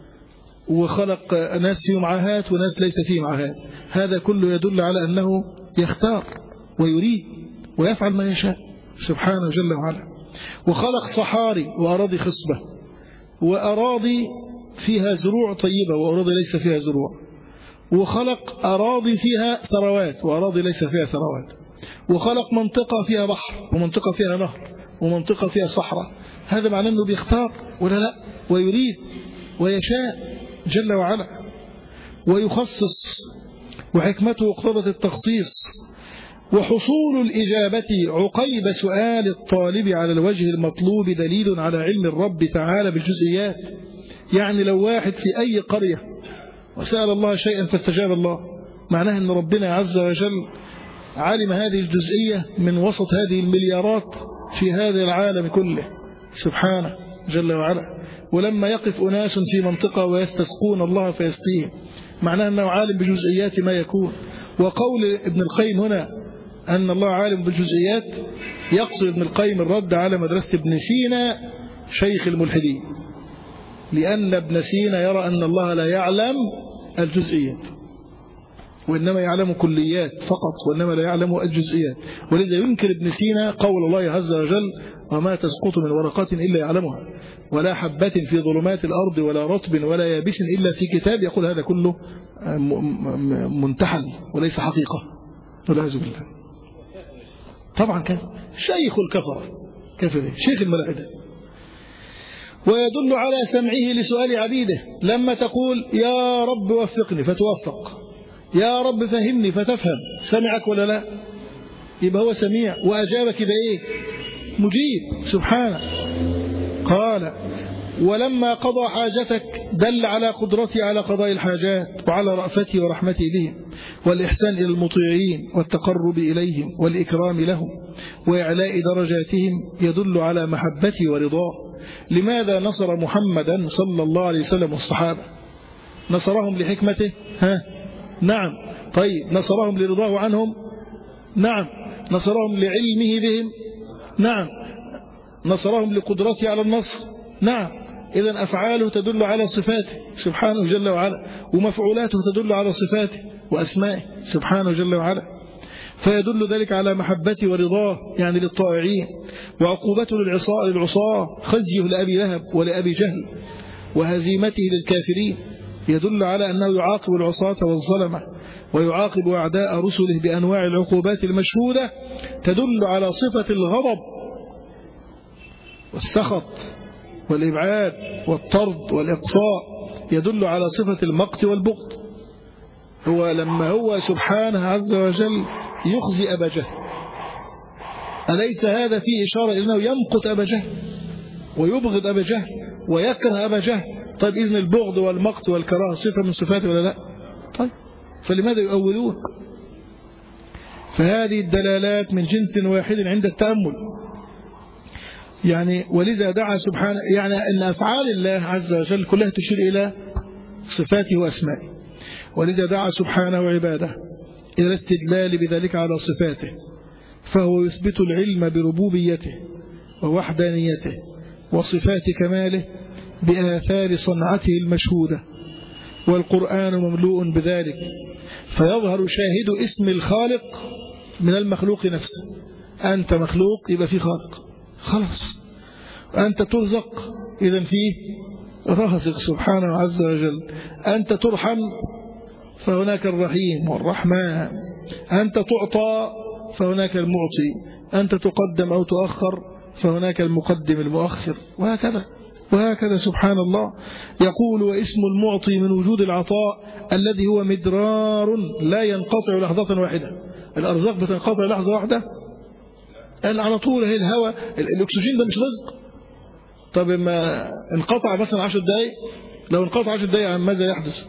S1: وخلق ناس فيهم عاهات وناس ليس فيهم عاهات. هذا كله يدل على أنه يختار ويريد ويفعل ما يشاء سبحانه جل وعلا. وخلق صحاري وأراضي خصبة، وأراضي فيها زروع طيبة وأراضي ليس فيها زروع، وخلق أراضي فيها ثروات وأراضي ليس فيها ثروات، وخلق منطقة فيها بحر ومنطقة فيها نهر ومنطقة فيها صحراء. هذا معناه أنه بيختار ولا لا، ويريد ويشاء جل وعلا ويخصص، وحكمته اقتضت التخصيص. وحصول الإجابة عقيب سؤال الطالب على الوجه المطلوب دليل على علم الرب تعالى بالجزئيات. يعني لو واحد في أي قرية وسأل الله شيئا فاستجاب الله، معناه أن ربنا عز وجل علم هذه الجزئية من وسط هذه المليارات في هذا العالم كله سبحانه جل وعلا. ولما يقف أناس في منطقة ويستسقون الله فيسقيهم، معناه أنه عالم بجزئيات ما يكون. وقول ابن القيم هنا أن الله عالم بالجزئيات، يقصد ابن القيم الرد على مدرسة ابن سينا شيخ الملحدين، لأن ابن سينا يرى أن الله لا يعلم الجزئيات وإنما يعلم كليات فقط، وإنما لا يعلم الجزئيات. ولذا ينكر ابن سينا قول الله عز وجل: وما تسقط من ورقة إلا يعلمها، ولا حبة في ظلمات الأرض ولا رطب ولا يابس إلا في كتاب. يقول هذا كله منتحل وليس حقيقة، والعياذ بالله. طبعا كان شيخ الكفرة، كفر شيخ الملاحدة. ويدل على سمعه لسؤال عبيده، لما تقول يا رب وفقني فتوفق، يا رب فهمني فتفهم، سمعك ولا لا؟ يبقى هو سميع وأجابك بإيه؟ مجيب سبحانه. قال: ولما قضى حاجتك دل على قدرته على قضاء الحاجات، وعلى رأفته ورحمته بهم، والإحسان إلى المطيعين، والتقرب إليهم، والإكرام لهم، وإعلاء درجاتهم، يدل على محبته ورضاه. لماذا نصر محمدا صلى الله عليه وسلم والصحابة؟ نصرهم لحكمته؟ ها؟ نعم. طيب نصرهم لرضاه عنهم؟ نعم. نصرهم لعلمه بهم؟ نعم. نصرهم لقدرته على النصر؟ نعم. إذن أفعاله تدل على صفاته سبحانه جل وعلا، ومفعولاته تدل على صفاته وأسمائه سبحانه جل وعلا. فيدل ذلك على محبته ورضاه يعني للطائعين، وعقوبته للعصاة للعصاة، خزيه لأبي لهب ولأبي جهل، وهزيمته للكافرين. يدل على أنه يعاقب العصاة والظلمة، ويعاقب أعداء رسله بأنواع العقوبات المشهودة تدل على صفة الغضب والسخط والإبعاد والطرد والإقصاء، يدل على صفة المقت والبغض. هو لما هو سبحانه عز وجل يخزي أبا جهل، أليس هذا فيه إشارة إنه يمقت أبا جهل ويبغض أبا جهل ويكره أبا جهل؟ طيب إذن البغض والمقت والكراهة صفة من صفاته ولا لا؟ طيب فلماذا يؤولون؟ فهذه الدلالات من جنس واحد عند التأمل. يعني ولذا دعا سبحانه، يعني أن أفعال الله عز وجل كلها تشير إلى صفاته وأسمائه، ولذا دعا سبحانه عباده إلى الاستدلال بذلك على صفاته، فهو يثبت العلم بربوبيته ووحدانيته وصفات كماله بآثار صنعته المشهودة، والقرآن مملوء بذلك، فيظهر شاهد اسم الخالق من المخلوق نفسه. أنت مخلوق يبقى فيه خالق، خلاص. أنت ترزق إذن فيه رازق سبحانه عز وجل. أنت ترحم فهناك الرحيم والرحمن. أنت تعطى فهناك المعطي. أنت تقدم أو تؤخر فهناك المقدم المؤخر، وهكذا وهكذا سبحان الله. يقول: واسم المعطي من وجود العطاء الذي هو مدرار لا ينقطع لحظة واحدة. الأرزاق بتنقطع لحظة واحدة؟ قال على طول. هي الهواء الأكسجين ده مش رزق. طب ما انقطع مثلا عشر دقائق، لو انقطع عشر دقائق عن ماذا يحدث؟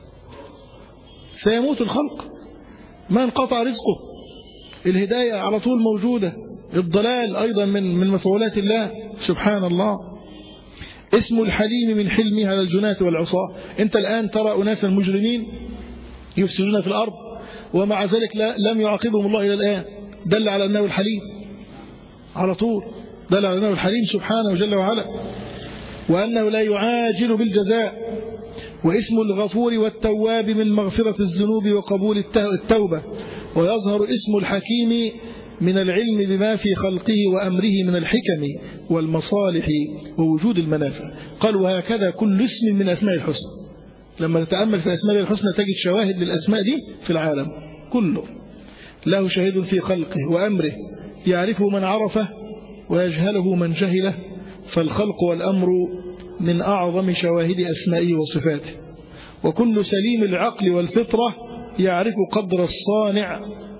S1: سيموت الخلق. ما انقطع رزقه. الهداية على طول موجودة، الضلال أيضا من من مفعولات الله سبحان الله. اسم الحليم من حلمه على الجناة والعصاة. أنت الآن ترى أناسا مجرمين يفسدون في الأرض، ومع ذلك لا لم يعاقبهم الله إلى الآن، دل على أنه الحليم على طول، دل على أنه الحليم سبحانه جل وعلا، وأنه لا يعاجل بالجزاء. واسم الغفور والتواب من مغفرة الذنوب وقبول التوبة. ويظهر اسم الحكيم من العلم بما في خلقه وأمره من الحكم والمصالح ووجود المنافع. قال: وهكذا كل اسم من أسماء الحسنى. لما نتأمل في أسماء الحسنى تجد شواهد للأسماء دي في العالم كله. له شهيد في خلقه وأمره، يعرفه من عرفه ويجهله من جهله، فالخلق والأمر من أعظم شواهد أسمائه وصفاته. وكل سليم العقل والفطرة يعرف قدر الصانع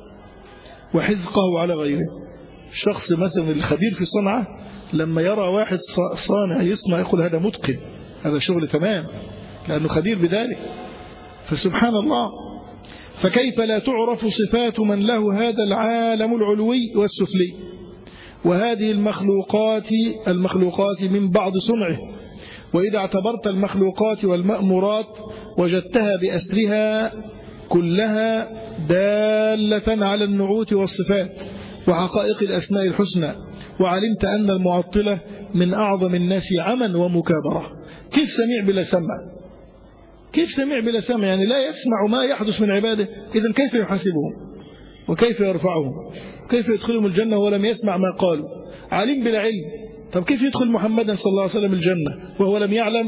S1: وحزقه على غيره. الشخص مثلا الخبير في صنعة لما يرى واحد صانع يصنع يقول هذا متقن، هذا شغل تمام، لأنه خبير بذلك. فسبحان الله، فكيف لا تعرف صفات من له هذا العالم العلوي والسفلي وهذه المخلوقات المخلوقات من بعض صنعه. وإذا اعتبرت المخلوقات والمأمورات وجدتها بأسرها كلها دالة على النعوت والصفات وحقائق الأسماء الحسنى، وعلمت أن المعطلة من أعظم الناس عما ومكابرة. كيف سميع بلا سمع؟ كيف سميع بلا سمع؟ يعني لا يسمع ما يحدث من عباده، إذن كيف يحاسبهم وكيف يرفعهم وكيف يدخلهم الجنة ولم يسمع ما قالوا؟ عليم بلا علم. طب كيف يدخل محمدا صلى الله عليه وسلم الجنة وهو لم يعلم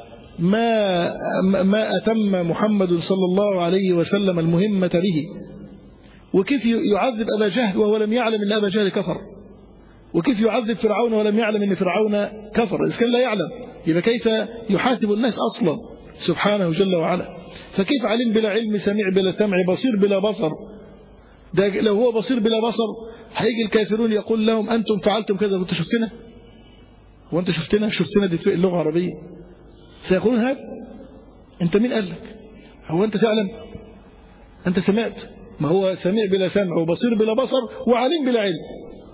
S1: ما ما أتم محمد صلى الله عليه وسلم المهمة به؟ وكيف يعذب أبا جهل وهو لم يعلم أن أبا جهل كفر؟ وكيف يعذب فرعون ولم يعلم أن فرعون كفر؟ إذا كان لا يعلم يبقى كيف يحاسب الناس أصلا سبحانه جل وعلا؟ فكيف علم بلا علم، سميع بلا سمع، بصير بلا بصر؟ ده لو هو بصير بلا بصر هيجي الكافرون يقول لهم أنتم فعلتم كذا، وأنت شفتنا؟ وأنت شفتنا؟ شفتنا دي في اللغة العربية. سيقولون هذا أنت مين قال لك؟ هو أنت تعلم؟ أنت سمعت؟ ما هو سميع بلا سمع وبصير بلا بصر وعليم بلا علم.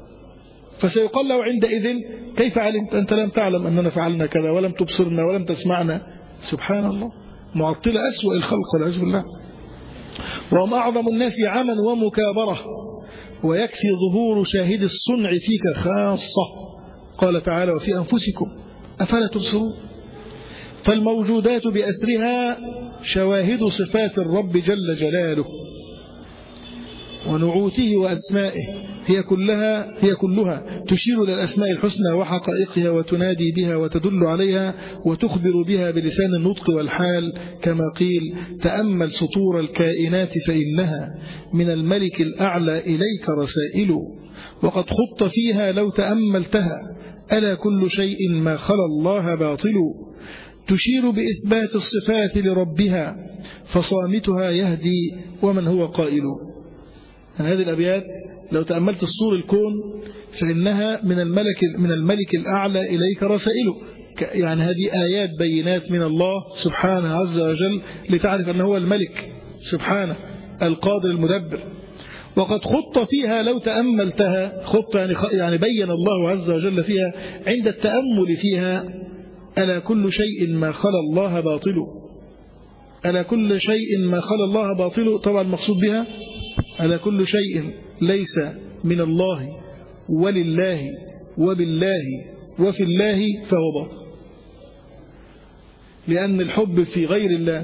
S1: فسيقال له عندئذ كيف علمت؟ أنت لم تعلم أننا فعلنا كذا ولم تبصرنا ولم تسمعنا. سبحان الله، معطلة أسوأ الخلق والعياذ بالله. وهم أعظم الناس عما ومكابرة، ويكفي ظهور شاهد الصنع فيك خاصة. قال تعالى وفي أنفسكم أفلا تبصرون. فالموجودات بأسرها شواهد صفات الرب جل جلاله ونعوته وأسمائه، هي كلها هي كلها تشير إلى الأسماء الحسنى وحقائقها وتنادي بها وتدل عليها وتخبر بها بلسان النطق والحال، كما قيل تأمل سطور الكائنات فإنها من الملك الأعلى إليك رسائل، وقد خط فيها لو تأملتها ألا كل شيء ما خلا الله باطل. تشير بإثبات الصفات لربها فصامتها يهدي ومن هو قائل. يعني هذه الأبيات لو تأملت الصور الكون فإنها من الملك من الملك الأعلى إليك رسائله. يعني هذه آيات بينات من الله سبحانه عز وجل لتعرف أنه هو الملك سبحانه القادر المدبر. وقد خط فيها لو تأملتها، خط يعني يعني بين الله عز وجل فيها عند التأمل فيها ألا كل شيء ما خلا الله باطل. ألا كل شيء ما خلا الله باطل، طبعا المقصود بها ألا كل شيء ليس من الله ولله وبالله وفي الله فهو باطل، لأن الحب في غير الله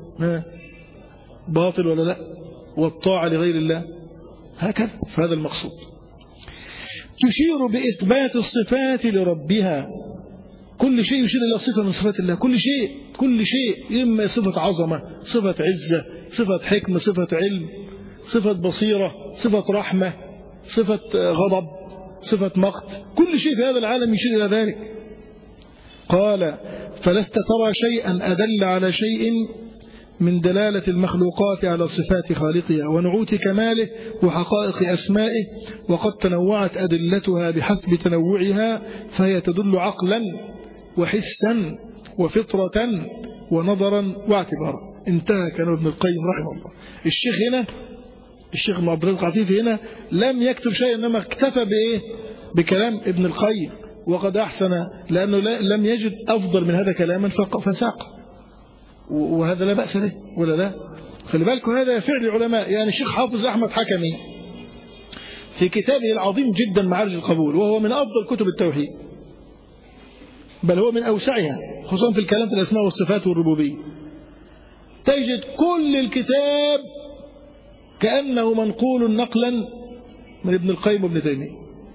S1: باطل ولا لا، والطاعة لغير الله هكذا. فهذا المقصود. تشير بإثبات الصفات لربها، كل شيء يشير إلى صفة من صفات الله، كل شيء كل شيء إما صفة عظمة، صفة عزة، صفة حكمة، صفة علم، صفة بصيرة، صفة رحمة، صفة غضب، صفة مقت، كل شيء في هذا العالم يشير إلى ذلك. قال فلست ترى شيئا أدل على شيء من دلالة المخلوقات على صفات خالقها ونعوت كماله وحقائق أسمائه، وقد تنوعت أدلتها بحسب تنوعها، فهي تدل عقلا وحسا وفطرة ونظرا واعتبارا. انتهى كلام ابن القيم رحمه الله. الشيخ هنا الشيخ عبد الرزاق عفيفي هنا لم يكتب شيء، إنما اكتفى بإيه؟ بكلام ابن القيم، وقد أحسن لأنه لم يجد أفضل من هذا كلاما فساق، وهذا لا بأس به ولا لا. خلي بالكم هذا فعل العلماء. يعني الشيخ حافظ أحمد حكمي في كتابه العظيم جدا معارج القبول، وهو من أفضل كتب التوحيد، بل هو من أوسعها، خصوصا في الكلام في الأسماء والصفات والربوبية. تجد كل الكتاب كأنه منقول نقلا من ابن القيم وابن تيمية.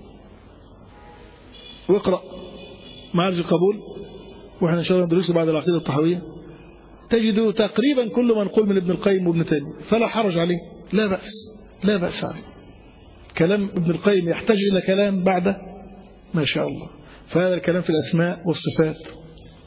S1: واقرأ معارج القبول، وإحنا إن شاء الله ندرسه بعد العقيدة الطحاوية، تجد تقريبا كل منقول من ابن القيم وابن تيمية، فلا حرج عليه، لا بأس لا بأس عليه. كلام ابن القيم يحتاج إلى كلام بعده ما شاء الله. فهذا الكلام في الأسماء والصفات.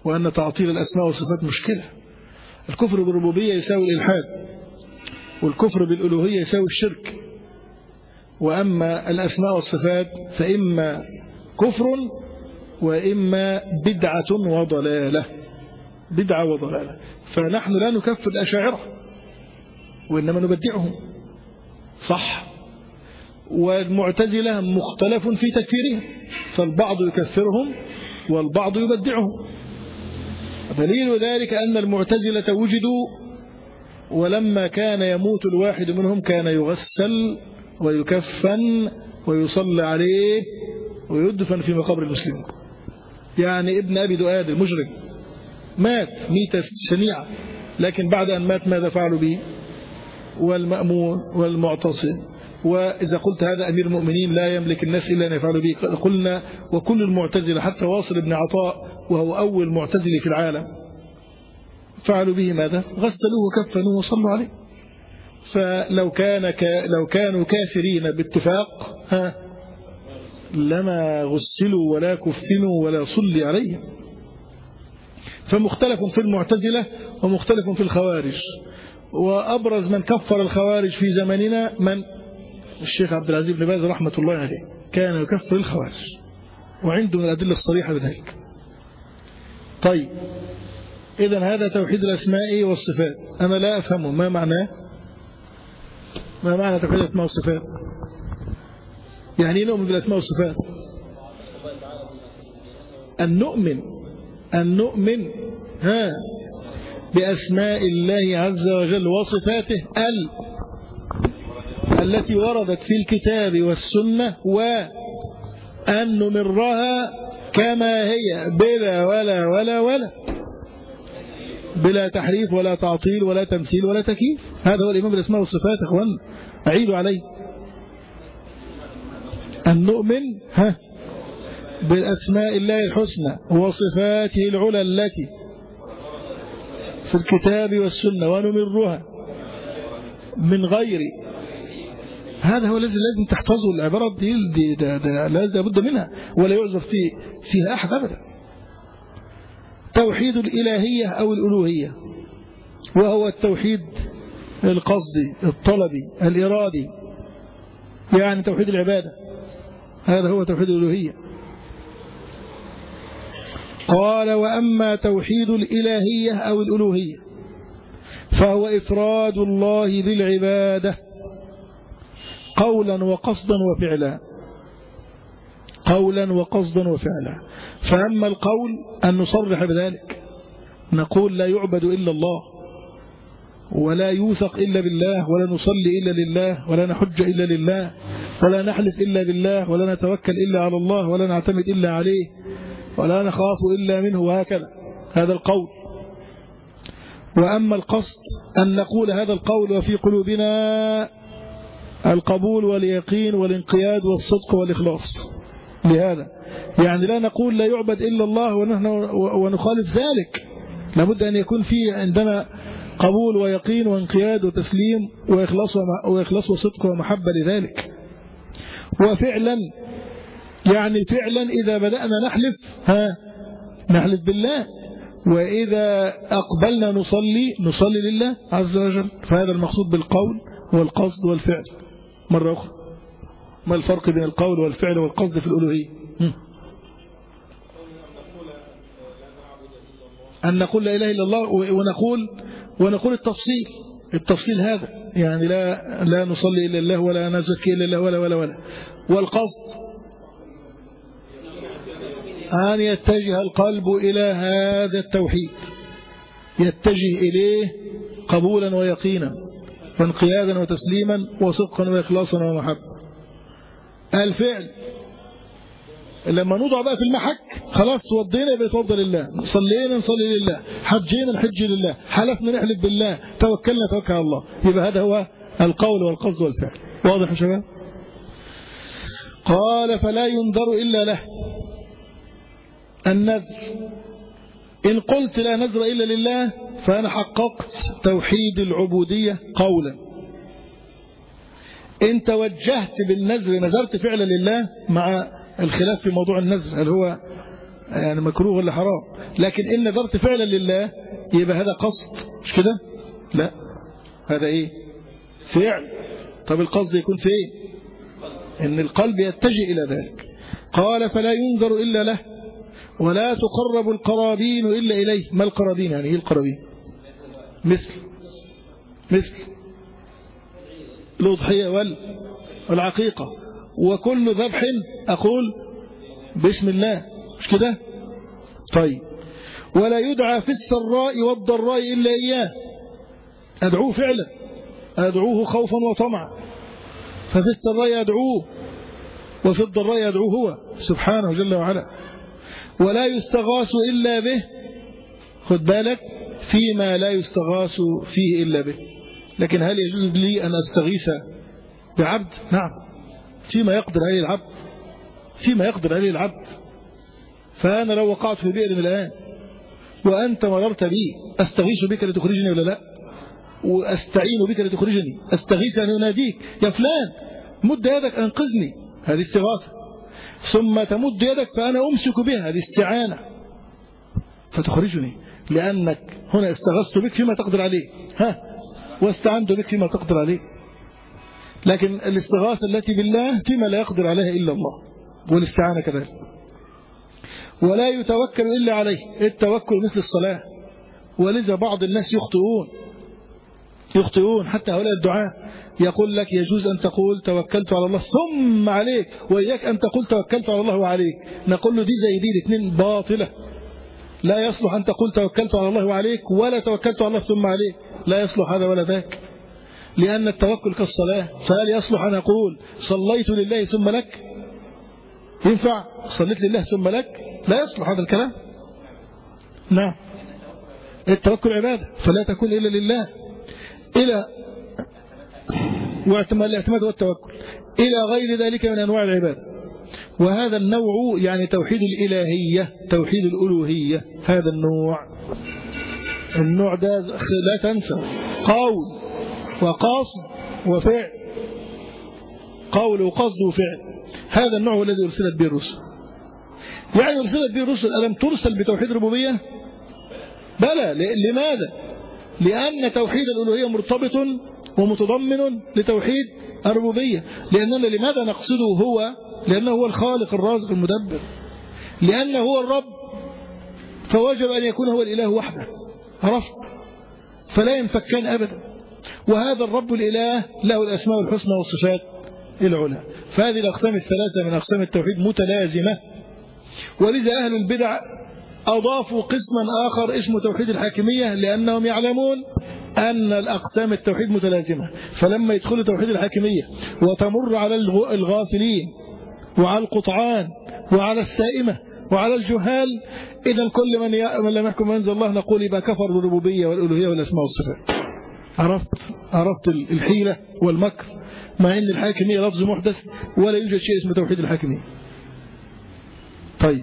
S1: وأن تعطيل الأسماء والصفات مشكلة. الكفر بالربوبية يساوي الإلحاد، والكفر بالألوهية يساوي الشرك. وأما الأسماء والصفات فإما كفر وإما بدعة وضلالة، بدعة وضلالة. فنحن لا نكفر الأشاعرة وإنما نبدعهم، صح. والمعتزلة مختلف في تكفيرهم، فالبعض يكفرهم والبعض يبدعهم. دليل ذلك أن المعتزلة وجدوا، ولما كان يموت الواحد منهم كان يغسل ويكفن ويصلى عليه ويدفن في مقابر المسلمين. يعني ابن أبي دؤاد المجرم مات ميتة شنيعة، لكن بعد أن مات ماذا فعلوا به؟ والمأمون والمعتصم. وإذا قلت هذا أمير المؤمنين لا يملك الناس إلا أن يفعلوا به، قلنا وكل المعتزلة حتى واصل بن عطاء وهو أول معتزلي في العالم فعلوا به ماذا؟ غسلوه وكفنوه وصلوا عليه. فلو كان ك... لو كانوا كافرين باتفاق ها لما غسلوا ولا كفنوا ولا صلي عليهم. فمختلف في المعتزلة ومختلف في الخوارج. وأبرز من كفر الخوارج في زماننا من؟ الشيخ عبد العزيز بن باز رحمة الله عليه، كان يكفر الخوارج وعنده من الأدلة الصريحة بذلك. طيب إذن هذا توحيد الأسماء والصفات. أنا لا أفهمه، ما معناه؟ ما معنى توحيد الأسماء والصفات؟ يعني ايه نؤمن بالأسماء والصفات؟ أن نؤمن أن نؤمن ها بأسماء الله عز وجل وصفاته ال التي وردت في الكتاب والسنة، وأن نمرها كما هي بلا ولا ولا ولا بلا تحريف ولا تعطيل ولا تمثيل ولا تكييف. هذا هو الإيمان بالأسماء والصفات. أخوان أعيدوا عليه، أن نؤمن ها بالأسماء الله الحسنى وصفاته العلى التي في الكتاب والسنة ونمرها من غير. هذا هو الذي لازم تحفظه. العبارات دي, دي ده ده لا بد منها ولا يعذر فيه فيها أحد أبدا. توحيد الإلهية أو الألوهية، وهو التوحيد القصدي الطلبي الإرادي، يعني توحيد العبادة. هذا هو توحيد الألوهية. قال وأما توحيد الإلهية أو الألوهية فهو إفراد الله بالعبادة قولا وقصدا وفعلا، قولا وقصدا وفعلا. فأما القول أن نصرح بذلك، نقول لا يعبد إلا الله، ولا يوثق إلا بالله، ولا نصلي إلا لله، ولا نحج إلا لله، ولا نحلف إلا بالله، ولا نتوكل إلا على الله، ولا نعتمد إلا عليه، ولا نخاف إلا منه، وهكذا. هذا القول. وأما القصد أن نقول هذا القول وفي قلوبنا القبول واليقين والانقياد والصدق والإخلاص لهذا. يعني لا نقول لا يعبد إلا الله ونحن ونخالف ذلك، لابد أن يكون في عندنا قبول ويقين وانقياد وتسليم وإخلاص وإخلاص وصدق ومحبة لذلك. وفعلا يعني فعلا إذا بدأنا نحلف ها نحلف بالله، وإذا أقبلنا نصلي نصلي لله عز وجل. فهذا المقصود بالقول والقصد والفعل. مرة أخرى، ما الفرق بين القول والفعل والقصد في الألوهية؟ أن نقول لا إله إلا الله، ونقول ونقول التفصيل التفصيل هذا يعني لا لا نصلي إلا الله ولا نزكي إلا الله ولا ولا ولا. والقصد أن يتجه القلب إلى هذا التوحيد، يتجه إليه قبولا ويقينا وانقيادا وتسليما وصدقا وإخلاصا ومحبة. الفعل لما نوضع بقى في المحك، خلاص وضينا بيتوضى لله، صلينا نصلي لله، حجينا نحج لله، حلفنا نحلف بالله، توكلنا توكل على الله. يبقى هذا هو القول والقصد والفعل. واضح يا شباب؟ قال فلا ينذر إلا له النذر. إن قلت لا نذر إلا لله فأنا حققت توحيد العبودية قولا. إن توجهت بالنذر نذرت فعلا لله، مع الخلاف في موضوع النذر، هل هو يعني مكروه ولا حرام، لكن إن نذرت فعلا لله يبقى هذا قصد، مش كده؟ لا، هذا إيه؟ فعل. طب القصد يكون في إيه؟ إن القلب يتجه إلى ذلك. قال فلا ينذر إلا له ولا تقرب القرابين إلا إليه. ما القرابين؟ يعني إيه القرابين؟ مثل مثل الأضحية والعقيقة وكل ذبح أقول باسم الله، مش كده؟ طيب ولا يدعى في السراء والضراء إلا إياه. أدعوه فعلا، أدعوه خوفا وطمعا، ففي السراء يدعوه وفي الضراء يدعوه هو سبحانه جل وعلا. ولا يستغاث إلا به، خد بالك، فيما لا يستغاث فيه إلا به. لكن هل يجوز لي أن أستغيث بعبد؟ نعم، فيما يقدر عليه العبد، فيما يقدر عليه العبد. فأنا لو وقعت في بئر من الآن وأنت مررت بي، أستغيث بك لتخرجني ولا لا؟ وأستعين بك لتخرجني، أستغيث أن أناديك يا فلان مد يدك أنقذني، هذه استغاثة. ثم تمد يدك فأنا أمسك بها، هذه استعانة، فتخرجني، لأنك هنا استغثت بك فيما تقدر عليه، ها، واستعنت بك فيما تقدر عليه. لكن الاستغاثة التي بالله فيما لا يقدر عليها إلا الله، والاستعانة كذلك. ولا يتوكل إلا عليه، التوكل مثل الصلاة. ولذا بعض الناس يخطئون يخطئون حتى هؤلاء الدعاء، يقول لك يجوز أن تقول توكلت على الله ثم عليك، وإياك أن تقول توكلت على الله وعليك. نقول له دي زي دي، الاثنين باطلة. لا يصلح أن تقول توكلت على الله وعليك ولا توكلت على الله ثم عليك، لا يصلح هذا ولا ذاك، لأن التوكل كالصلاة. فهل يصلح أن أقول صليت لله ثم لك؟ ينفع صليت لله ثم لك؟ لا يصلح هذا الكلام. نعم، التوكل عبادة فلا تكون إلا لله، إلى واعتماد الاعتماد والتوكل إلى غير ذلك من أنواع العبادة. وهذا النوع يعني توحيد الإلهية، توحيد الألوهية، هذا النوع النوع ده لا تنسى، قول وقصد وفعل، قول وقصد وفعل. هذا النوع الذي أرسلت به الرسل. يعني أرسلت به الرسل، ألم ترسل بتوحيد الربوبية؟ بلى. لماذا؟ لأن توحيد الألوهية مرتبط ومتضمن لتوحيد الربوبية. لأننا لماذا نقصده هو؟ لأنه هو الخالق الرازق المدبر، لأنه هو الرب، فوجب أن يكون هو الإله وحده، عرفت؟ فلا ينفكان أبدا. وهذا الرب الإله له الأسماء الحسنى والصفات العلى. فهذه الأقسام الثلاثة من أقسام التوحيد متلازمة. ولذا أهل البدع أضافوا قسما آخر اسمه توحيد الحاكمية، لأنهم يعلمون أن الأقسام التوحيد متلازمة. فلما يدخلوا توحيد الحاكمية وتمر على الغافلين وعلى القطعان وعلى السائمة وعلى الجهال، إذا كل من, من لم يحكم أنزل الله نقول يبقى كفر بالربوبية والألوهية والأسماء والصفات. عرفت عرفت الحيلة والمكر، مع أن الحاكمية لفظ محدث ولا يوجد شيء اسمه توحيد الحاكمية. طيب،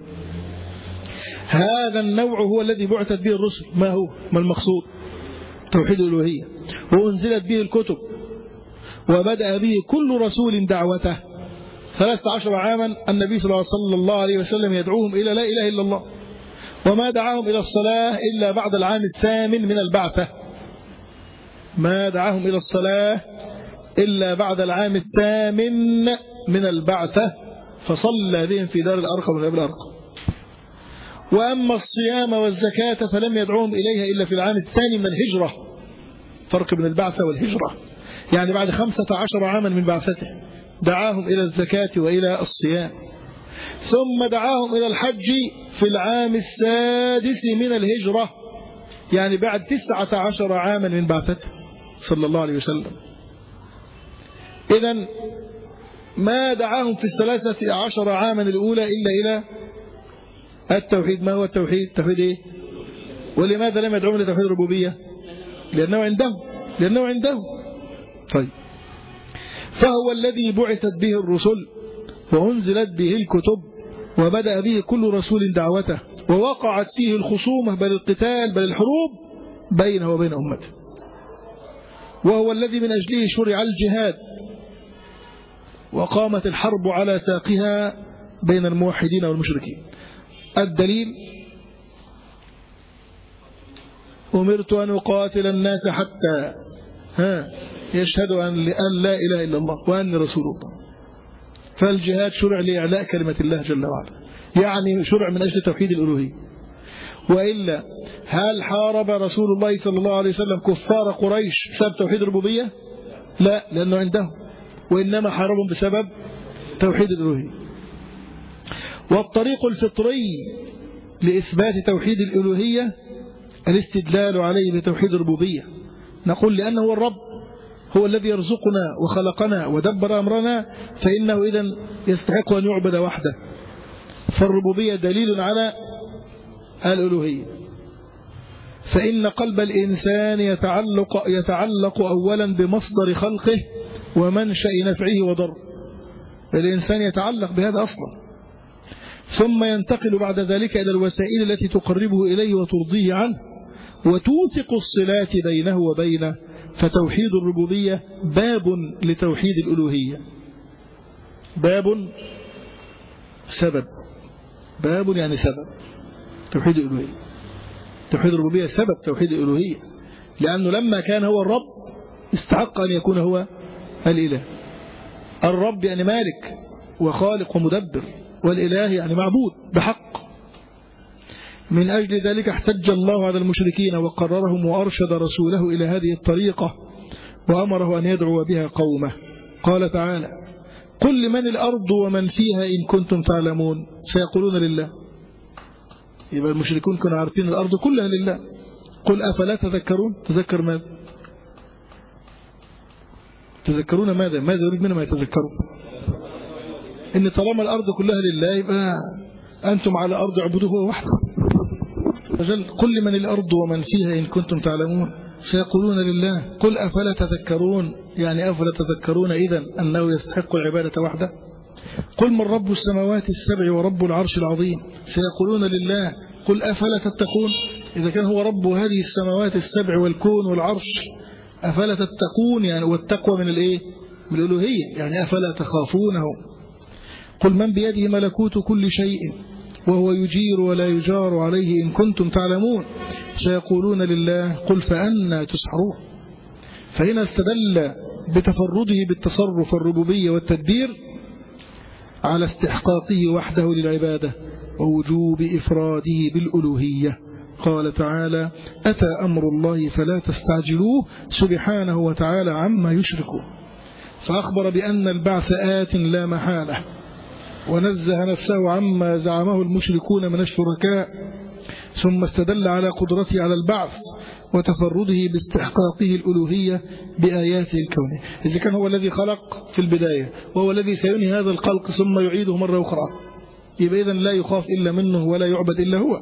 S1: هذا النوع هو الذي بعثت به الرسل. ما هو؟ ما المقصود؟ توحيد الألوهية، وأنزلت به الكتب، وبدأ به كل رسول دعوته. ثلاثة عشر عاما النبي صلى الله عليه وسلم يدعوهم إلى لا إله إلا الله، وما دعاهم إلى الصلاة إلا بعد العام الثامن من البعثة. ما دعاهم إلى الصلاة إلا بعد العام الثامن من البعثة، فصلى بهم في دار الأرقم وغير الأرقم. وأما الصيام والزكاة فلم يدعوهم إليها إلا في العام الثاني من الهجرة. فرق بين البعثة والهجرة، يعني بعد خمسة عشر عاما من بعثته دعاهم إلى الزكاة وإلى الصيام. ثم دعاهم إلى الحج في العام السادس من الهجرة، يعني بعد تسعة عشر عاما من بعثته صلى الله عليه وسلم. إذن ما دعاهم في الثلاثة عشر عاما الأولى إلا إلى التوحيد. ما هو التوحيد؟ التوحيد إيه؟ ولماذا لم يدعوهم لتوحيد الربوبية؟ لأنه عنده لأنه عنده طيب، فهو الذي بعثت به الرسل وأنزلت به الكتب، وبدأ به كل رسول دعوته، ووقعت فيه الخصومة بل القتال بل الحروب بينه وبين أمته. وهو الذي من أجله شرع الجهاد، وقامت الحرب على ساقها بين الموحدين والمشركين. الدليل أمرت أن أقاتل الناس حتى ها يشهدوا أن لا إله إلا الله وأني رسول الله. فالجهاد شرع لإعلاء كلمة الله جل وعلا، يعني شرع من أجل توحيد الألوهية. وإلا هل حارب رسول الله صلى الله عليه وسلم كفار قريش بسبب توحيد الربوبية؟ لا، لأنه عندهم، وإنما حاربهم بسبب توحيد الألوهية. والطريق الفطري لإثبات توحيد الألوهية الاستدلال عليه بتوحيد الربوبية. نقول لأنه هو الرب، هو الذي يرزقنا وخلقنا ودبر أمرنا، فإنه إذن يستحق أن يعبد وحده. فالربوبية دليل على الألوهية. فإن قلب الإنسان يتعلق, يتعلق أولا بمصدر خلقه ومنشأ نفعه وضره. الإنسان يتعلق بهذا أصلا، ثم ينتقل بعد ذلك إلى الوسائل التي تقربه إليه وترضيه عنه وتوثق الصلات بينه وبينه. فتوحيد الربوبية باب لتوحيد الألوهية، باب سبب، باب يعني سبب توحيد الألوهية. توحيد الربوبية سبب توحيد الألوهية، لأنه لما كان هو الرب استحق أن يكون هو الإله. الرب يعني مالك وخالق ومدبر، والإله يعني معبود بحق. من أجل ذلك احتج الله على المشركين وقررهم وأرشد رسوله إلى هذه الطريقة وأمره أن يدعو بها قومه. قال تعالى: قل لمن الأرض ومن فيها إن كنتم تعلمون. سيقولون لله. يبقى المشركون كانوا عارفين الأرض كلها لله. قل أفلا تذكرون. تذكر ماذا؟ تذكرون ماذا؟ ماذا يريد منهم يتذكرون؟ إن طالما الأرض كلها لله يبقى أنتم على أرض عبدوه وحده. قل لمن الأرض ومن فيها إن كنتم تعلمون. سيقولون لله. قل أفلا تذكرون، يعني أفلا تذكرون إذن أنه يستحق العبادة وحده. قل من رب السماوات السبع ورب العرش العظيم. سيقولون لله. قل أفلا تتقون. إذا كان هو رب هذه السماوات السبع والكون والعرش أفلا تتقون، يعني والتقوى من الإيه؟ من الألوهية، يعني أفلا تخافونه. قل من بيده ملكوت كل شيء وهو يجير ولا يجار عليه إن كنتم تعلمون. سيقولون لله. قل فأنى تسحرون. فهنا استدل بتفرده بالتصرف والربوبية والتدبير على استحقاقه وحده للعبادة ووجوب إفراده بالألوهية. قال تعالى: أتى أمر الله فلا تستعجلوه سبحانه وتعالى عما يشركون. فأخبر بأن البعث آت لا محالة، ونزه نفسه عما زعمه المشركون من الشركاء، ثم استدل على قدرته على البعث وتفرده باستحقاقه الألوهية بآياته الكونية. إذا كان هو الذي خلق في البداية وهو الذي سينهي هذا الخلق ثم يعيده مرة أخرى، يبقى إذن لا يخاف إلا منه ولا يعبد إلا هو.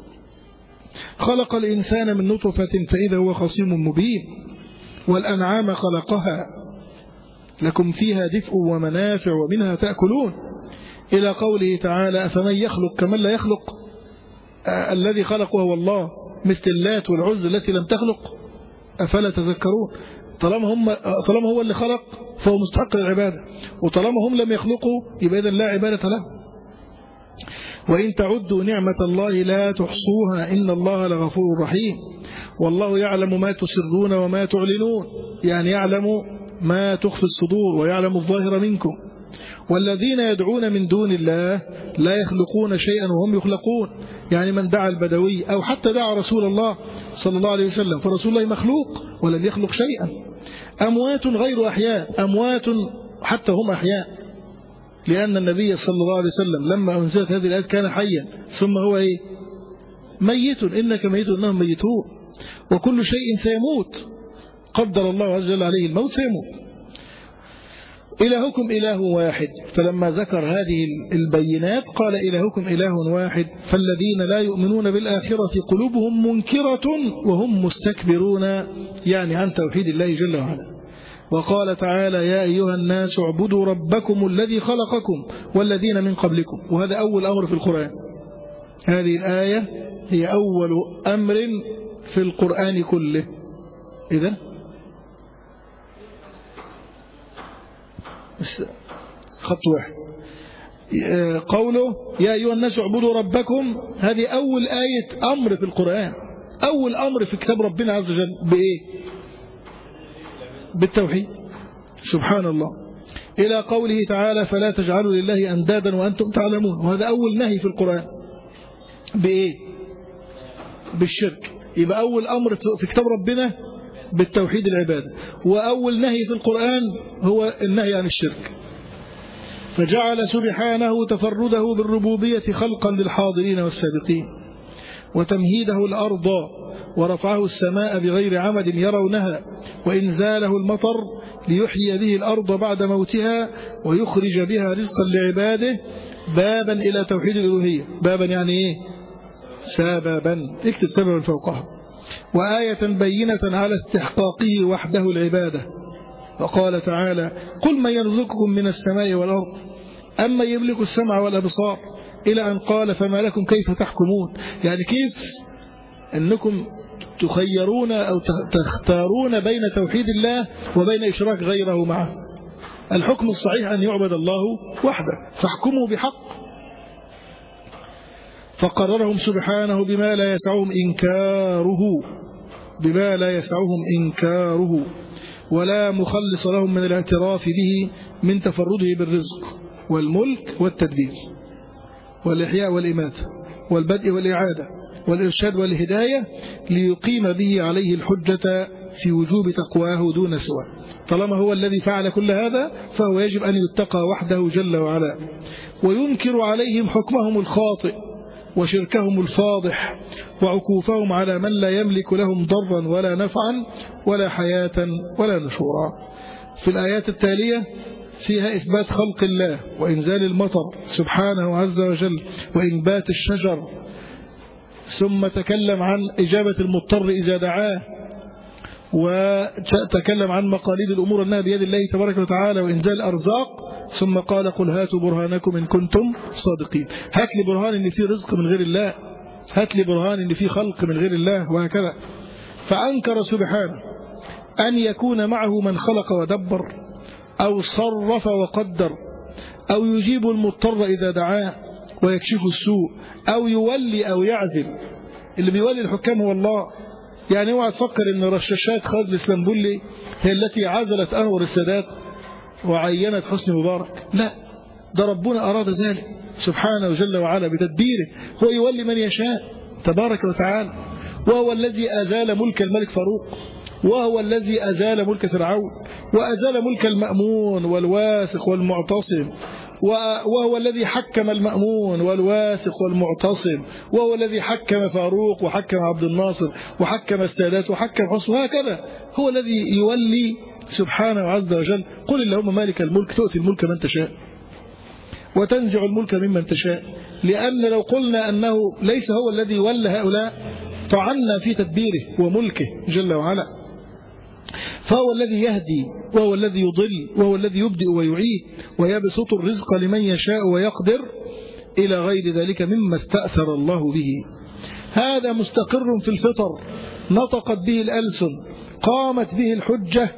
S1: خلق الإنسان من نطفة فإذا هو خصيم مبين. والأنعام خلقها لكم فيها دفء ومنافع ومنها تأكلون، إلى قوله تعالى: أفمن يخلق كمن لا يخلق. آه الذي خلق وهو الله، مثل اللات والعزى التي لم تخلق. أفلا تذكرون. طالما هم طالما هو اللي خلق فهو مستحق للعبادة، وطالما هم لم يخلقوا يبقى إذن لا عبادة له. وإن تعدوا نعمة الله لا تحصوها إن الله لغفور رحيم. والله يعلم ما تسرون وما تعلنون، يعني يعلم ما تخفي الصدور ويعلم الظاهر منكم. والذين يدعون من دون الله لا يخلقون شيئا وهم يخلقون، يعني من دعا البدوي أو حتى دعا رسول الله صلى الله عليه وسلم، فرسول الله مخلوق ولم يخلق شيئا. أموات غير أحياء، أموات حتى هم أحياء، لأن النبي صلى الله عليه وسلم لما أنزلت هذه الآيات كان حيا، ثم هو إيه؟ ميت. إنك ميت إنهم ميتون، وكل شيء سيموت. قدر الله عز وجل عليه الموت سيموت. إلهكم إله واحد. فلما ذكر هذه البينات قال: إلهكم إله واحد. فالذين لا يؤمنون بالآخرة قلوبهم منكرة وهم مستكبرون، يعني عن توحيد الله جل وعلا. وقال تعالى: يا أيها الناس اعبدوا ربكم الذي خلقكم والذين من قبلكم. وهذا أول أمر في القرآن. هذه الآية هي أول أمر في القرآن كله. إذن خط واحد. قوله يا أيها الناس اعبدوا ربكم، هذه أول آية أمر في القرآن، أول أمر في كتاب ربنا عز وجل بإيه؟ بالتوحيد سبحان الله. إلى قوله تعالى فلا تجعلوا لله أندادا وأنتم تعلمون، وهذا أول نهي في القرآن بإيه؟ بالشرك. يبقى أول أمر في كتاب ربنا بالتوحيد العبادة، وأول نهي في القرآن هو النهي عن الشرك. فجعل سبحانه تفرده بالربوبية خلقا للحاضرين والسابقين، وتمهيده الأرض ورفعه السماء بغير عمد يرونها، وإنزاله المطر ليحيي به الأرض بعد موتها ويخرج بها رزقا لعباده، بابا إلى توحيد الألوهية. بابا يعني إيه؟ سببا، اكتب سببا فوقها. وآية بينة على استحقاقه وحده العبادة، وقال تعالى قل من يرزقكم من السماء والأرض أما يملك السمع والأبصار، إلى أن قال فما لكم كيف تحكمون، يعني كيف أنكم تخيرون أو تختارون بين توحيد الله وبين إشراك غيره معه. الحكم الصحيح أن يعبد الله وحده، فاحكموا بحق. فقررهم سبحانه بما لا يسعهم إنكاره بما لا يسعهم إنكاره ولا مخلص لهم من الاعتراف به من تفرده بالرزق والملك والتدبير والإحياء والإماتة والبدء والإعادة والإرشاد والهداية، ليقيم به عليه الحجة في وجوب تقواه دون سواه. طالما هو الذي فعل كل هذا فهو يجب أن يتقى وحده جل وعلا، وينكر عليهم حكمهم الخاطئ وشركهم الفاضح وعكوفهم على من لا يملك لهم ضرا ولا نفعا ولا حياة ولا نشورا. في الآيات التالية فيها إثبات خلق الله وإنزال المطر سبحانه عز وجل وإنبات الشجر، ثم تكلم عن إجابة المضطر إذا دعاه، وتكلم عن مقاليد الأمور أنها بيد الله تبارك وتعالى وإنزال الأرزاق، ثم قال قل هاتوا برهانكم إن كنتم صادقين. هات لي برهان إن في رزق من غير الله، هات لي برهان إن في خلق من غير الله، وهكذا. فأنكر سبحانه أن يكون معه من خلق ودبر أو صرف وقدر أو يجيب المضطر إذا دعاه ويكشف السوء أو يولي أو يعزل. اللي بيولي الحكام هو الله. يعني اوعى تفكر ان رشاشات خالد الاسلامبولي هي التي عزلت انور السادات وعينت حسني مبارك، لا، ده ربنا أراد ذلك سبحانه جل وعلا بتدبيره. هو يولي من يشاء تبارك وتعالى، وهو الذي أزال ملك الملك فاروق، وهو الذي أزال ملك فرعون، وأزال ملك المأمون والواثق والمعتصم، وهو الذي حكم المأمون والواثق والمعتصم، وهو الذي حكم فاروق وحكم عبد الناصر وحكم السادات وحكم حسن، وهكذا هو الذي يولي سبحانه عز وجل. قل اللهم مالك الملك تؤتي الملك من تشاء وتنزع الملك ممن تشاء. لأن لو قلنا أنه ليس هو الذي ولى هؤلاء طعنا في تدبيره وملكه جل وعلا. فهو الذي يهدي وهو الذي يضل وهو الذي يبدئ ويعيد ويبسط الرزق لمن يشاء ويقدر إلى غير ذلك مما استأثر الله به. هذا مستقر في الفطر، نطقت به الألسن، قامت به الحجة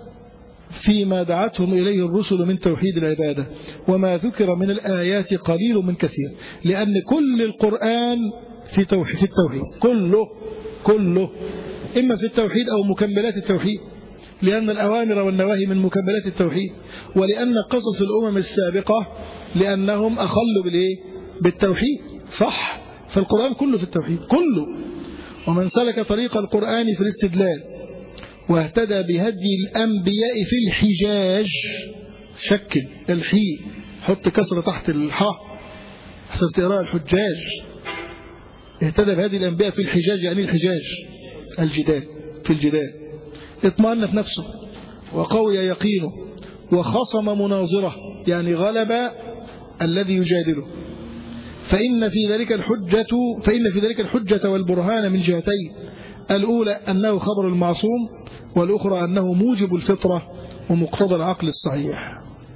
S1: فيما دعتهم إليه الرسل من توحيد العبادة. وما ذكر من الآيات قليل من كثير، لأن كل القرآن في توحيد، في التوحيد كله كله إما في التوحيد أو مكملات التوحيد، لأن الأوامر والنواهي من مكملات التوحيد، ولأن قصص الأمم السابقة لأنهم أخلوا بالإيه؟ بالتوحيد. صح، فالقرآن كله في التوحيد كله. ومن سلك طريق القرآن في الاستدلال واهتدى بهدي الأنبياء في الحجاج، شكل الحي حط كسرة تحت الحاء حسب تقراء الحجاج. اهتدى بهدي الأنبياء في الحجاج، يعني الحجاج الجدال، في الجدال اطمأن في نفسه وقوي يقينه وخصم مناظره، يعني غلب الذي يجادله. فإن في ذلك الحجة فإن في ذلك الحجة والبرهان من جهتين، الأولى أنه خبر المعصوم، والأخرى أنه موجب الفطرة ومقتضى العقل الصحيح.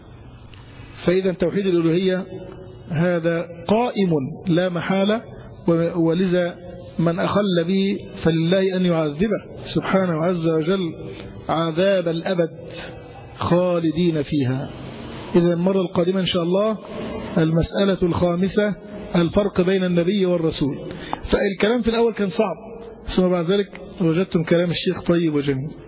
S1: فإذا توحيد الألوهية هذا قائم لا محالة، ولذا من أخل به فلله أن يعذبه سبحانه عز وجل عذاب الأبد خالدين فيها. إذا المرة القادمة إن شاء الله المسألة الخامسة الفرق بين النبي والرسول. فالكلام في الأول كان صعب، ثم بعد ذلك وجدتم كلام الشيخ طيب وجميل.